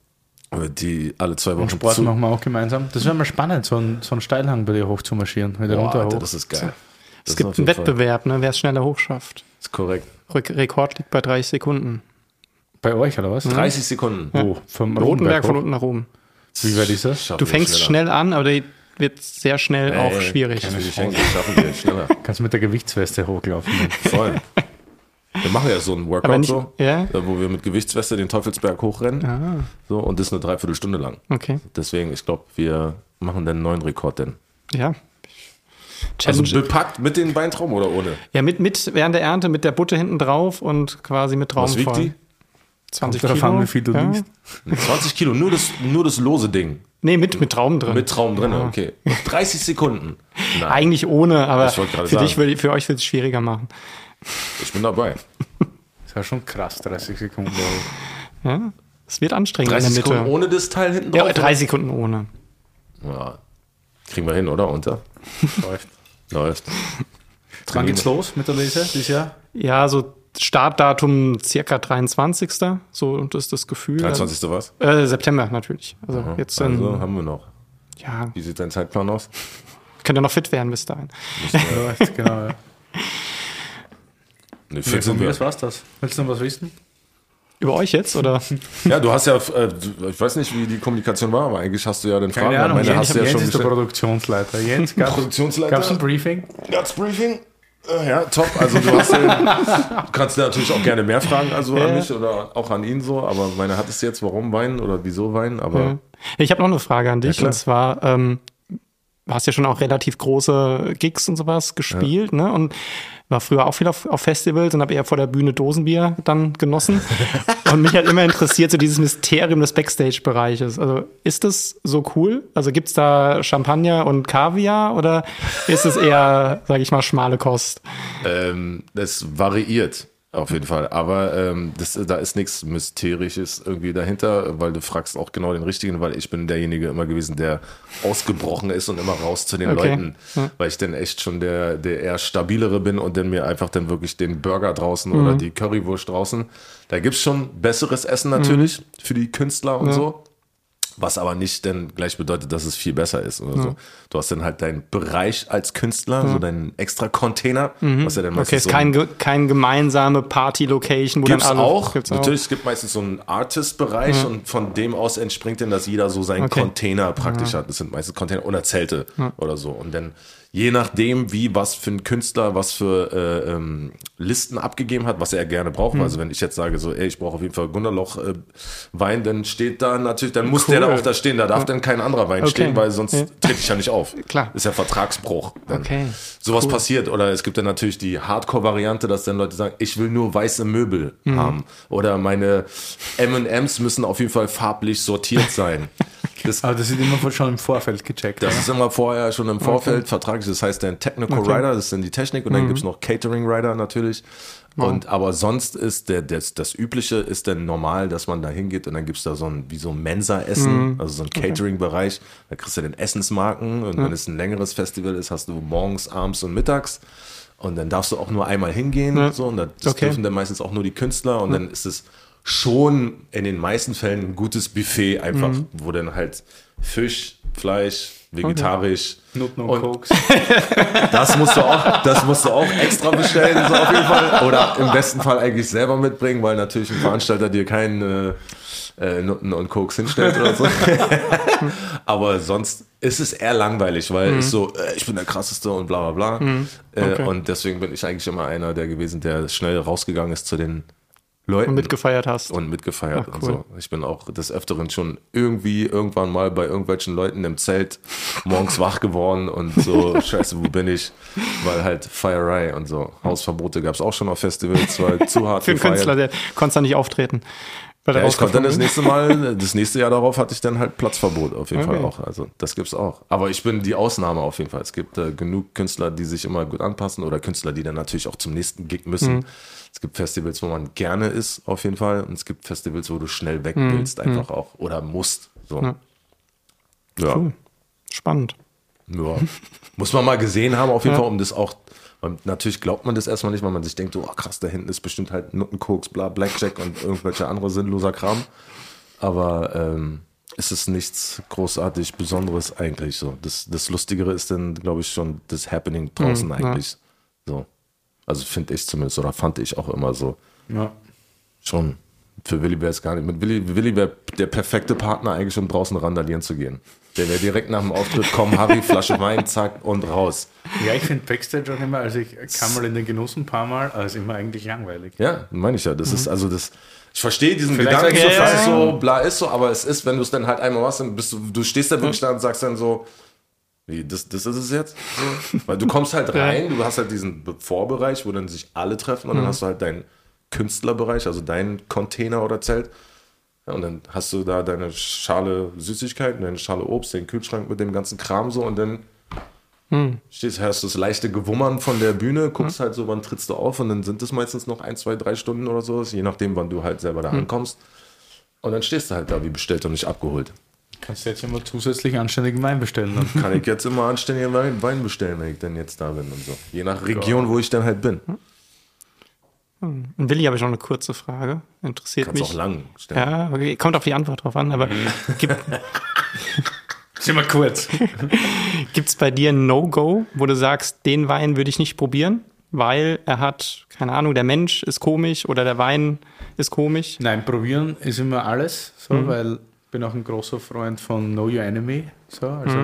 Die alle 2 Wochen Sport machen wir auch gemeinsam. Das wäre mal spannend, so einen Steilhang bei dir hoch zu marschieren. Wieder runter Alter, hoch. das ist geil. Es gibt einen Wettbewerb, ne, wer es schneller hochschafft. Das ist korrekt. Rekord liegt bei 30 Sekunden. Bei euch, oder was? 30 Sekunden. Wo? Vom Rotenberg von hoch? unten nach oben. Wie weit ist das? Schaffen Du wir fängst schneller. schnell an, aber die wird sehr schnell auch schwierig. Kann ich nicht hängen, schaffen wir schneller. Kannst mit der Gewichtsweste hochlaufen. Voll. Wir machen ja so einen Aber Workout nicht, so, ja? wo wir mit Gewichtsweste den Teufelsberg hochrennen. So, und das eine Dreiviertelstunde lang. Okay. Deswegen, ich glaube, wir machen dann einen neuen Rekord denn. Ja. Also Challenge. bepackt mit den Weintrauben oder ohne? Ja, mit während der Ernte mit der Butte hinten drauf und quasi mit Trauben Was wiegt voll. die? 20 Kommt darauf Kilo. an, wie viel du wiegst. 20 Kilo, nur das lose Ding. Nee, mit Trauben drin. Mit Trauben drin, okay. 30 Sekunden. Nein, Eigentlich ohne, aber Ich wollte gerade für sagen. für euch wird es schwieriger machen. ich bin dabei. Das war schon krass, 30 Sekunden. Ja? Es wird anstrengend 30 in der Mitte. Sekunden ohne das Teil hinten Ja, drauf? 30 Sekunden ohne. Ja, kriegen wir hin, oder? Unter? Läuft. Läuft. Wann geht's los mit der Lese dieses Jahr? Ja, so Startdatum circa 23. So, das ist das Gefühl. 23. was? September natürlich. Also jetzt Also haben wir noch. ja, Wie sieht dein Zeitplan aus? könnt ihr noch fit werden bis dahin. Läuft, genau. Ja. Nee, Von 14 mir wir. aus war's das. Willst du noch was wissen? Über euch jetzt, oder? Ja, du hast ja, ich weiß nicht, wie die Kommunikation war, aber eigentlich hast du ja den Fragen. Keine Ahnung, Meine Jens, hast du ja Jens schon ist der gestellt. Produktionsleiter. Jens, Produktionsleiter. gab's ein Briefing? Das Briefing. Ja, top. Also du hast du kannst natürlich auch gerne mehr fragen also an mich oder auch an ihn so, aber meine hattest du jetzt, warum Wein oder wieso Wein, aber Ich habe noch eine Frage an dich, klar. und zwar, du hast ja schon auch relativ große Gigs und sowas gespielt, ne? Und war früher auch viel auf Festivals und habe eher vor der Bühne Dosenbier dann genossen. Und mich hat immer interessiert, so dieses Mysterium des Backstage-Bereiches. Also ist das so cool? Also gibt's da Champagner und Kaviar oder ist es eher, sage ich mal, schmale Kost? das variiert auf jeden Fall, aber da ist nichts Mysterisches irgendwie dahinter, weil du fragst auch genau den Richtigen, weil ich bin derjenige immer gewesen, der ausgebrochen ist und immer raus zu den Okay. Leuten, weil ich dann echt schon der eher stabilere bin und dann mir einfach dann wirklich den Burger draußen oder die Currywurst draußen, da gibt's schon besseres Essen natürlich für die Künstler und so. Was aber nicht dann gleich bedeutet, dass es viel besser ist oder so. Du hast dann halt deinen Bereich als Künstler, so deinen extra Container, was ja dann Okay, meistens ist kein gemeinsame Party-Location, wo gibt's dann alle... auch. Gibt's Natürlich, es gibt meistens so einen Artist-Bereich und von dem aus entspringt dann, dass jeder so seinen Okay. Container praktisch hat. Das sind meistens Container oder Zelte oder so. Und dann je nachdem, was für ein Künstler, was für Listen abgegeben hat, was er gerne braucht. Also wenn ich jetzt sage, so, ey, ich brauche auf jeden Fall Gunderloch Wein, dann steht da natürlich, dann muss der da auch da stehen. Da darf dann kein anderer Wein stehen, weil sonst trete ich ja nicht auf. Klar. Ist ja Vertragsbruch. Dann. Okay. Sowas passiert. Oder es gibt dann natürlich die Hardcore-Variante, dass dann Leute sagen, ich will nur weiße Möbel haben. Oder meine M&M's müssen auf jeden Fall farblich sortiert sein. Aber das ist immer schon im Vorfeld gecheckt. Das ist immer vorher schon im Vorfeld vertraglich. Das heißt dann Technical Rider, das ist dann die Technik. Und dann gibt's noch Catering Rider natürlich. Und aber sonst ist das Übliche ist dann normal, dass man da hingeht und dann gibt's da so ein Mensa-Essen, also so ein Catering-Bereich. Da kriegst du dann Essensmarken und wenn es ein längeres Festival ist, hast du morgens, abends und mittags. Und dann darfst du auch nur einmal hingehen. So, und das dürfen dann meistens auch nur die Künstler. Und dann ist es schon in den meisten Fällen ein gutes Buffet einfach, wo dann halt Fisch, Fleisch, vegetarisch. Nutten und Koks. Das musst du auch extra bestellen, so auf jeden Fall. Oder im besten Fall eigentlich selber mitbringen, weil natürlich ein Veranstalter dir keinen Nutten und Koks hinstellt oder so. Aber sonst ist es eher langweilig, weil es so, ich bin der Krasseste und bla bla bla. Und deswegen bin ich eigentlich immer einer der gewesen, der schnell rausgegangen ist zu den Leuten Und mitgefeiert hast. und mitgefeiert Ach, und cool. so. Ich bin auch des Öfteren schon irgendwann mal bei irgendwelchen Leuten im Zelt morgens wach geworden und so, scheiße, wo bin ich? Weil halt Feierei und so. Hausverbote gab es auch schon auf Festivals, weil zu hart Für einen gefeiert. Künstler, der konnte da nicht auftreten. Weil er Ja, ich konnte dann rausgeflogen das nächste Jahr darauf hatte ich dann halt Platzverbot auf jeden Okay. Fall auch. Also das gibt's auch. Aber ich bin die Ausnahme auf jeden Fall. Es gibt genug Künstler, die sich immer gut anpassen oder Künstler, die dann natürlich auch zum nächsten Gig müssen. Es gibt Festivals, wo man gerne ist auf jeden Fall und es gibt Festivals, wo du schnell weg willst einfach auch oder musst. So. Ja. Ja. Cool. Spannend. Ja. Muss man mal gesehen haben auf jeden Ja. Fall, um das auch. Und natürlich glaubt man das erstmal nicht, weil man sich denkt, oh krass, da hinten ist bestimmt halt Nuttenkoks, bla, Blackjack und irgendwelche andere sinnloser Kram. Aber es ist nichts großartig Besonderes eigentlich so. Das Lustigere ist dann, glaube ich, schon das Happening draußen Ja. eigentlich. So. Also finde ich zumindest, oder fand ich auch immer so. Ja. Schon. Für Willi wäre es gar nicht. Mit Willi wäre der perfekte Partner eigentlich, um draußen randalieren zu gehen. Der wäre direkt nach dem Auftritt, komm, Harry, Flasche Wein, zack und raus. Ja, ich finde Backstage auch immer, also ich kam mal in den Genuss ein paar Mal, aber es ist immer eigentlich langweilig. Ja, meine ich ja. Das ist also das. Ich verstehe diesen Vielleicht Gedanken, sag ich, so, ja, dass es ja, so bla ist so, aber es ist, wenn du es dann halt einmal machst, dann bist du stehst da wirklich da und sagst dann so, wie, das ist es jetzt? So? Weil du kommst halt rein, du hast halt diesen Vorbereich, wo dann sich alle treffen und dann hast du halt deinen Künstlerbereich, also deinen Container oder Zelt. Ja, und dann hast du da deine Schale Süßigkeiten, deine Schale Obst, den Kühlschrank mit dem ganzen Kram so und dann hast du das leichte Gewummern von der Bühne, guckst halt so, wann trittst du auf und dann sind es meistens noch 1, 2, 3 Stunden oder so, je nachdem, wann du halt selber da ankommst. Und dann stehst du halt da wie bestellt und nicht abgeholt. Kannst du jetzt immer zusätzlich anständigen Wein bestellen. Dann. Kann ich jetzt immer anständigen Wein bestellen, wenn ich dann jetzt da bin und so. Je nach Region, wo ich dann halt bin. Und Willi, habe ich noch eine kurze Frage. Interessiert Kannst mich. auch lang stellen. Ja, okay. Kommt auf die Antwort drauf an, aber Sind wir kurz. gibt's bei dir ein No-Go, wo du sagst, den Wein würde ich nicht probieren, weil er hat, keine Ahnung, der Mensch ist komisch oder der Wein ist komisch? Nein, probieren ist immer alles, so, weil ich bin auch ein großer Freund von Know Your Enemy. So, also.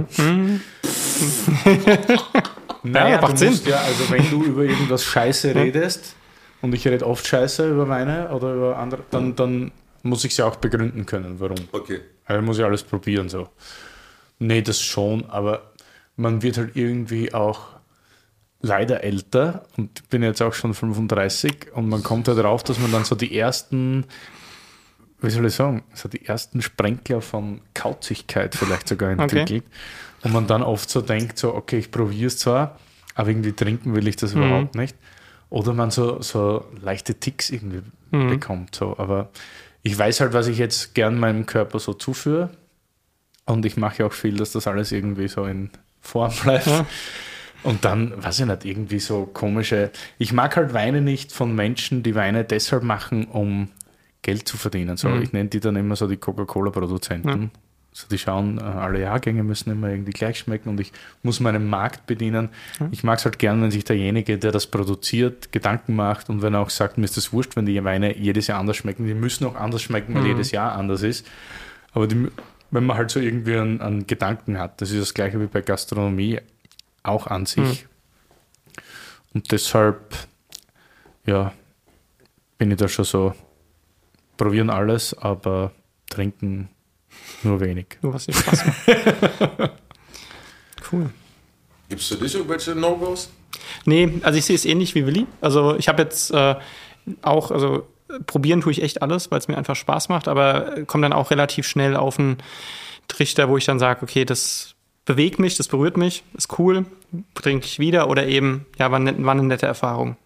Naja, Ja, macht du Sinn. musst ja, also wenn du über irgendwas Scheiße redest, und ich rede oft Scheiße über Weine oder über andere, dann muss ich es ja auch begründen können, warum. Okay. Also muss ich alles probieren, so. Nee, das schon, aber man wird halt irgendwie auch leider älter und ich bin jetzt auch schon 35 und man kommt halt drauf, dass man dann so die ersten, wie soll ich sagen, so die ersten Sprenkler von Kauzigkeit vielleicht sogar entwickelt. Und man dann oft so denkt, so, okay, ich probiere es zwar, aber irgendwie trinken will ich das überhaupt nicht. Oder man so leichte Ticks irgendwie bekommt. So. Aber ich weiß halt, was ich jetzt gern meinem Körper so zuführe. Und ich mache ja auch viel, dass das alles irgendwie so in Form bleibt. Ja. Und dann, weiß ich nicht, irgendwie so komische. Ich mag halt Weine nicht von Menschen, die Weine deshalb machen, um Geld zu verdienen. So, ich nenne die dann immer so die Coca-Cola-Produzenten. So, die schauen, alle Jahrgänge müssen immer irgendwie gleich schmecken und ich muss meinen Markt bedienen. Ich mag es halt gern, wenn sich derjenige, der das produziert, Gedanken macht und wenn er auch sagt, mir ist das wurscht, wenn die Weine jedes Jahr anders schmecken. Die müssen auch anders schmecken, weil jedes Jahr anders ist. Aber wenn man halt so irgendwie einen Gedanken hat, das ist das Gleiche wie bei Gastronomie auch an sich. Und deshalb, ja, bin ich da schon so, probieren alles, aber trinken nur wenig. Nur was dir Spaß macht. Cool. Gibt es für dich irgendwelche No-Gos? Nee, also ich sehe es ähnlich wie Willi. Also ich habe jetzt auch, also probieren tue ich echt alles, weil es mir einfach Spaß macht, aber komme dann auch relativ schnell auf einen Trichter, wo ich dann sage, okay, das bewegt mich, das berührt mich, ist cool, trinke ich wieder oder eben, ja, war eine nette Erfahrung.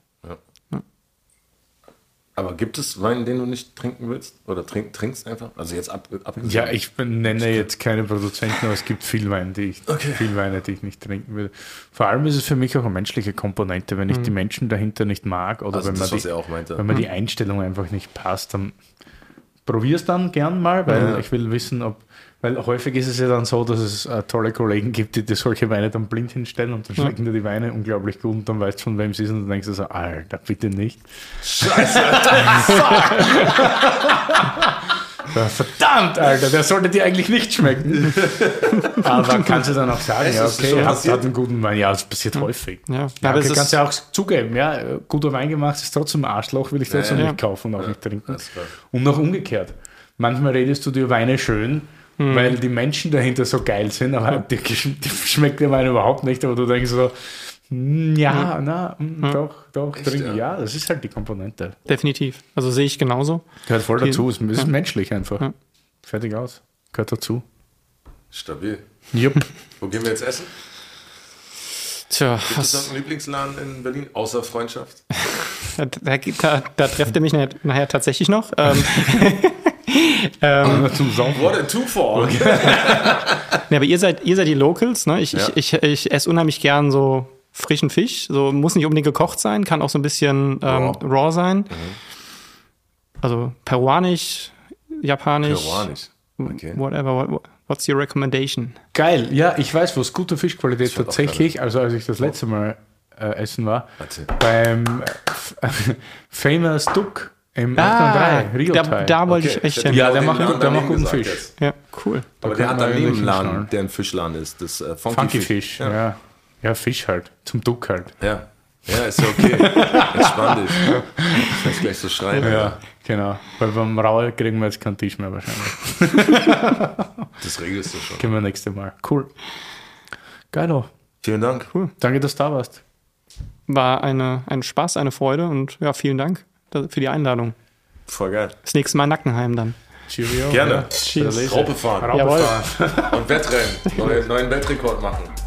Aber gibt es Wein, den du nicht trinken willst? Oder trinkst einfach? Also jetzt abgesehen. Ja, ich nenne jetzt keine Produzenten, aber es gibt viel Weine, die ich nicht trinken will. Vor allem ist es für mich auch eine menschliche Komponente, wenn ich die Menschen dahinter nicht mag oder Also wenn, das, man was er auch meinte. wenn mir die Einstellung einfach nicht passt, dann probier es dann gern mal, weil ich will wissen, weil häufig ist es ja dann so, dass es tolle Kollegen gibt, die solche Weine dann blind hinstellen und dann schmecken dir die Weine unglaublich gut und dann weißt du, von wem es ist und dann denkst du so, Alter, bitte nicht. Scheiße! Verdammt, Alter, der sollte dir eigentlich nicht schmecken. Aber kannst du dann auch sagen, ja, okay, hat einen guten Wein. Ja, das passiert häufig. Ja, Ja, aber okay, es kannst ist, du auch zugeben, ja, guter Wein gemacht ist trotzdem ein Arschloch, will ich trotzdem nicht kaufen und auch nicht trinken. Und noch umgekehrt. Manchmal redest du dir Weine schön, weil die Menschen dahinter so geil sind, aber die schmeckt der Wein überhaupt nicht, aber du denkst so, doch, trinken. Ja, das ist halt die Komponente. definitiv. Also sehe ich genauso. Gehört voll dazu, es ist menschlich einfach. Ja. Fertig aus. Gehört dazu. Stabil. Jupp. Wo gehen wir jetzt essen? Tja, Gibt es einen Lieblingsladen in Berlin, außer Freundschaft? da trefft ihr mich nachher tatsächlich noch. Zum Saufen. What a two-for. Ja, aber ihr seid die Locals, ne? Ich esse unheimlich gern so frischen Fisch. So muss nicht unbedingt gekocht sein, kann auch so ein bisschen raw sein. Also peruanisch, japanisch. Okay. Whatever. What's your recommendation? Geil, ja, ich weiß, wo es gute Fischqualität tatsächlich, also als ich das letzte Mal essen war, beim Famous Duck im 803 Rio-Teil. Da wollte ich echt hin. Ja, der macht guten Fisch. Ja, cool. Aber der hat daneben einen Laden, der ein Fischladen ist. Das Funky Fish, ja. Ja, Fisch halt, zum Duck halt. Ja, ist ja okay. Entspann dich. Ich muss gleich so schreien. Ja, genau. Weil beim Rauer kriegen wir jetzt keinen Tisch mehr wahrscheinlich. Das regelst du schon. Können wir nächstes Mal. Cool. Geilo. Vielen Dank. Cool. Danke, dass du da warst. War ein Spaß, eine Freude und ja, vielen Dank für die Einladung. Voll geil. Das nächste Mal Nackenheim dann. Cheerio. Gerne. Ja. Cheers. Raupe fahren. Jawohl. Und Wettrennen. Neuen Wettrekord machen.